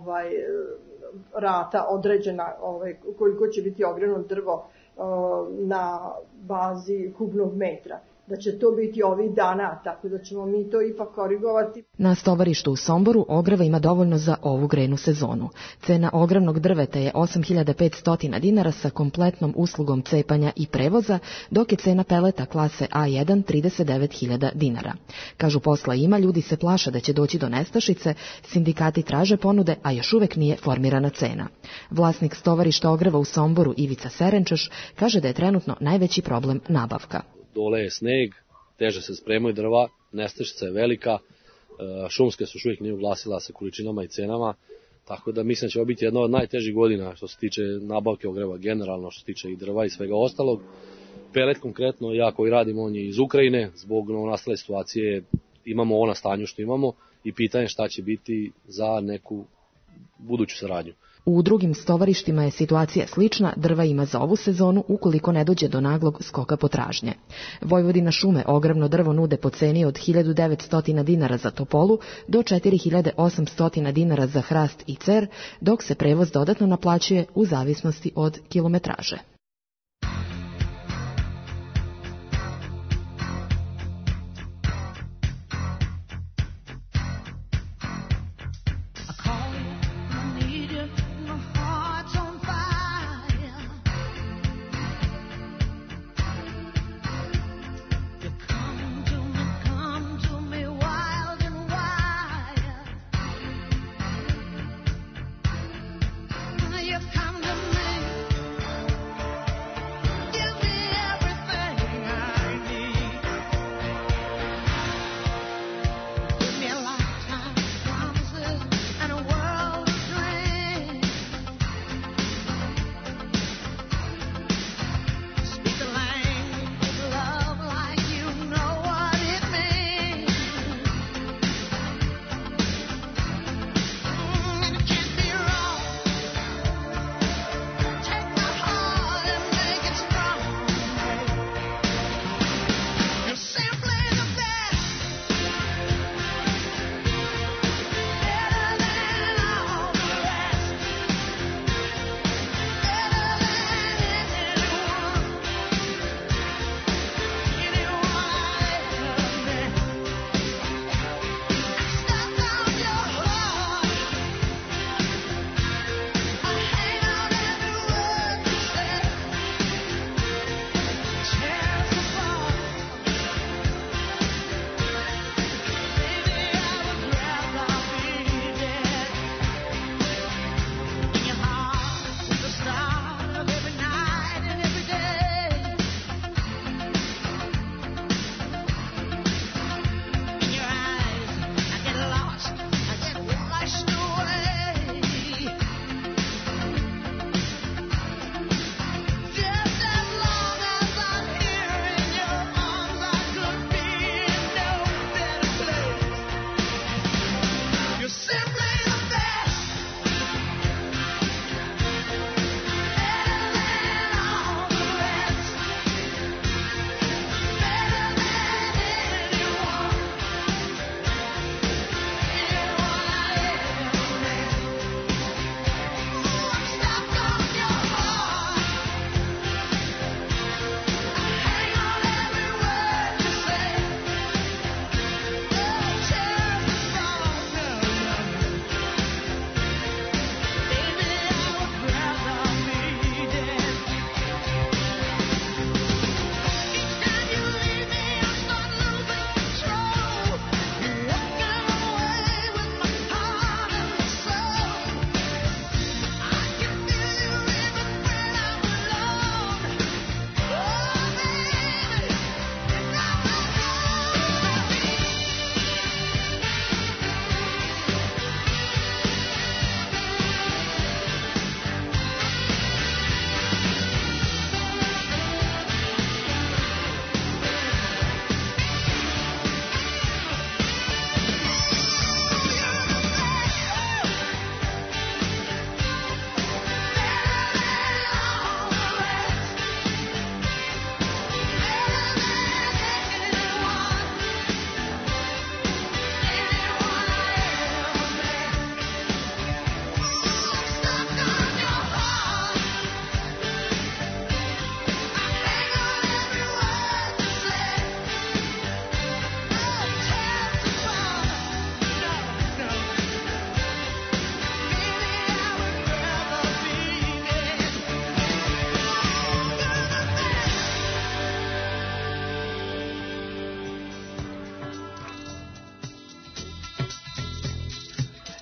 rata određena koliko će biti ogrevno drvo na bazi kubnog metra, da će to biti ovih dana, tako da ćemo mi to ipak korigovati. Na stovarištu u Somboru ogreva ima dovoljno za ovu grejnu sezonu. Cena ogrevnog drveta je 8.500 dinara sa kompletnom uslugom cepanja i prevoza, dok je cena peleta klase A1 39.000 dinara. Kažu posla ima, ljudi se plaše da će doći do nestašice, sindikati traže ponude, a još uvek nije formirana cena. Vlasnik stovarišta ogreva u Somboru Ivica Serenčeš kaže da je trenutno najveći problem nabavka. Dole je sneg, teže se spremaju drva, nestašica je velika, šumske su još uvijek nije uglasila sa količinama i cenama, tako da mislim da će ovo biti jedna od najtežih godina što se tiče nabavke ogreva generalno, što se tiče i drva i svega ostalog. Pelet konkretno, ja koji radim, on je iz Ukrajine, zbog novonastale situacije imamo ovo na stanju što imamo i pitanje šta će biti za neku buduću saradnju. U drugim stovarištima je situacija slična, drva ima za ovu sezonu ukoliko ne dođe do naglog skoka potražnje. Vojvodina šume ogrevno drvo nude po ceni od 1.900 dinara za topolu do 4.800 dinara za hrast i cer, dok se prevoz dodatno naplaćuje u zavisnosti od kilometraže.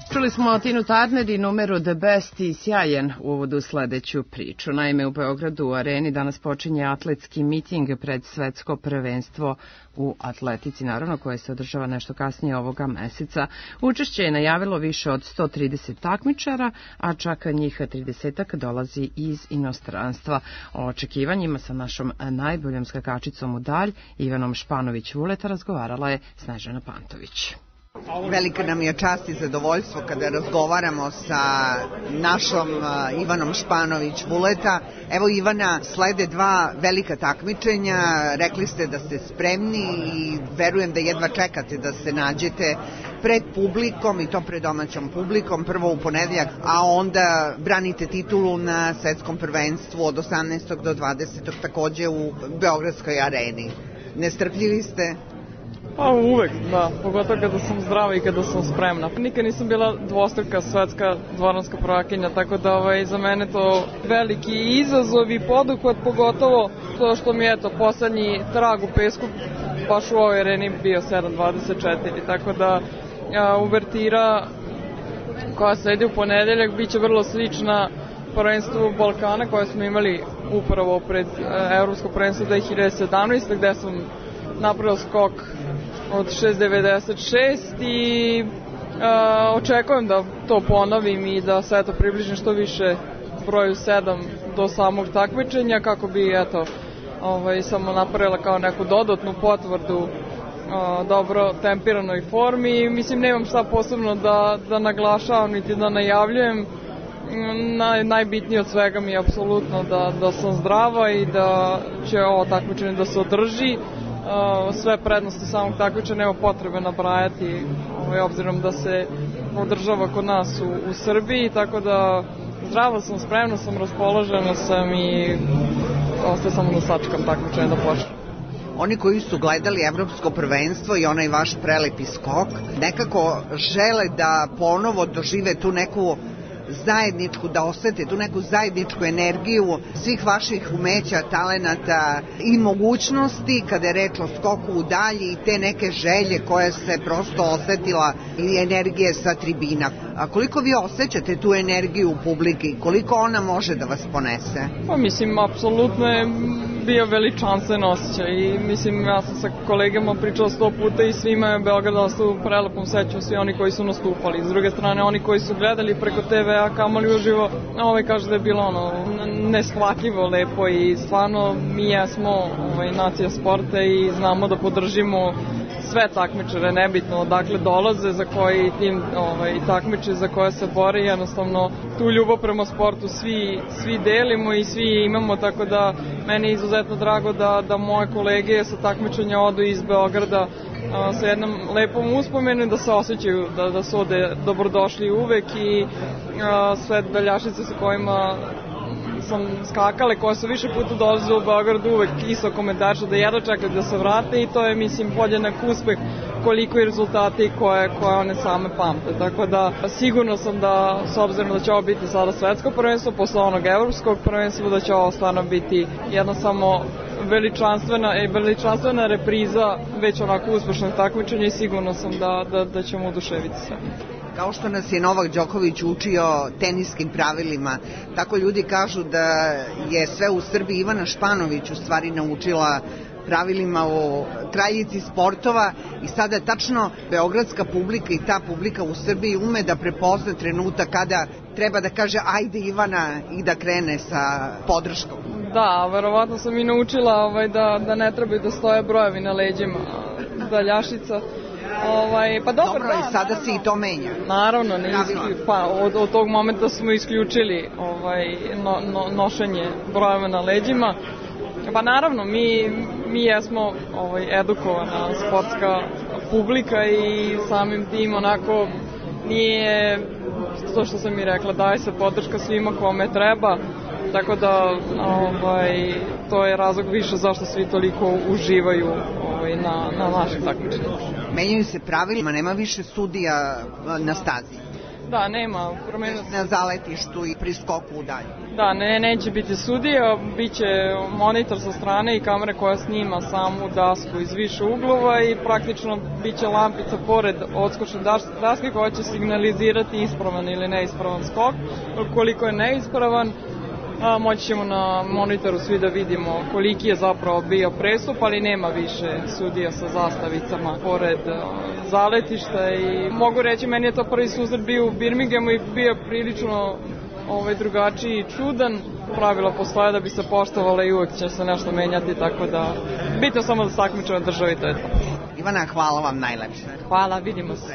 Čuli smo Tinu Turner i numeru The Best i sjajan uvod u sledeću priču. Naime, u Beogradu u areni danas počinje atletski miting pred svetsko prvenstvo u atletici, naravno, koje se održava nešto kasnije ovoga meseca. Učešće je najavilo više od 130 takmičara, a čak njih 30 dolazi iz inostranstva. O očekivanjima sa našom najboljom skakačicom u dalj, Ivanom Španović-Vuleta, razgovarala je Snežana Pantović. Velika nam je čast i zadovoljstvo kada razgovaramo sa našom Ivanom Španović-Vuleta. Evo, Ivana, slede 2 velika takmičenja, rekli ste da ste spremni i verujem da jedva čekate da se nađete pred publikom, i to pred domaćom publikom, prvo u ponedeljak, a onda branite titulu na svetskom prvenstvu od 18. do 20. takođe u Beogradskoj areni. Nestrpljivi ste? Pa uvek, da, pogotovo kada sam zdrava i kada sam spremna. Nikad nisam bila dvostruka svetska dvoranska prvakinja, tako da za mene to veliki izazov i poduhvat, pogotovo to što mi je poslednji trag u pesku baš u ovoj areni bio 7.24, tako da uvertira koja sledi u ponedeljak biće vrlo slična prvenstvu Balkana koje smo imali upravo pred Evropsko prvenstvo 2017. gde sam napravila skok od 6.96 i očekujem da to ponovim i da se približim što više broju 7 do samog takmičenja kako bi samo napravila kao neku dodatnu potvrdu dobro tempiranoj formi. Mislim, nemam šta posebno da naglašavam niti da najavljujem. Najbitnije od svega mi je apsolutno da sam zdrava i da će ovo takmičenje da se održi. Sve prednosti samog takmičenja nema potrebe nabrajati, obzirom da se održava kod nas u Srbiji, tako da zdrava sam, spremna sam, raspoložena sam i ostaje samo da sačekam takmičenje da počne. Oni koji su gledali Evropsko prvenstvo i onaj vaš prelepi skok, nekako žele da ponovo dožive tu neku zajedničku, da osete tu neku zajedničku energiju svih vaših umeća, talenata i mogućnosti kada je reč o skoku u dalji i te neke želje koje se prosto osetila i energije sa tribina. A koliko vi osjećate tu energiju u publiki? Koliko ona može da vas ponese? Pa mislim, apsolutno je bio veličanstven osjećaj i mislim, ja sam sa kolegama pričala 100 puta i svima je Beograd ostao u prelepom sećanju, svi oni koji su nastupali. S druge strane, oni koji su gledali preko TV-a kamoli uživo, kaže da je bilo neshvatljivo lepo i stvarno mi jesmo nacija sporta i znamo da podržimo sve takmičare, nebitno odakle dolaze, za koji tim takmiče za koje se bore, jednostavno tu ljubav prema sportu svi delimo i svi imamo, tako da meni je izuzetno drago da moje kolege sa takmičenja odu iz Beograda sa jednom lepom uspomenu, da se osjećaju da su ovde dobrodošli uvek i sve veljašice sa kojima sam skakale, koje su više puta dolazile u Beogradu, uvek isto komentarša da jedno čekaju da se vrate i to je, mislim, podjednak uspeh koliko i rezultati koje one same pamte. Tako da sigurno sam da, s obzirom da će ovo biti sada svetsko prvenstvo, posle onog evropskog prvenstva, da će ovo stvarno biti jedno samo veličanstvena repriza već onako uspešnog takmičenja i sigurno sam da ćemo oduševiti sve. Kao što nas je Novak Đoković učio teniskim pravilima, tako ljudi kažu da je sve u Srbiji Ivana Španović u stvari naučila pravilima o kraljici sportova i sada tačno beogradska publika i ta publika u Srbiji ume da prepozna trenutak kada treba da kaže ajde Ivana i da krene sa podrškom. Da, verovatno sam i naučila da ne trebaju da stoje brojevi na leđima daljašica. Pa dobro, i sada se i to menja. Naravno, od tog momenta smo isključili nošenje brojeva na leđima. Pa naravno, mi jesmo edukovana sportska publika i samim tim onako nije to što sam i rekla, daje se podrška svima kome treba, tako da to je razlog više zašto svi toliko uživaju na naših takmičenjima. Menjaju se pravilima, nema više sudija na stazi. Da, nema promena. Na zaletištu i pri skoku u dalju. Da, neće biti sudija, bit će monitor sa strane i kamera koja snima samu dasku iz više uglova i praktično bit će lampica pored odskočne daske koja će signalizirati ispravan ili neispravan skok. Koliko je neispravan, moći ćemo na monitoru svi da vidimo koliki je zapravo bio prestup, ali nema više sudija sa zastavicama pored zaletišta i mogu reći, meni je to prvi susret bio u Birminghamu i bio prilično drugačiji i čudan. Pravila postoje da bi se poštovala i uvek će se nešto menjati, tako da bitno samo da se takmičimo državi, to je to. Ivana, hvala vam najlepše. Hvala, vidimo se.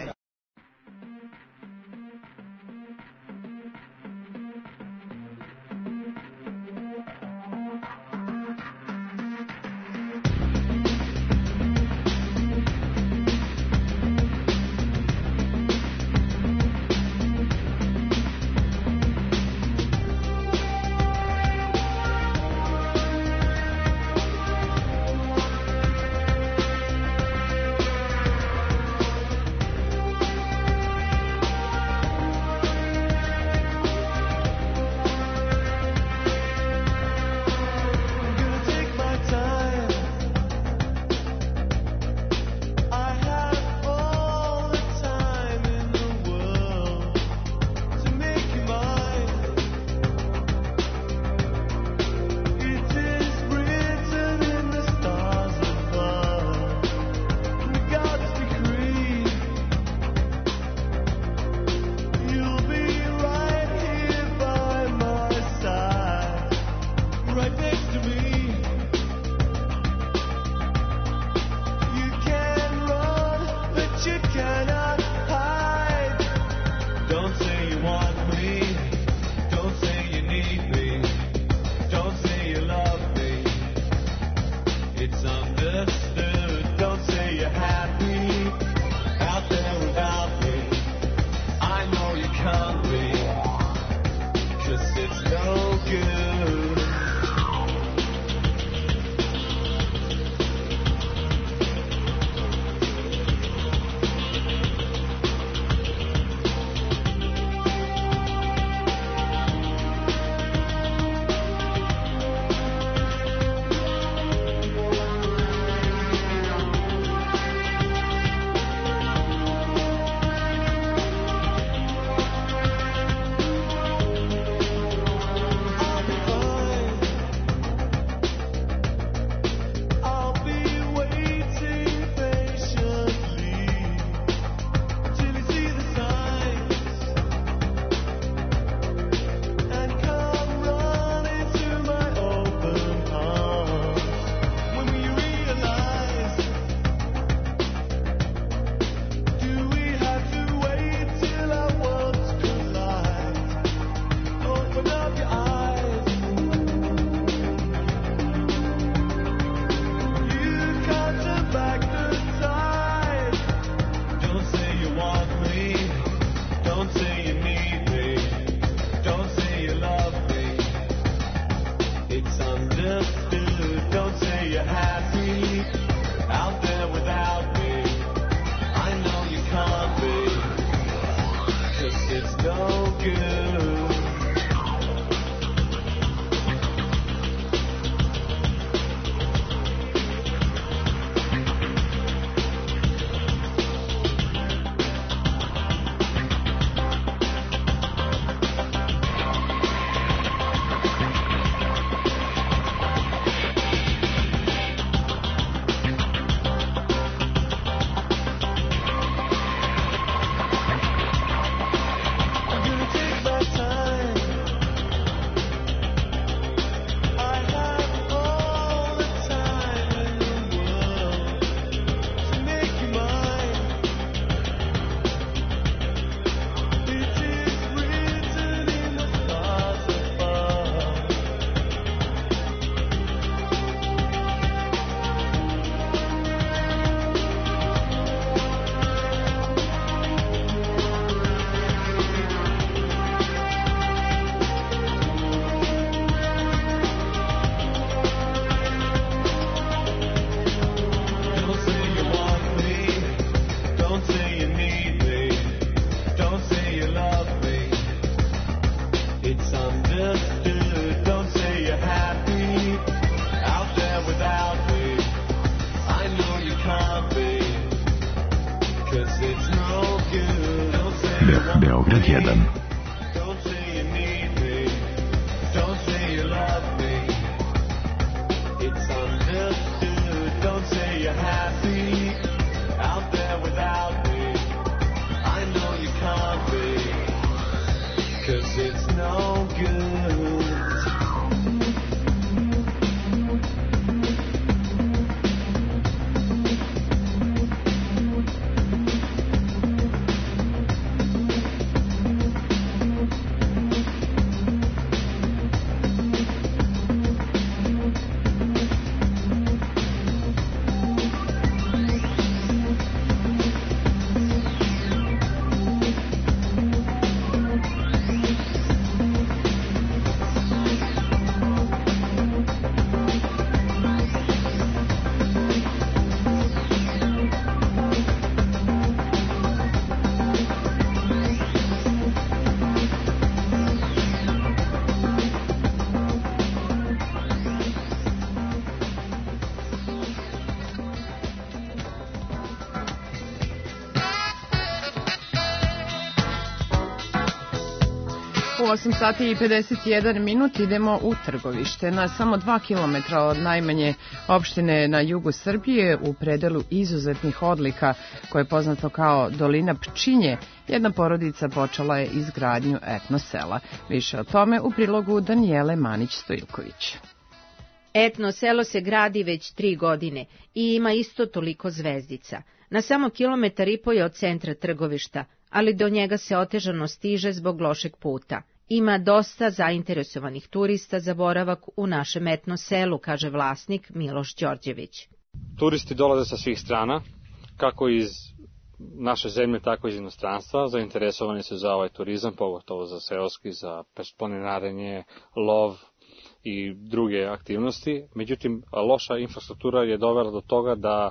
Beograd 1. U 8 sati i 51 minut idemo u Trgovište. Na samo 2 kilometra od najmanje opštine na jugu Srbije, u predelu izuzetnih odlika, koje je poznato kao Dolina Pčinje, jedna porodica počela je izgradnju etnosela. Više o tome u prilogu Danijele Manić-Stojilković. Etno selo se gradi već 3 godine i ima isto toliko zvezdica. Na samo 1,5 kilometra je od centra Trgovišta, ali do njega se otežano stiže zbog lošeg puta. Ima dosta zainteresovanih turista za boravak u našem etno selu, kaže vlasnik Miloš Đorđević. Turisti dolaze sa svih strana, kako iz naše zemlje, tako iz inostranstva. Zainteresovani su za ovaj turizam, pogotovo za seoski, za planinarenje, lov i druge aktivnosti. Međutim, loša infrastruktura je dovela do toga da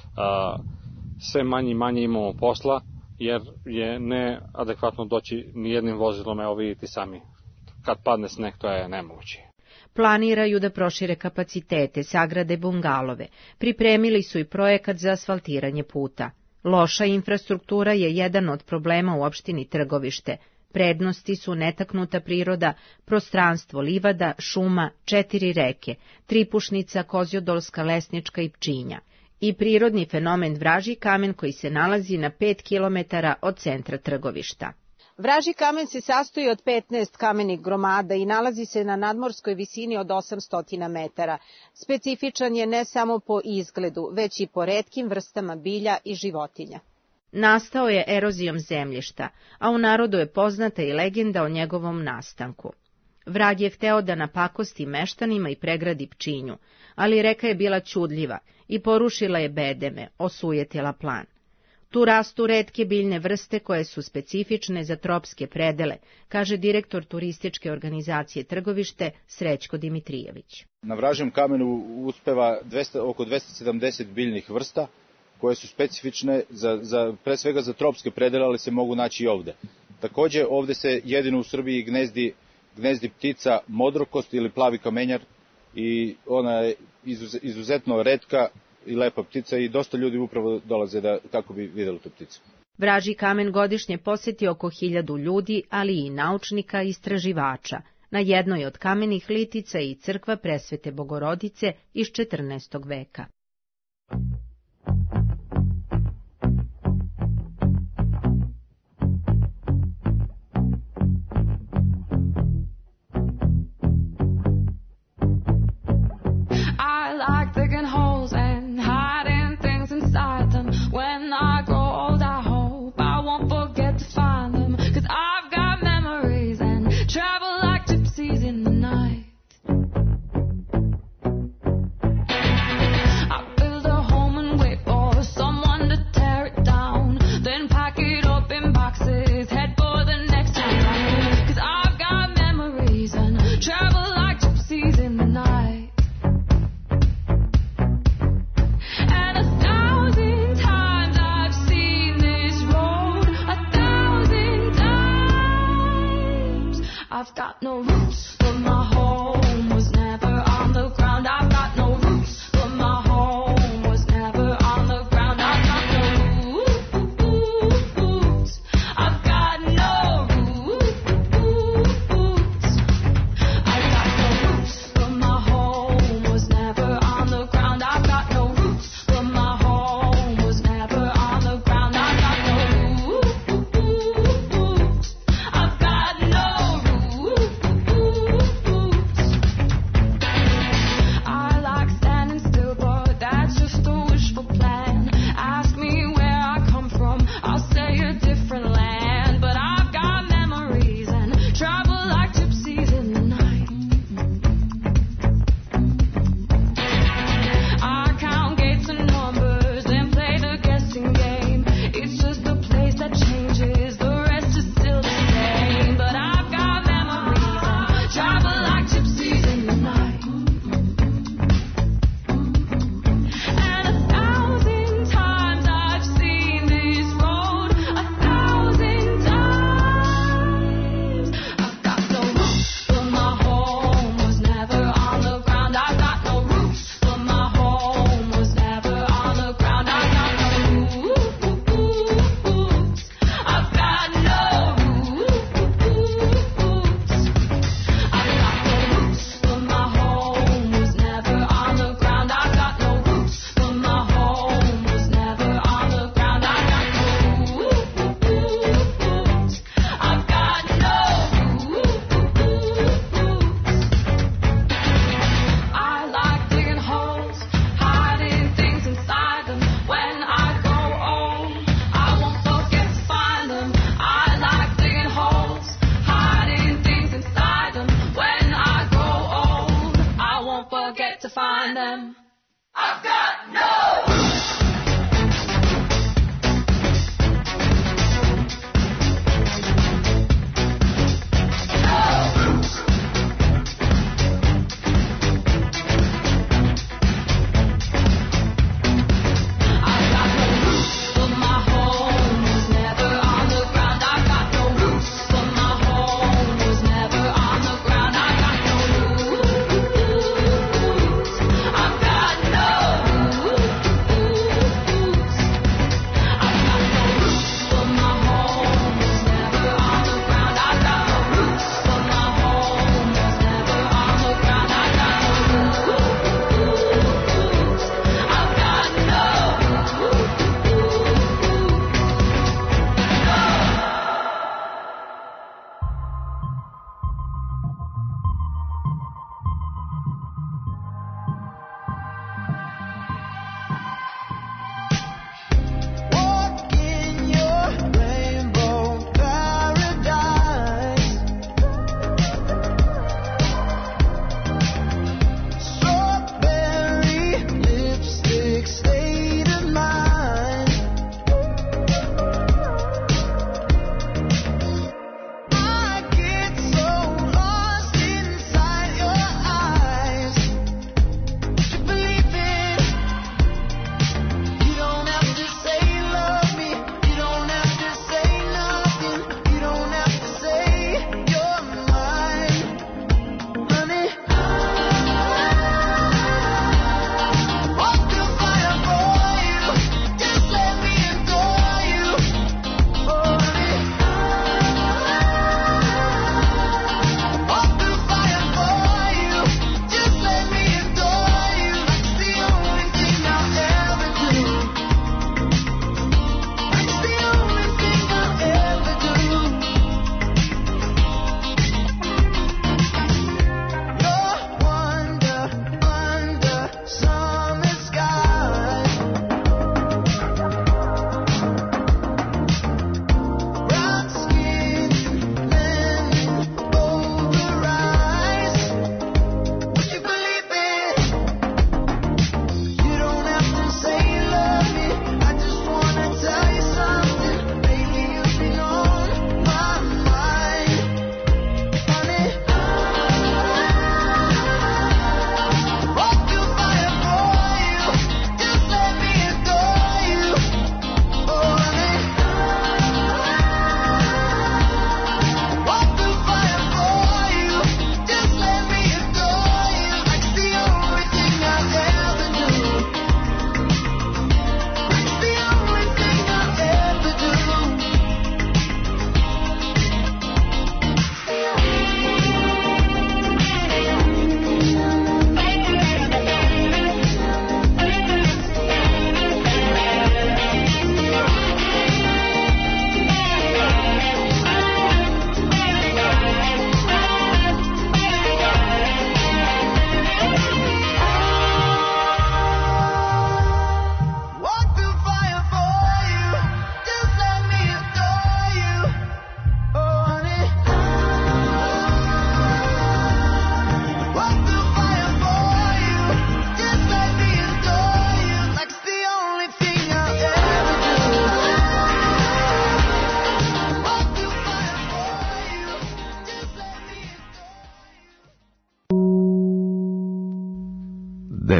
sve manje i manje imamo posla, jer je neadekvatno doći nijednim vozilom, evo vidite sami. Kad padne sneg, to je nemoguće. Planiraju da prošire kapacitete, sagrade bungalove. Pripremili su i projekat za asfaltiranje puta. Loša infrastruktura je jedan od problema u opštini Trgovište. Prednosti su netaknuta priroda, prostranstvo livada, šuma, 4 reke, Tripušnica, Kozjodolska, Lesnička i Pčinja. I prirodni fenomen Vražji kamen koji se nalazi na 5 kilometara od centra Trgovišta. Vražji kamen se sastoji od 15 kamenih gromada i nalazi se na nadmorskoj visini od 800 metara. Specifičan je ne samo po izgledu, već i po retkim vrstama bilja i životinja. Nastao je erozijom zemljišta, a u narodu je poznata i legenda o njegovom nastanku. Vrag je hteo da napakosti meštanima i pregradi Pčinju, ali reka je bila ćudljiva i porušila je bedeme, osujetila plan. Tu rastu retke biljne vrste koje su specifične za tropske predele, kaže direktor turističke organizacije Trgovište Srećko Dimitrijević. Na Vražjem kamenu uspeva oko 270 biljnih vrsta koje su specifične pre svega za tropske predele, ali se mogu naći i ovde. Takođe, ovde se jedino u Srbiji gnezdi ptica modrokost ili plavi kamenjar i ona je izuzetno retka i lepa ptica i dosta ljudi upravo dolaze kako bi videli tu pticu. Vražji kamen godišnje poseti oko 1000 ljudi, ali i naučnika i istraživača. Na jednoj od kamenih litica je i crkva Presvete Bogorodice iz 14. veka. I've got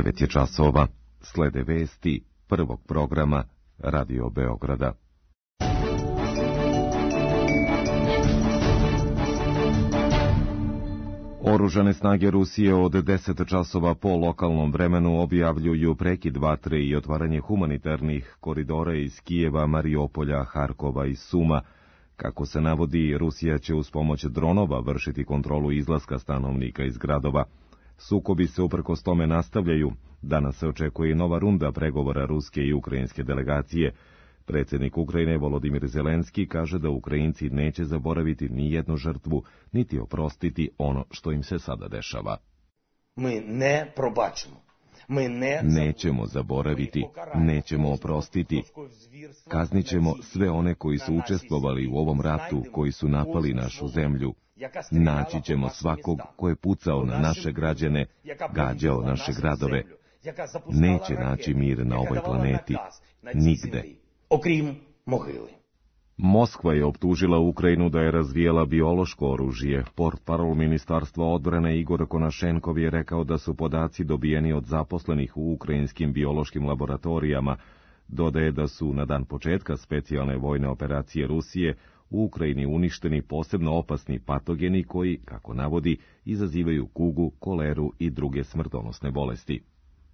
9 je časova. Slede vesti prvog programa Radio Beograda. Oružane snage Rusije od 10 časova po lokalnom vremenu objavljuju prekid vatre i otvaranje humanitarnih koridora iz Kijeva, Mariupolja, Harkova i Suma. Kako se navodi, Rusija će uz pomoć dronova vršiti kontrolu izlaska stanovnika iz gradova. Sukobi se uprkos tome nastavljaju. Danas se očekuje i nova runda pregovora ruske i ukrajinske delegacije. Predsjednik Ukrajine Volodimir Zelenski kaže da Ukrajinci neće zaboraviti ni jednu žrtvu, niti oprostiti ono što im se sada dešava. Nećemo zaboraviti, nećemo oprostiti. Kaznit ćemo sve one koji su učestvovali u ovom ratu, koji su napali našu zemlju. Naći ćemo svakog ko je pucao na naše građane, gađao naše gradove. Neće naći mir na ovoj planeti. Nigde. Moskva je optužila Ukrajinu da je razvijela biološko oružje. Portparol Ministarstva odbrane Igor Konašenkov je rekao da su podaci dobijeni od zaposlenih u ukrajinskim biološkim laboratorijama. Dodaje da su na dan početka specijalne vojne operacije Rusije u Ukrajini uništeni posebno opasni patogeni koji, kako navodi, izazivaju kugu, koleru i druge smrtonosne bolesti.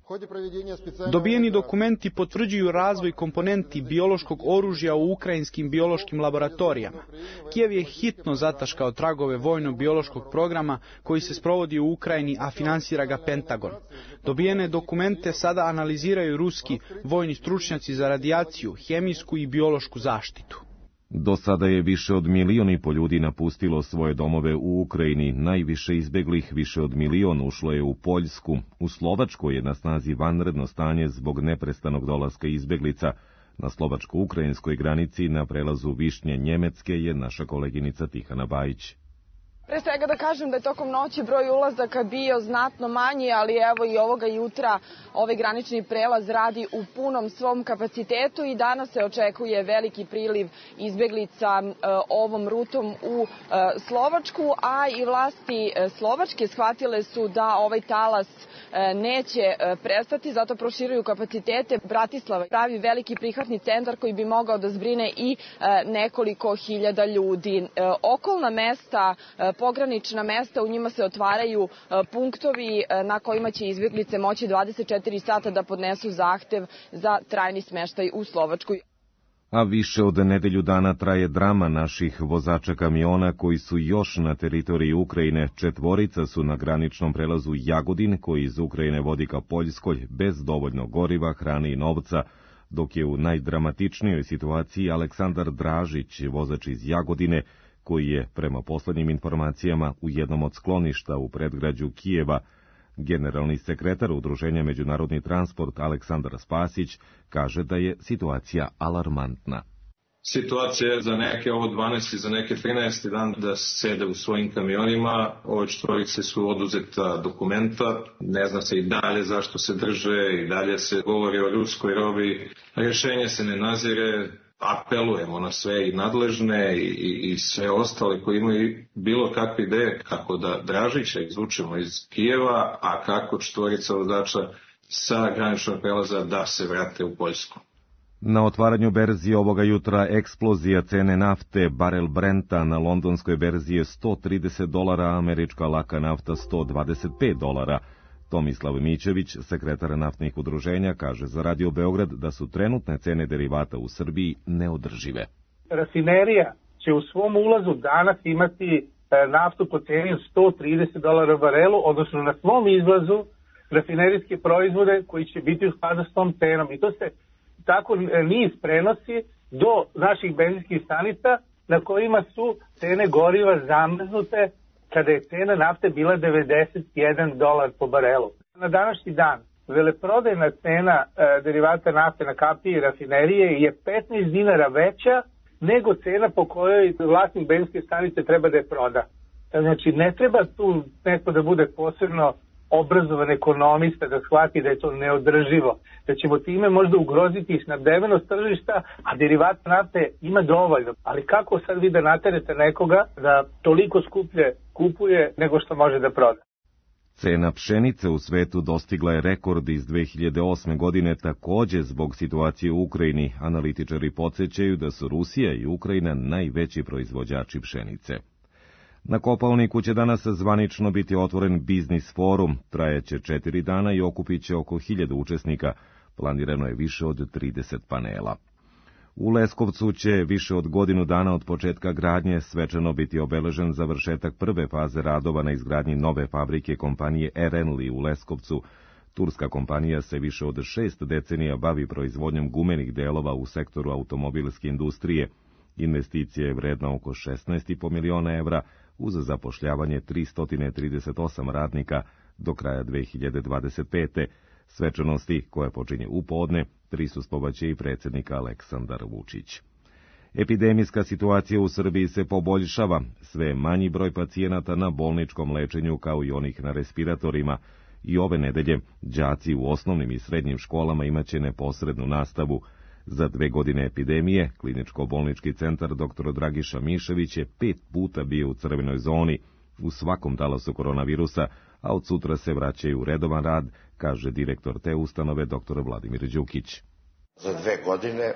Dobijeni dokumenti potvrđuju razvoj komponenti biološkog oružja u ukrajinskim biološkim laboratorijama. Kijev je hitno zataškao tragove vojno-biološkog programa koji se sprovodi u Ukrajini, a finansira ga Pentagon. Dobijene dokumente sada analiziraju ruski vojni stručnjaci za radijaciju, hemijsku i biološku zaštitu. Do sada je više od 1,5 miliona ljudi napustilo svoje domove u Ukrajini. Najviše izbeglih, više od 1 milion, ušlo je u Poljsku. U Slovačkoj je na snazi vanredno stanje zbog neprestanog dolaska izbeglica. Na slovačko-ukrajinskoj granici na prelazu Višnje-Njemecke je naša koleginica Tihana Bajić. Pre svega da kažem da je tokom noći broj ulazaka bio znatno manji, ali evo i ovoga jutra ovaj granični prelaz radi u punom svom kapacitetu i danas se očekuje veliki priliv izbeglica ovom rutom u Slovačku, a i vlasti Slovačke shvatile su da ovaj talas neće prestati, zato proširuju kapacitete. Bratislava pravi veliki prihvatni centar koji bi mogao da zbrine i nekoliko hiljada ljudi. Okolna mesta, pogranična mesta, u njima se otvaraju punktovi na kojima će izbjeglice moći 24 sata da podnesu zahtev za trajni smeštaj u Slovačkoj. A više od nedelju dana traje drama naših vozača kamiona koji su još na teritoriji Ukrajine. 4 su na graničnom prelazu Jagodin, koji iz Ukrajine vodi ka Poljskoj, bez dovoljno goriva, hrane i novca, dok je u najdramatičnijoj situaciji Aleksandar Dražić, vozač iz Jagodine, koji je, prema poslednjim informacijama, u jednom od skloništa u predgrađu Kijeva. Generalni sekretar Udruženja Međunarodni transport Aleksandar Spasić kaže da je situacija alarmantna. Situacija je za neke ovo 12 i za neke 13 dan da sede u svojim kamionima. Ove 4 su oduzeta dokumenta, ne zna se i dalje zašto se drže, i dalje se govori o ljudskoj robi. Rješenje se ne nazire. Apelujemo na sve i nadležne i sve ostale koji imaju bilo kakve ideje kako da Dražića izvučemo iz Kijeva, a kako 4 vozača sa graničnog prelaza da se vrate u Poljsku. Na otvaranju berzi ovoga jutra eksplozija cene nafte. Barel Brenta na londonskoj berzi je $130, američka laka nafta $125. Tomislav Mićević, sekretar naftnih udruženja, kaže za Radio Beograd da su trenutne cene derivata u Srbiji neodržive. Rafinerija će u svom ulazu danas imati naftu po ceni od $130 barelu, odnosno na svom izlazu rafinerijske proizvode koji će biti u skladu s tom cenom. I to se tako niz prenosi do naših benzinskih stanica na kojima su cene goriva zamrznute kada je cena nafte bila $91 po barelu. Na današnji dan veleprodajna cena derivata nafte na kapiji i rafinerije je 15 dinara veća nego cena po kojoj vlasnik benzinske stanice treba da je proda. Znači ne treba tu neko da bude posebno obrazovan ekonomista da shvati da je to neodrživo, da ćemo time možda ugroziti snabdevenost tržišta, a derivata nafte ima dovoljno. Ali kako sad vi da naterete nekoga da toliko skuplje kupuje nego što može da proda? Cena pšenice u svetu dostigla je rekord iz 2008. godine takođe zbog situacije u Ukrajini. Analitičari podsjećaju da su Rusija i Ukrajina najveći proizvođači pšenice. Na Kopaoniku će danas zvanično biti otvoren biznis forum. Trajaće 4 dana i okupiće oko 1000 učesnika. Planirano je više od 30 panela. U Leskovcu će više od godinu dana od početka gradnje svečano biti obeležen završetak prve faze radova na izgradnji nove fabrike kompanije Erenli u Leskovcu. Turska kompanija se više od 6 decenija bavi proizvodnjom gumenih delova u sektoru automobilske industrije. Investicija je vredna oko 16,5 miliona evra uz zapošljavanje 338 radnika do kraja 2025. Svečanosti, koja počinje u podne, prisustvovaće i predsjednik Aleksandar Vučić. Epidemijska situacija u Srbiji se poboljšava, sve manji broj pacijenata na bolničkom lečenju kao i onih na respiratorima. I ove nedelje đaci u osnovnim i srednjim školama imaće neposrednu nastavu. Za 2 godine epidemije, kliničko-bolnički centar dr. Dragiša Mišević je 5 puta bio u crvenoj zoni u svakom talasu koronavirusa, a od sutra se vraćaju u redovan rad, kaže direktor te ustanove dr. Vladimir Đukić. Za 2 godine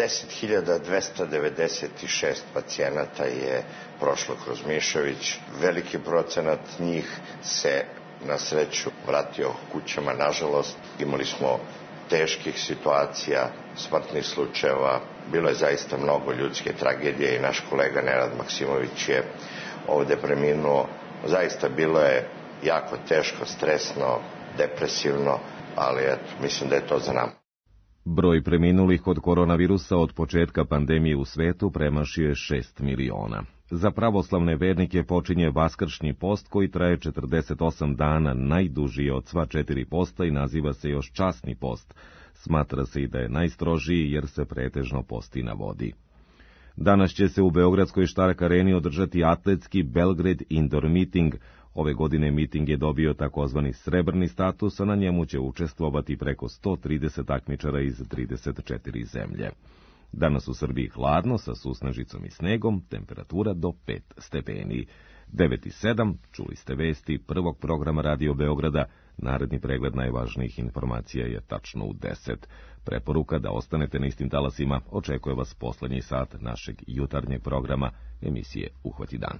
10.296 pacijenata je prošlo kroz Mišević. Veliki procenat njih se na sreću vratio kućama. Nažalost, imali smo teških situacija, smrtnih slučajeva. Bilo je zaista mnogo ljudske tragedije i naš kolega Nenad Maksimović je ovde preminuo. Zaista bilo je jako teško, stresno, depresivno, ali mislim da je to za nama. Broj preminulih od koronavirusa od početka pandemije u svetu premašio je 6 miliona. Za pravoslavne vernike počinje vaskršnji post koji traje 48 dana, najduži od sva 4 posta i naziva se još časni post. Smatra se i da je najstrožiji jer se pretežno posti na vodi. Danas će se u Beogradskoj Štark areni održati atletski Belgrade Indoor Meeting. Ove godine miting je dobio takozvani srebrni status, a na njemu će učestvovati preko 130 takmičara iz 34 zemlje. Danas u Srbiji hladno sa susnežicom i snegom, temperatura do 5 stepeni. 9:07, čuli ste vesti prvog programa Radio Beograda. Naredni pregled najvažnijih informacija je tačno u 10. Preporuka da ostanete na istim talasima, očekuje vas poslednji sat našeg jutarnjeg programa emisije Uhvati dan.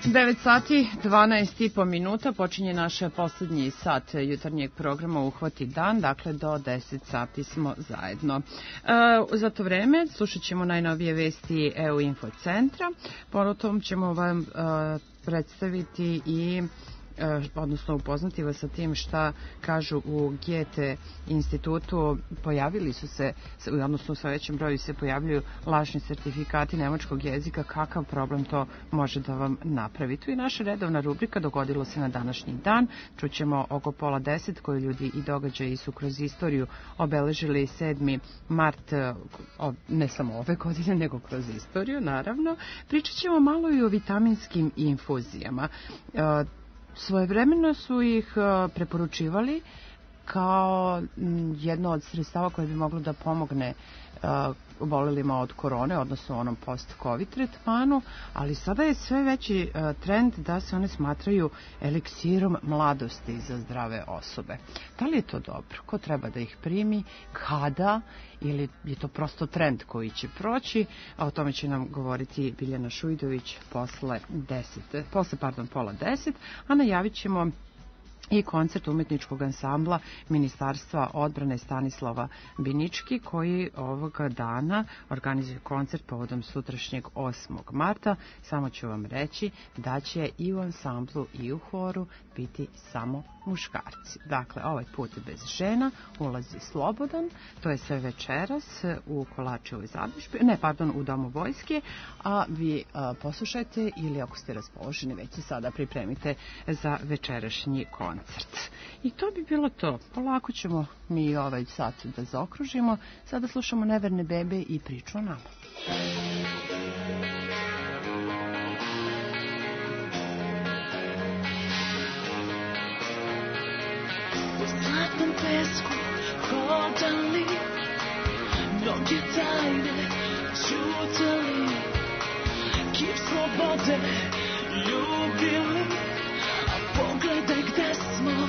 9 sati, 12,5 minuta, počinje naš poslednji sat jutarnjeg programa Uhvati dan, dakle do 10 sati smo zajedno. Za to vreme slušat ćemo najnovije vesti EU Info centra, potom ćemo vam predstaviti i odnosno upoznati vas sa tim šta kažu u Goethe institutu. Pojavili su se, odnosno u sve većem broju se pojavljuju lažni sertifikati nemačkog jezika. Kakav problem to može da vam napravi? Tu je naša redovna rubrika Dogodilo se na današnji dan. Čućemo oko 9:30 koji ljudi i događaji su kroz istoriju obeležili 7. mart, ne samo ove godine, nego kroz istoriju, naravno. Pričat ćemo malo i o vitaminskim infuzijama. Svojevremeno su ih preporučivali kao jedno od sredstava koje bi moglo da pomogne obolelima od korone, odnosno onom post-covid tretmanu, ali sada je sve veći trend da se one smatraju eliksirom mladosti za zdrave osobe. Da li je to dobro? Ko treba da ih primi? Kada? Ili je to prosto trend koji će proći? A o tome će nam govoriti Biljana Šujdović posle 9:30, a najavit ćemo i koncert umetničkog ansambla Ministarstva odbrane Stanislava Binički, koji ovoga dana organizuje koncert povodom sutrašnjeg 8. marta. Samo ću vam reći da će i u ansamblu i u horu biti samo muškarci. Dakle, ovaj put bez žena, ulaz je slobodan, to je sve večeras u Kolačevoj zadužbi, u Domu vojske, a vi poslušajte ili ako ste raspoloženi već se sada pripremite za večerašnji koncert. I to bi bilo to. Polako ćemo mi ovaj sat da zaokružimo. Sada slušamo Neverne bebe i priču o nama. U zlatnom pesku hodali, mnoge tajne čutali, kip slobode ljubili, a pogledaj gde smo.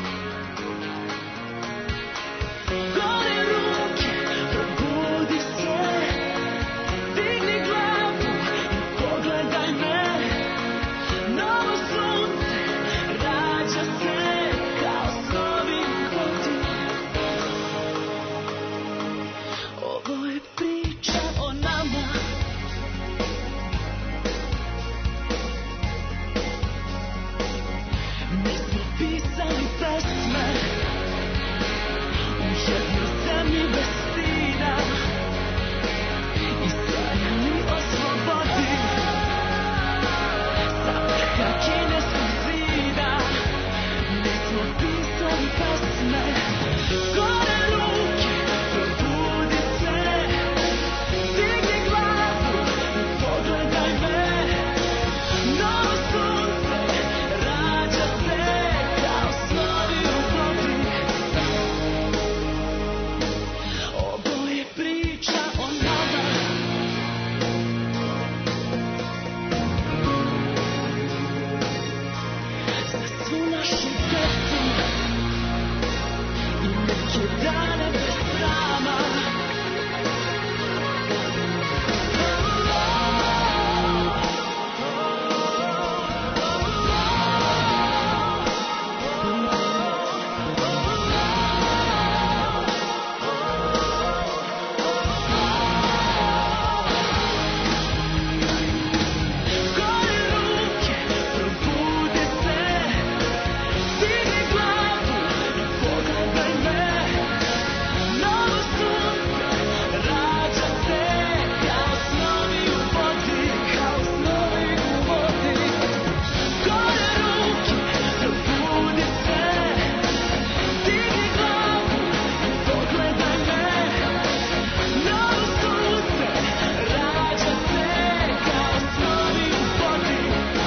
Gore ruke, probudi se, digni glavu i pogledaj me. Novo sunce rađa se kao snovi u vodi. Ovo je priča o nama. Mi smo pisali pesme u jednoj zemlji bez stida i sanjali o slobodi sa vrha kineskog zida. Mi smo pisali pesme. Gore ruke, probudi se, digni glavu i pogledaj me. Novo sunce rađa se kao snovi u vodi. Ovo je priča o nama. Za svu našu decu i neke dane bez srama. Gore ruke, probudi se, digni glavu i pogledaj me. Novo sunce rađa se kao snovi u vodi, kao snovi u vodi. Gore ruke, probudi se, digni glavu i pogledaj me. Novo sunce rađa se kao snovi u vodi.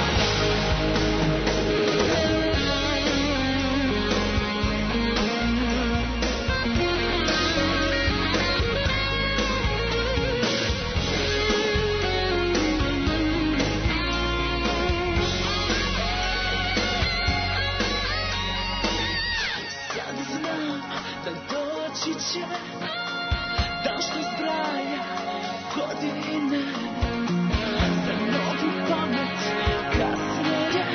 Sad znam da doći će dan što zbraja godine. Za novu pamet kasnije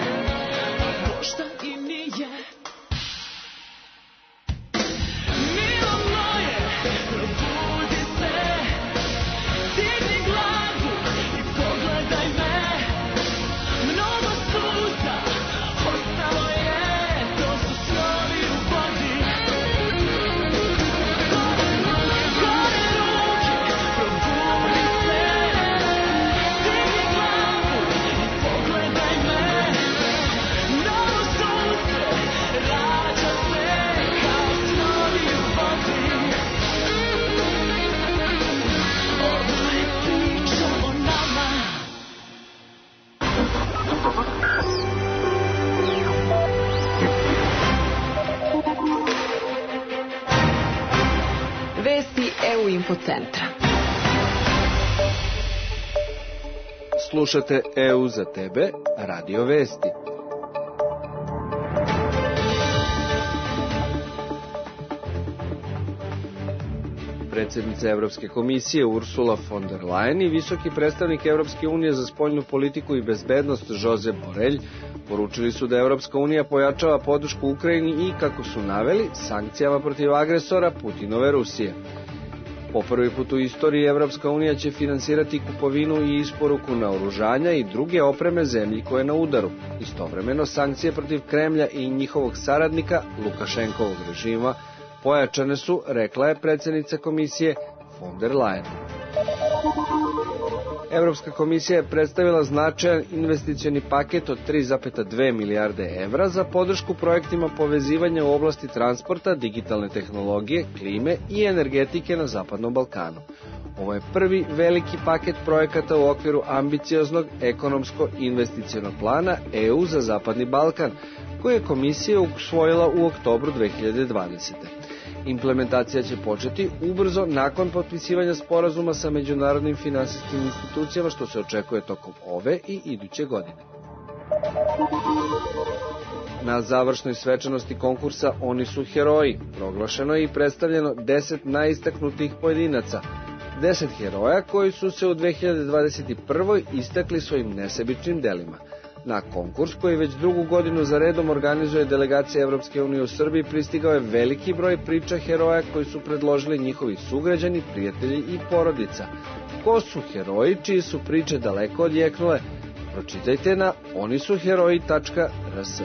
Infocentra. Slušate EU za tebe, Radio Vesti. Predsjednica Evropske komisije Ursula von der Leyen i visoki predstavnik Evropske unije za spoljnu politiku i bezbednost Josep Borrell poručili su da Evropska unija pojačava podršku Ukrajini i, kako su naveli, sankcijama protiv agresora Putinove Rusije. Po prvi put u istoriji Evropska unija će finansirati kupovinu i isporuku naoružanja i druge opreme zemlji koje je na udaru. Istovremeno, sankcije protiv Kremlja i njihovog saradnika, Lukašenkovog režima, pojačane su, rekla je predsjednica komisije von der Leyen. Evropska komisija je predstavila značajan investicioni paket od 3,2 milijarde evra za podršku projektima povezivanja u oblasti transporta, digitalne tehnologije, klime i energetike na Zapadnom Balkanu. Ovo je prvi veliki paket projekata u okviru ambicioznog ekonomsko-investicionog plana EU za Zapadni Balkan, koji je komisija usvojila u oktobru 2020. Implementacija će početi ubrzo nakon potpisivanja sporazuma sa međunarodnim finansijskim institucijama, što se očekuje tokom ove i iduće godine. Na završnoj svečanosti konkursa Oni su heroji proglašeno je i predstavljeno 10 najistaknutijih pojedinaca. 10 heroja koji su se u 2021. istakli svojim nesebičnim delima. Na konkurs, koji već drugu godinu za redom organizuje delegacija Evropske unije u Srbiji, pristigao je veliki broj priča heroja koji su predložili njihovi sugrađani, prijatelji i porodica. Ko su heroji čiji su priče daleko odjeknule? Pročitajte na onisuheroji.rs.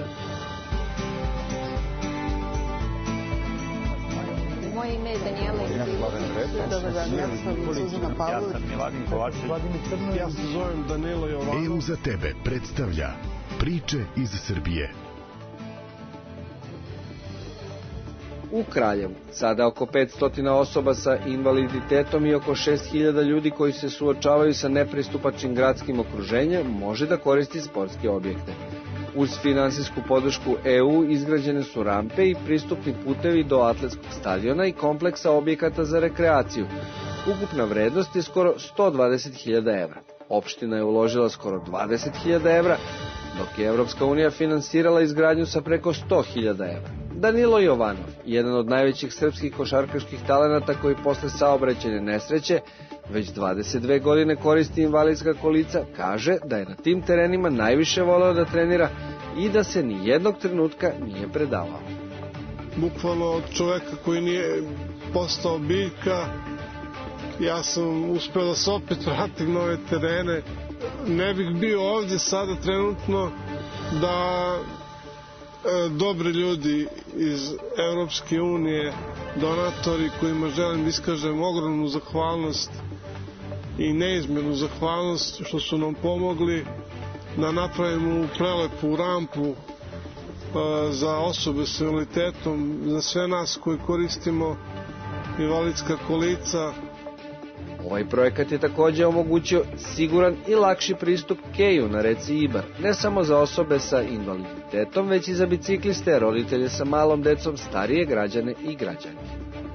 Moje ime je Danijela Dobar dan, ja sam Suzana Pavlović. Ja sam Miladin Kovačević. Ja se zovem Danilo Jovanov. EU za tebe predstavlja priče iz Srbije. U Kraljevu sada oko 500 osoba sa invaliditetom i oko 6000 ljudi koji se suočavaju sa nepristupačnim gradskim okruženjem može da koristi sportske objekte. Uz finansijsku podršku EU izgrađene su rampe i pristupni putevi do atletskog stadiona i kompleksa objekata za rekreaciju. Ukupna vrednost je skoro 120.000 evra. Opština je uložila skoro 20.000 evra, dok je Evropska unija finansirala izgradnju sa preko 100.000 evra. Danilo Jovanov, jedan od najvećih srpskih košarkaških talenata koji posle saobraćajne nesreće već 22 godine koristi invalidska kolica, kaže da je na tim terenima najviše voleo da trenira i da se ni jednog trenutka nije predavao. Bukvalno od čoveka koji nije postao biljka, ja sam uspeo da se opet vratim na ove terene. Ne bih bio ovdje sada trenutno da dobri ljudi iz Evropske unije, donatori kojima želim da iskažem ogromnu zahvalnost i neizmjernu zahvalnost što su nam pomogli da napravimo prelepu rampu za osobe s invaliditetom, za sve nas koji koristimo invalidska kolica. Ovaj projekat je također omogućio siguran i lakši pristup keju na reci Ibar, ne samo za osobe sa invaliditetom, već i za bicikliste, roditelje sa malom decom, starije građane i građanke.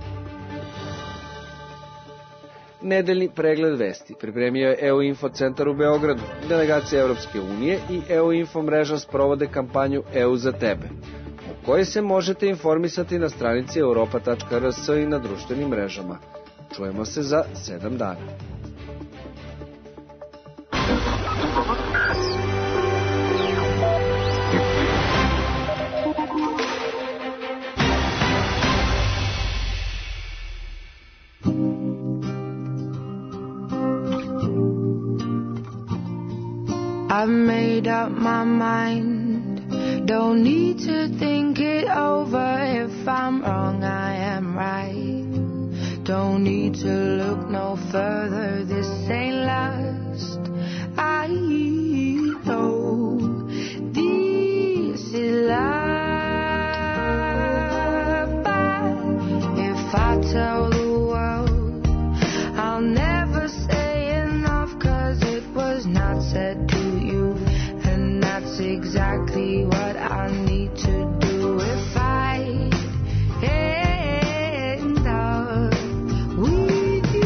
Nedeljni pregled vesti pripremio je EU Info centar u Beogradu. Delegacija Evropske unije i EU Info mreža sprovode kampanju EU za tebe, o kojoj se možete informisati na stranici europa.rs i na društvenim mrežama. Čujemo se za 7 dana. I've made up my mind, don't need to think it over. If I'm wrong, I am right. Don't need to look no further, this ain't last. I know this is love, but if I tell the world, I'll never say enough, 'cause it was not said to you, and that's exactly what I need to do if I end up with you.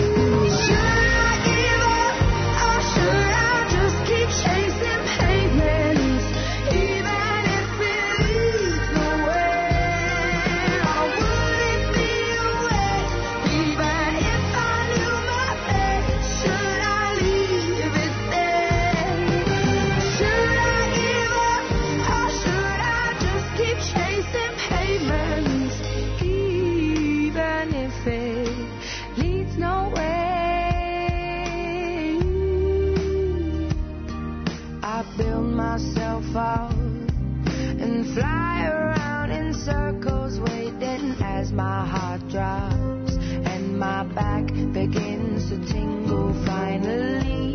fly around in circles, waiting as my heart drops and my back begins to tingle finally.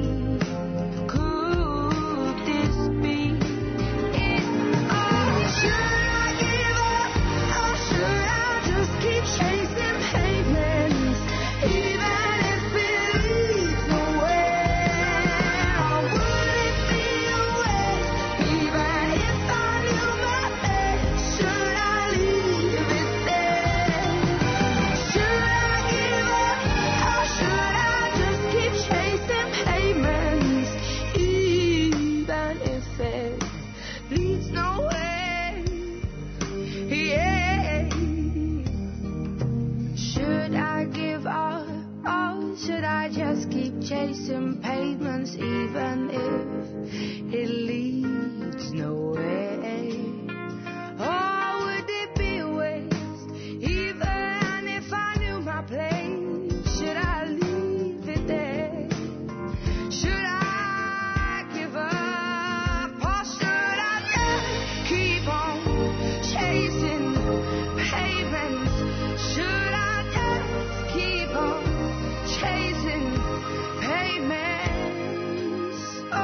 Could this be it? Oh, should I give up? Or should I just keep chasing pavements, even if it leads nowhere? Or would it be a waste, even if I knew my fate? Should I leave it there? Should I give up? Or should I just keep chasing pavements, even if it leads nowhere? Yeah. Should I give up, or should I just keep chasing pavements, even if it leads nowhere? Or would it be a waste, even if I knew my place? Should I leave it there? Should I give up, or should I just keep on chasing pavements? Should I just keep on chasing pavements? Oh,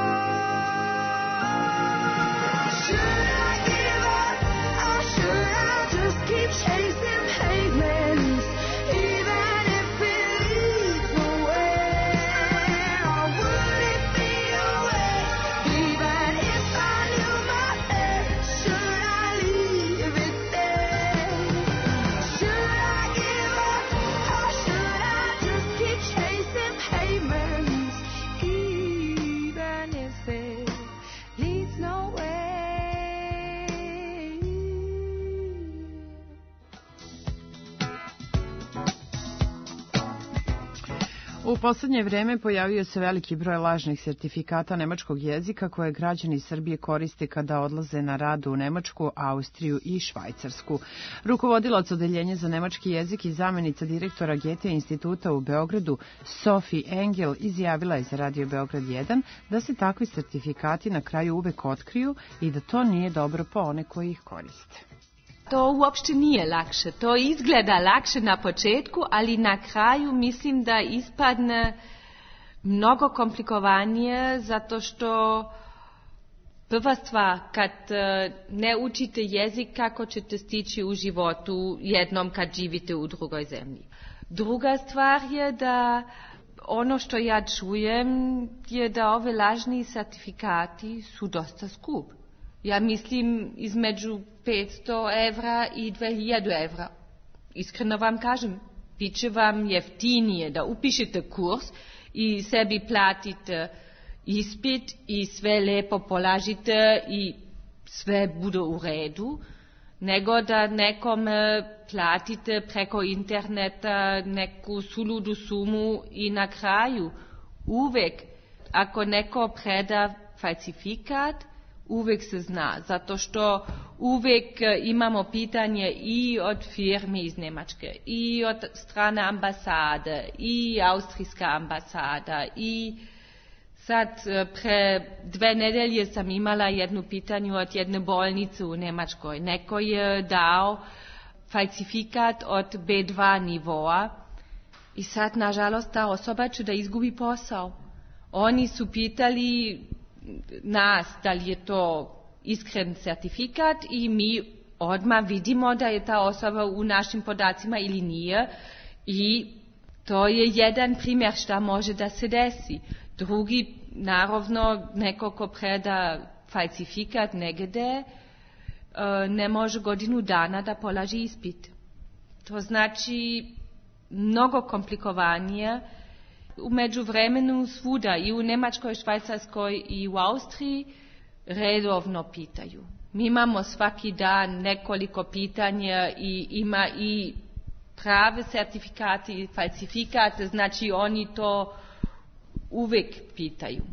should I give up, or should I just keep chasing pavements, even if it leads nowhere? Or would it be a waste, even if I knew my fate? Should I leave it there? Should I give up, or should I just keep chasing pavements, even if it leads nowhere? U poslednje vreme pojavio se veliki broj lažnih sertifikata nemačkog jezika koje građani Srbije koriste kada odlaze na rad u Nemačku, Austriju i Švajcarsku. Rukovodilac odeljenja za nemački jezik i zamenica direktora Goethe instituta u Beogradu, Sophie Engel, izjavila je za Radio Beograd 1 da se takvi sertifikati na kraju uvek otkriju i da to nije dobro po one koji ih koriste. To uopšte nije lakše. To izgleda lakše na početku, ali na kraju mislim da ispadne mnogo komplikovanije, zato što prva stvar, kad ne učite jezik, kako ćete stići u životu jednom kad živite u drugoj zemlji. Druga stvar je da ono što ja čujem je da ove lažni sertifikati su dosta skup. Ja mislim između 500 evra i 2000 evra. Iskreno vam kažem, bit će vam jeftinije da upišete kurs i sebi platite ispit i sve lepo polažite i sve bude u redu, nego da nekom platite preko interneta neku suludu sumu i na kraju uvek ako neko preda falsifikat, uvek se zna, zato što uvek imamo pitanje i od firmi iz Nemačke, i od strane ambasade, i austrijska ambasada, i sad pre 2 nedelje sam imala jednu pitanju od jedne bolnice u Nemačkoj. Neko je dao falsifikat od B2 nivoa i sad, nažalost, ta osoba će da izgubi posao. Oni su pitali nas da li je to iskren sertifikat i mi odmah vidimo da je ta osoba u našim podacima ili nije i to je jedan primjer šta može da se desi. Drugi, naravno, neko ko preda falsifikat negde ne može godinu dana da polaži ispit. To znači mnogo komplikovanije. U međuvremenu svuda i u Nemačkoj, Švajcarskoj i u Austriji redovno pitaju. Mi imamo svaki dan nekoliko pitanja i ima i prave sertifikate i falsifikate, znači oni to uvek pitaju.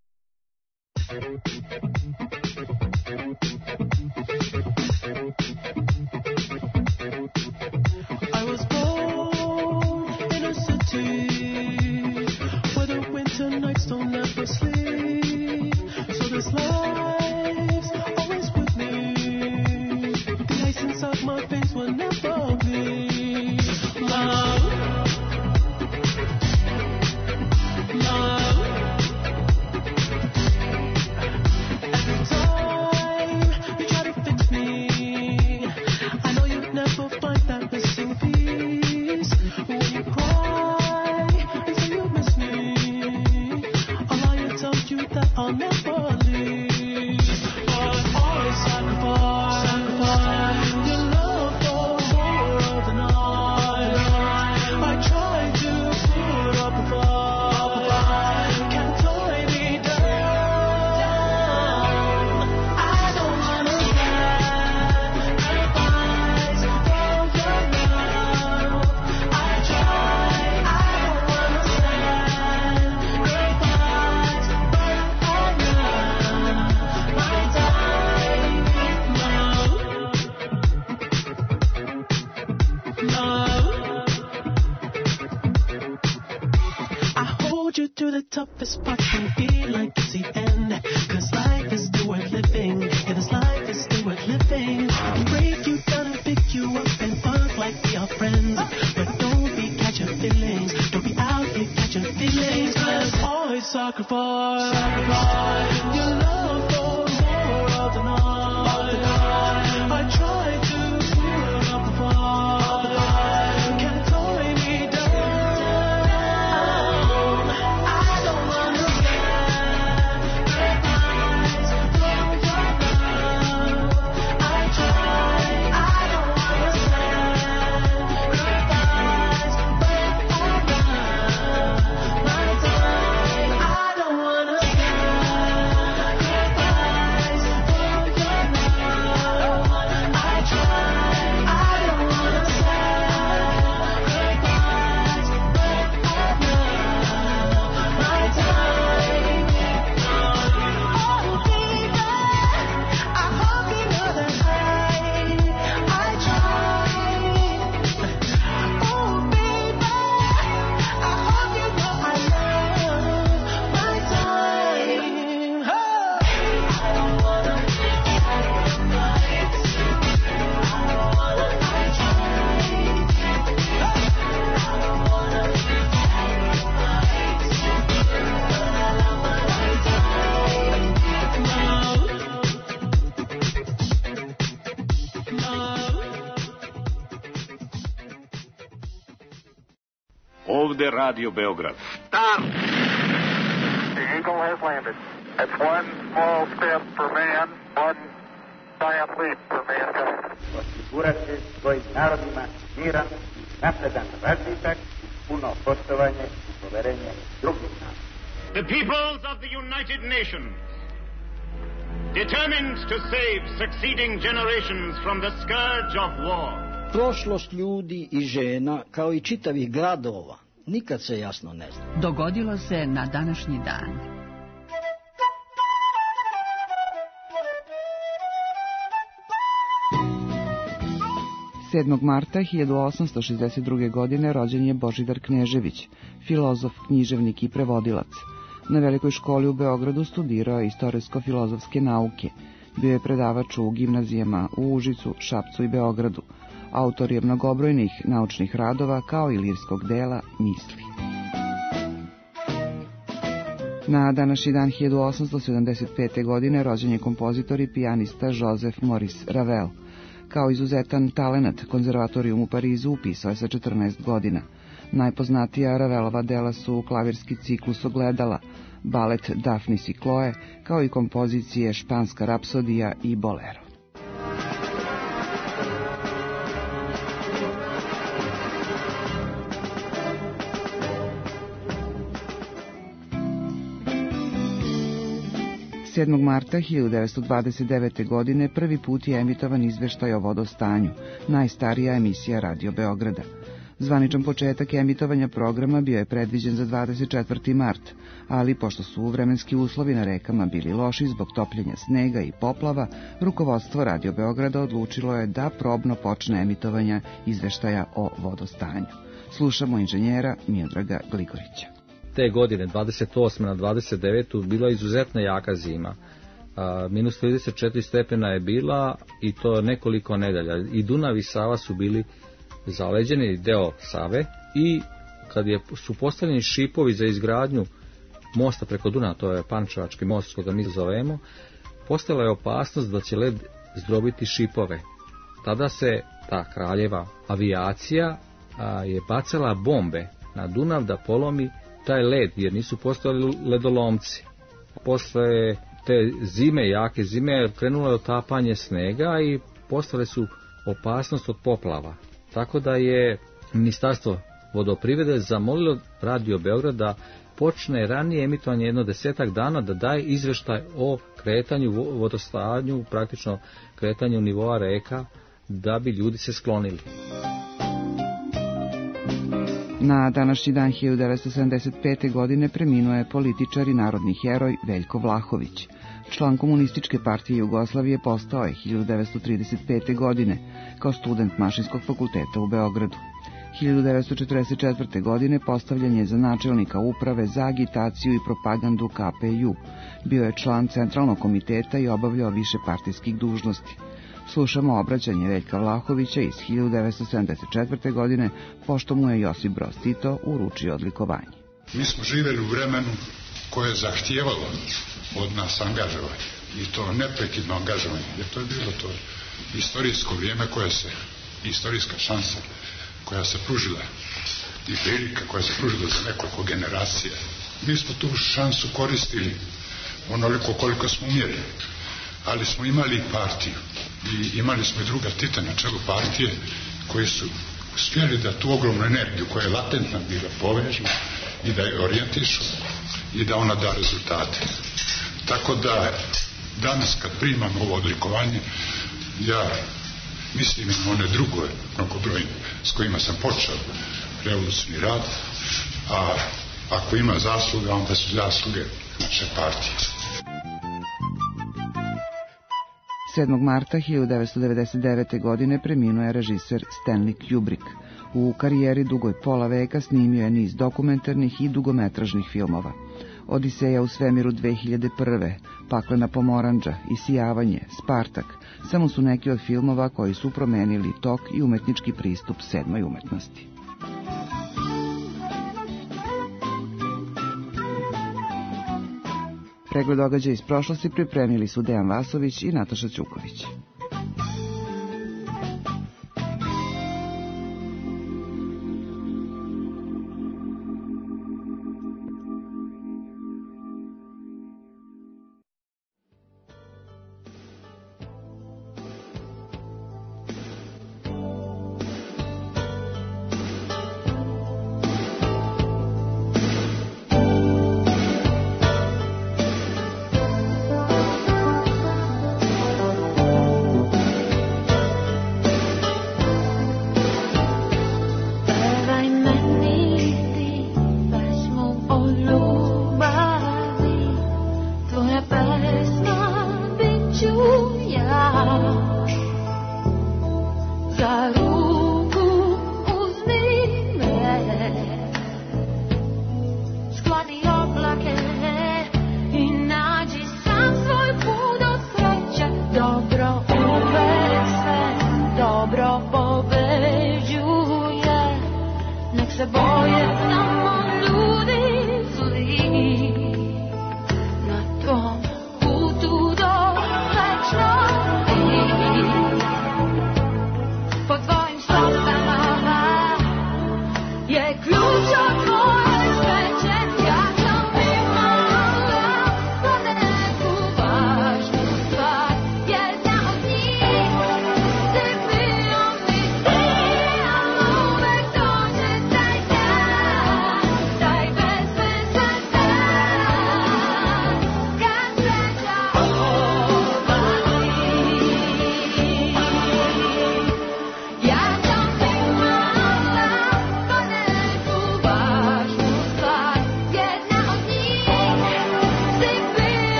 I was born in a city where the winter nights don't ever sleep, so this life's always with me. I'll never leave. But always sacrifice your love for more of the night. I try to put up a fight, can't tie me down. I don't wanna sacrifice for your love. I try, I don't wanna sacrifice, but I know my time I hold you through the toughest parts and feel like it's the end. Cause life is still worth living. Yeah, this life is still worth living. I'll break you down and pick you up and fuck like we are friends. But don't be catching feelings. Don't be out here catching feelings. Cause always sacrifice your love for more of the night. I try to put up a fight, can't tie me down. I don't wanna sacrifice for your love. I try, I don't wanna sacrifice, but I know my time. I don't wanna sacrifice for your love. I try, I don't wanna sacrifice, but I know my time. Oh baby, I hope you know that I try. Oh baby, I hope you know I love my time. I don't wanna sacrifice. I don't wanna Ovde Radio Beograd. Stop! The Eagle has landed. It's one small step for man, one giant leap for mankind. Osigurati svojim narodima miran, napredan razvitak, puno poštovanje i poverenje drugih naroda. The peoples of the United Nations, determined to save succeeding generations from the scourge of war. Prošlost ljudi i žena, kao i čitavih gradova, nikad se jasno ne zna. Dogodilo se na današnji dan. Marta 1862. godine rođen je Božidar Knežević, filozof, književnik i prevodilac. Na Velikoj školi u Beogradu studirao je istorijsko-filozofske nauke. Bio je predavač u gimnazijama u Užicu, Šapcu i Beogradu. Autor je mnogobrojnih naučnih radova kao i lirskog dela Misli. Na današnji dan 1875. godine rođen je kompozitor i pijanista Joseph Maurice Ravel. Kao izuzetan talenat, konzervatorijum u Parizu upisao je sa 14 godina. Najpoznatija Ravelova dela su klavirski ciklus Ogledala, balet Daphnis i Chloe, kao i kompozicije Španska rapsodija i Bolero. Marta 1929. godine prvi put je emitovan izveštaj o vodostanju, najstarija emisija Radio Beograda. Zvaničan početak emitovanja programa bio je predviđen za 24. mart, ali pošto su vremenski uslovi na rekama bili loši zbog topljenja snega i poplava, rukovodstvo Radio Beograda odlučilo je da probno počne emitovanja izveštaja o vodostanju. Slušamo inženjera Miodraga Gligorića. Te godine, 28. na 29. bila izuzetna jaka zima. Minus 34 stepena je bila i to nekoliko nedelja. I Dunav i Sava su bili zaleđeni deo Save i kad su postavljeni šipovi za izgradnju mosta preko Dunava, to je Pančevački most koga mi zovemo, postojala je opasnost da će led zdrobiti šipove. Tada se ta kraljeva avijacija je bacala bombe na Dunav da polomi taj led, jer nisu postojali ledolomci. posle te zime, jake zime, krenulo je otapanje snega i postale su opasnost od poplava. Tako da je Ministarstvo vodoprivrede zamolilo Radio Beograd da počne ranije emitovanje jedno 10 dana, da daje izveštaj o kretanju vodostanju, praktično kretanju nivoa reka, da bi ljudi se sklonili. Na današnji dan 1975. godine preminuo je političar i narodni heroj Veljko Vlahović. Član Komunističke partije Jugoslavije postao je 1935. godine kao student Mašinskog fakulteta u Beogradu. 1944. godine postavljen je za načelnika uprave za agitaciju i propagandu KPJ-u. Bio je član Centralnog komiteta i obavljao više partijskih dužnosti. Slušamo obraćanje Veljka Vlahovića iz 1974. godine, pošto mu je Josip Broz Tito uručio odlikovanje. Mi smo živjeli u vremenu koje je zahtijevalo od nas angažovanje, i to neprekidno angažovanje, jer to je bilo to istorijsko vrijeme istorijska šansa koja se pružila i prilika koja se pružila za nekoliko generacija. Mi smo tu šansu koristili onoliko koliko smo umjeli, ali smo imali partiju i imali smo i druga Tita na čelu partije koji su uspjeli da tu ogromnu energiju koja je latentna bila povežu i da je orijentišu i da ona da rezultate. Tako da danas kad primam ovo odlikovanje, ja mislim na one druge mnogobrojne s kojima sam počeo revolucionarni rad, a ako ima zasluga, onda su zasluge naše partije. 7. marta 1999. godine preminuo je režiser Stanley Kubrick. U karijeri dugoj pola veka snimio je niz dokumentarnih i dugometražnih filmova. Odiseja u svemiru 2001. Paklena pomorandža, Isijavanje, Spartak, samo su neki od filmova koji su promenili tok i umetnički pristup sedmoj umetnosti. Pregled događaja iz prošlosti pripremili su Dejan Vasović i Nataša Ćuković.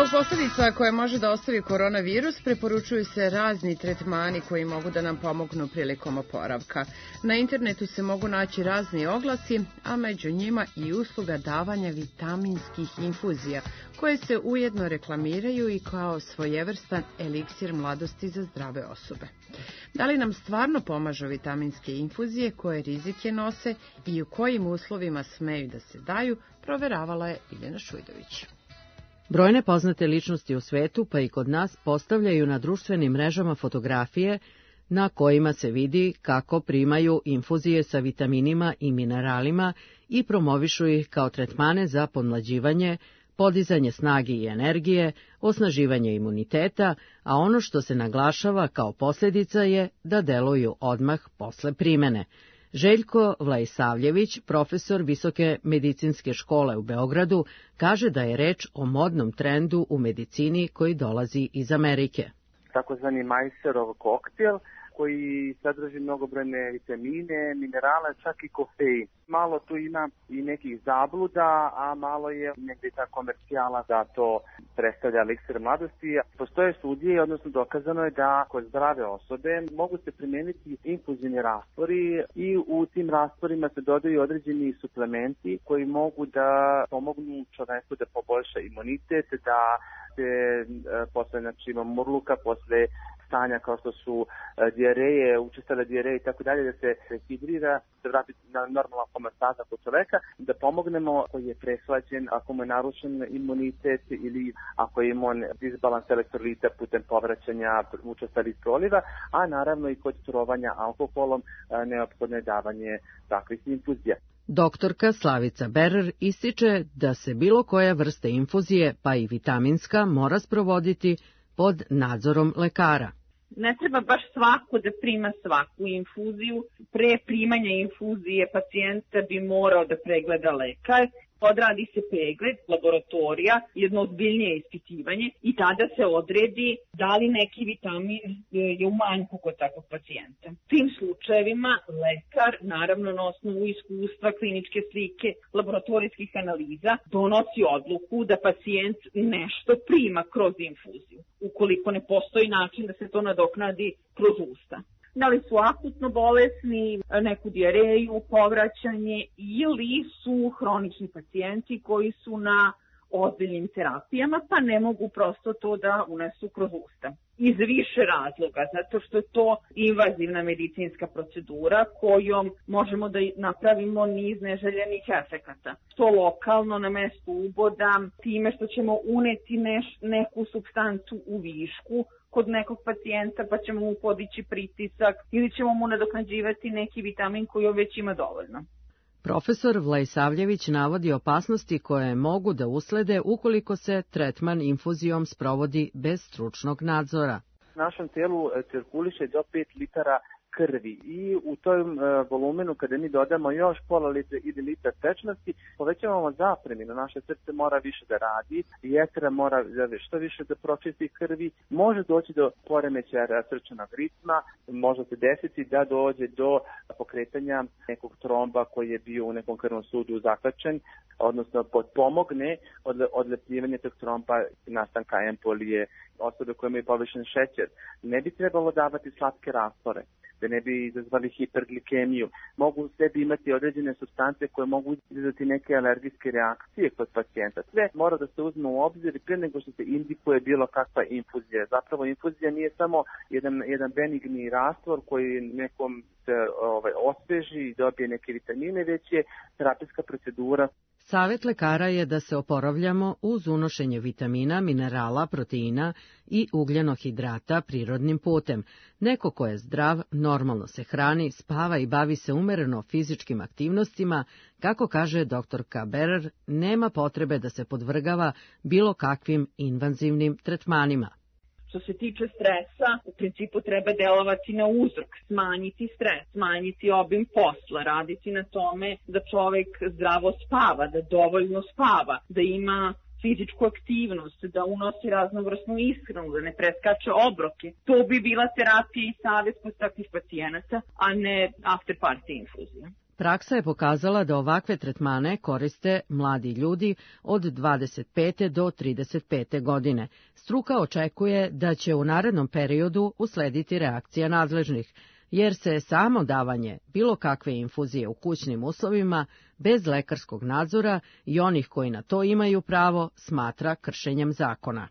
posledica koje može da ostavi koronavirus preporučuju se razni tretmani koji mogu da nam pomognu prilikom oporavka. Na internetu se mogu naći razni oglasi, a među njima i usluga davanja vitaminskih infuzija, koje se ujedno reklamiraju i kao svojevrstan eliksir mladosti za zdrave osobe. Da li nam stvarno pomažu vitaminske infuzije, koje rizike nose i u kojim uslovima smeju da se daju, proveravala je Biljana Šujdović. Brojne poznate ličnosti u svetu, pa i kod nas, postavljaju na društvenim mrežama fotografije na kojima se vidi kako primaju infuzije sa vitaminima i mineralima i promovišu ih kao tretmane za pomlađivanje, podizanje snage i energije, osnaživanje imuniteta, a ono što se naglašava kao posljedica je da deluju odmah posle primene. Željko Vlaisavljević, profesor Visoke medicinske škole u Beogradu, kaže da je reč o modnom trendu u medicini koji dolazi iz Amerike. Takozvani Majserov koktel, koji sadrži mnogobrojne vitamine, minerale, čak i kofein. Malo tu ima i nekih zabluda, a malo je negdje ta komercijala da to predstavlja eliksir mladosti. Postoje studije, odnosno dokazano je da kod zdrave osobe mogu se primijeniti infuzivni rastvori i u tim rastvorima se dodaju određeni suplementi koji mogu da pomognu čoveku da poboljša imunitet, da se posle, znači, ima murluka, posle stanja kao što su dijareje, učestale dijareje i tako dalje, da se hidrira, da vrati na normalna homeostaza kod čoveka, da pomognemo ako je preslađen, ako mu je narušen imunitet ili ako je imao disbalans elektrolita putem povraćanja učestalih proliva, a naravno i kod trovanja alkoholom neophodno je davanje takvih infuzija. Doktorka Slavica Berer ističe da se bilo koja vrsta infuzije, pa i vitaminska, mora sprovoditi pod nadzorom lekara. Ne treba baš svako da prima svaku infuziju. Pre primanja infuzije pacijenta bi morao da pregleda lekar. Odradi se pregled laboratorija, jedno ozbiljnije ispitivanje i tada se odredi da li neki vitamin je u manjku kod takvog pacijenta. U tim slučajevima lekar, naravno na osnovu iskustva, kliničke slike, laboratorijskih analiza, donosi odluku da pacijent nešto prima kroz infuziju, ukoliko ne postoji način da se to nadoknadi kroz usta. Da li su akutno bolesni, neku dijareju, povraćanje ili su hronični pacijenti koji su na ozbiljnim terapijama pa ne mogu prosto to da unesu kroz usta. Iz više razloga, zato što je to invazivna medicinska procedura kojom možemo da napravimo niz neželjenih efekata. To lokalno na mestu uboda, time što ćemo uneti neku supstancu u višku kod nekog pacijenta pa ćemo mu podići pritisak ili ćemo mu nadoknađivati neki vitamin koji on već ima dovoljno. Profesor Vlaisavljević navodi opasnosti koje mogu da uslede ukoliko se tretman infuzijom sprovodi bez stručnog nadzora. Našem telu cirkuliše do 5 litara krvi i u tom volumenu kada mi dodamo još pola litra ili litra tečnosti, povećavamo zapreminu, naše srce mora više da radi, jetra mora što više da pročisti krvi, može doći do poremećaja srčanog ritma, može se desiti da dođe do pokretanja nekog tromba koji je bio u nekom krvnom sudu zakačen, odnosno potpomogne odlepljivanje tog tromba nastanka embolije. Osobe koje imaju povišen šećer ne bi trebalo davati slatke rastvore, da ne bi izazvali hiperglikemiju. Mogu u sebi imati određene supstance koje mogu izazvati neke alergijske reakcije kod pacijenta. Sve mora da se uzme u obzir prije nego što se indikuje bilo kakva infuzija. Zapravo infuzija nije samo jedan benigni rastvor koji nekom se osveži i dobije neke vitamine, već je terapijska procedura. Savet lekara je da se oporavljamo uz unošenje vitamina, minerala, proteina i ugljenohidrata prirodnim putem. Neko ko je zdrav, normalno se hrani, spava i bavi se umereno fizičkim aktivnostima, kako kaže doktorka Berer, nema potrebe da se podvrgava bilo kakvim invazivnim tretmanima. Što se tiče stresa, u principu treba delovati na uzrok, smanjiti stres, smanjiti obim posla, raditi na tome da čovek zdravo spava, da dovoljno spava, da ima fizičku aktivnost, da unosi raznovrsnu ishranu, da ne preskače obroke. To bi bila terapija i savjet kod takvih pacijenata, a ne after party infuzija. Praksa je pokazala da ovakve tretmane koriste mladi ljudi od 25. do 35. godine. Struka očekuje da će u narednom periodu uslediti reakcija nadležnih, jer se samo davanje bilo kakve infuzije u kućnim uslovima, bez lekarskog nadzora i onih koji na to imaju pravo, smatra kršenjem zakona.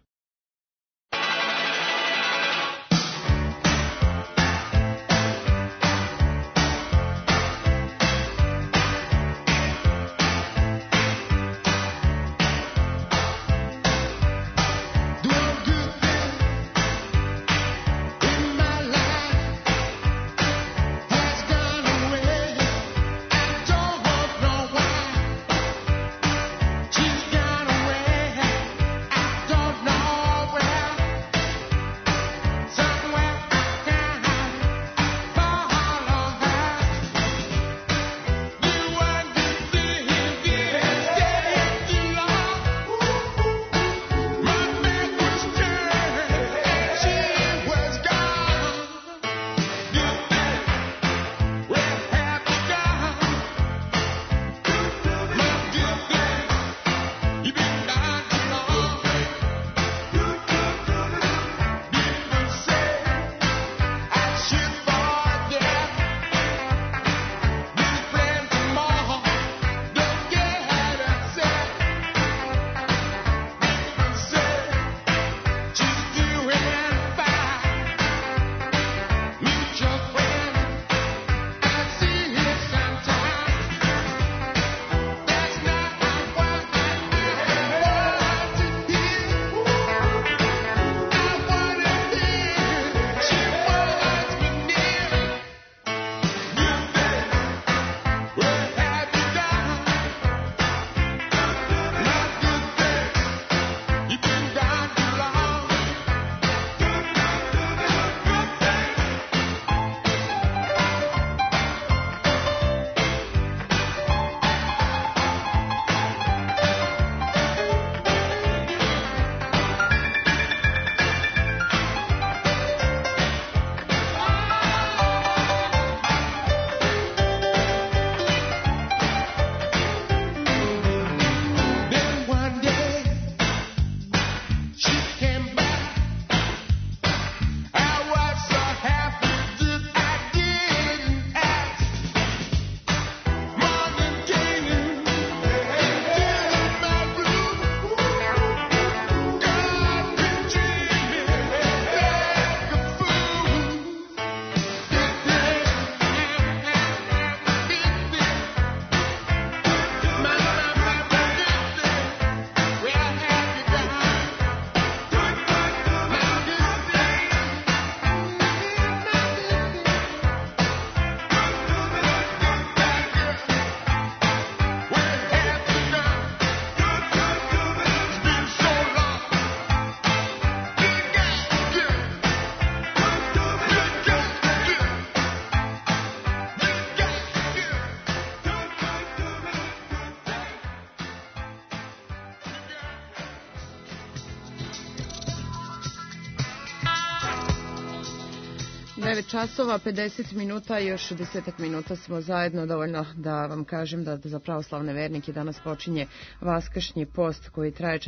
Časova, 50 minuta i još 10 minuta smo zajedno, dovoljno da vam kažem da za pravoslavne vernike danas počinje Vaskršnji post koji traje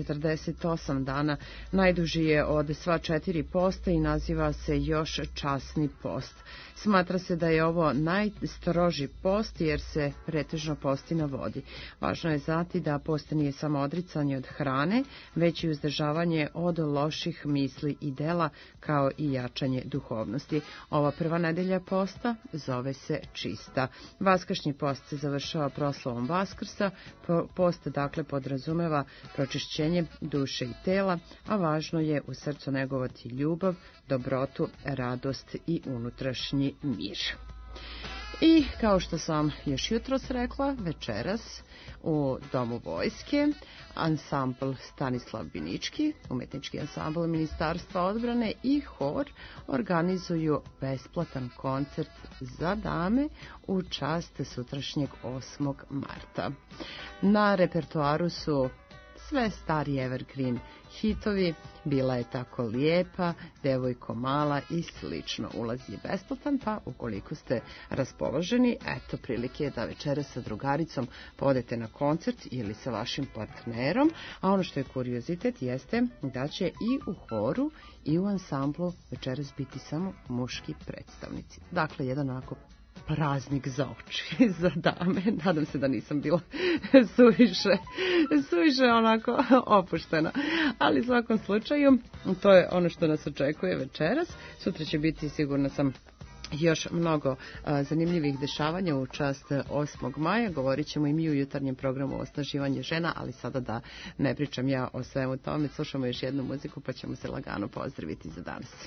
48 dana. Najduži je od sva 4 posta i naziva se još časni post. Smatra se da je ovo najstroži post jer se pretežno posti na vodi. Važno je znati da post nije samo odricanje od hrane, već i uzdržavanje od loših misli i dela, kao i jačanje duhovnosti. Ova prva nedelja posta zove se čista. Vaskršnji post se završava proslavom Vaskrsa. Post dakle podrazumeva pročišćenje duše i tela, a važno je u srcu negovati ljubav, dobrotu, radost i unutrašnji mir. I kao što sam još jutros rekla, večeras u Domu vojske ansambl Stanislav Binički, umetnički ansambl Ministarstva odbrane i hor organizuju besplatan koncert za dame u čast sutrašnjeg 8. marta. Na repertoaru su sve stari evergreen hitovi, Bila je tako lijepa, Devojko mala i slično. Ulaz je besplatan, pa ukoliko ste raspoloženi, eto prilike je da večeras sa drugaricom podete na koncert ili sa vašim partnerom, a ono što je kuriozitet jeste da će i u horu i u ansamblu večeras biti samo muški predstavnici. Dakle, jedan onako praznik za oči, za dame. Nadam se da nisam bila suviše onako opuštena. Ali u svakom slučaju, to je ono što nas očekuje večeras. Sutra će biti, sigurno sam, još mnogo zanimljivih dešavanja u čast 8. maja. Govorit ćemo i mi u jutarnjem programu o osnaživanju žena, ali sada da ne pričam ja o svemu tome. Slušamo još jednu muziku pa ćemo se lagano pozdraviti za danas.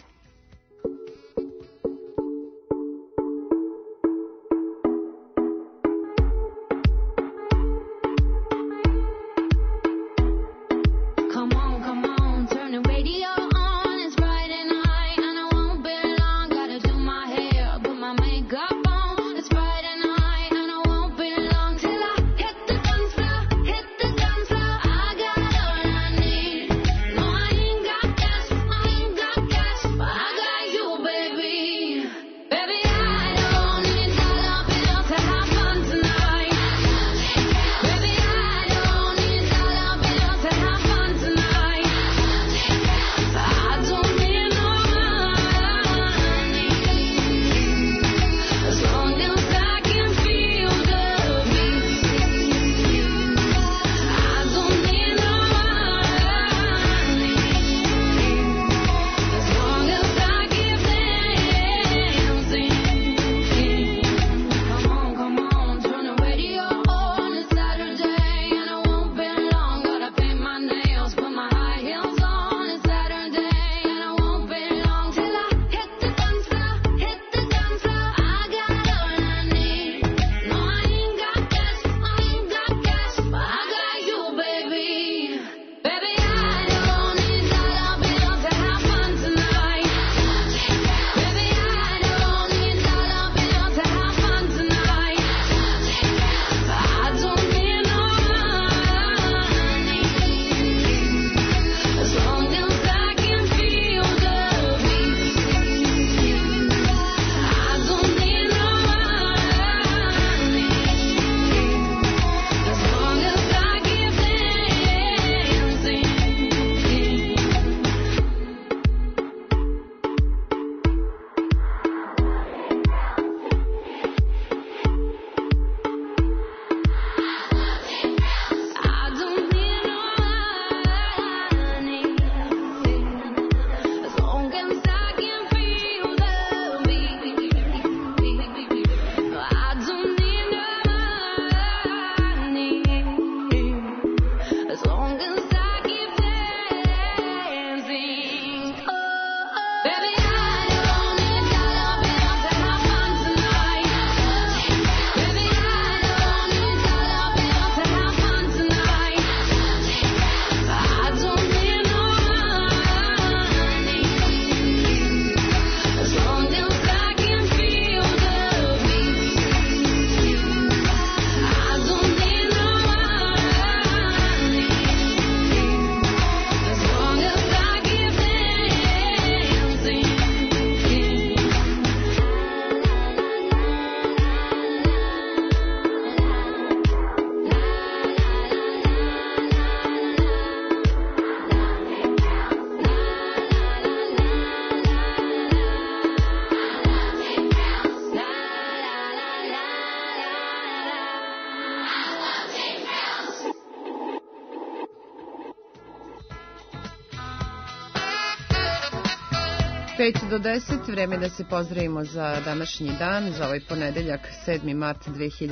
Pet do 10, vreme da se pozdravimo za današnji dan, za ovaj ponedeljak 7. mart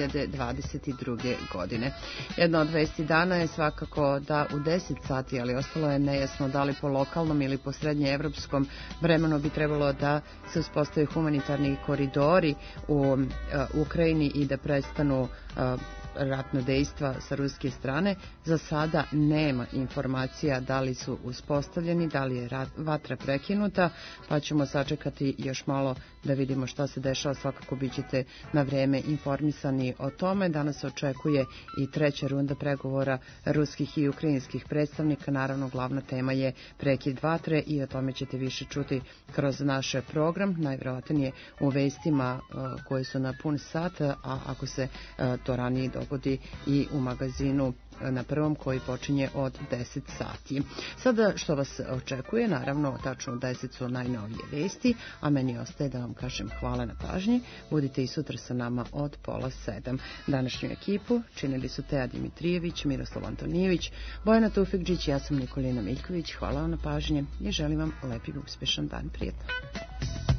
2022. godine. Jedna od vesti dana je svakako da u 10 sati, ali ostalo je nejasno da li po lokalnom ili po srednjeevropskom vremenu bi trebalo da se uspostave humanitarni koridori u Ukrajini i da prestanu ratna dejstva sa ruske strane. Za sada nema informacija da li su uspostavljeni, da li je vatra prekinuta, pa ćemo sačekati još malo da vidimo šta se dešava. Svakako bit ćete na vreme informisani o tome. Danas se očekuje i treća runda pregovora ruskih i ukrajinskih predstavnika. Naravno, glavna tema je prekid vatre i o tome ćete više čuti kroz naš program. Najvjerojatnije u vestima koje su na pun sat, a ako se to ranije dogodi i u magazinu na prvom koji počinje od 10 sati. Sada što vas očekuje, naravno tačno 10 su najnovije vesti, a meni ostaje da vam kažem hvala na pažnji. Budite i sutra sa nama od 6:30. Današnju ekipu činili su Teja Dimitrijević, Miroslav Antonijević, Bojana Tufekđić, ja sam Nikolina Miljković. Hvala vam na pažnji i želim vam lep i uspešan dan. Prijetno.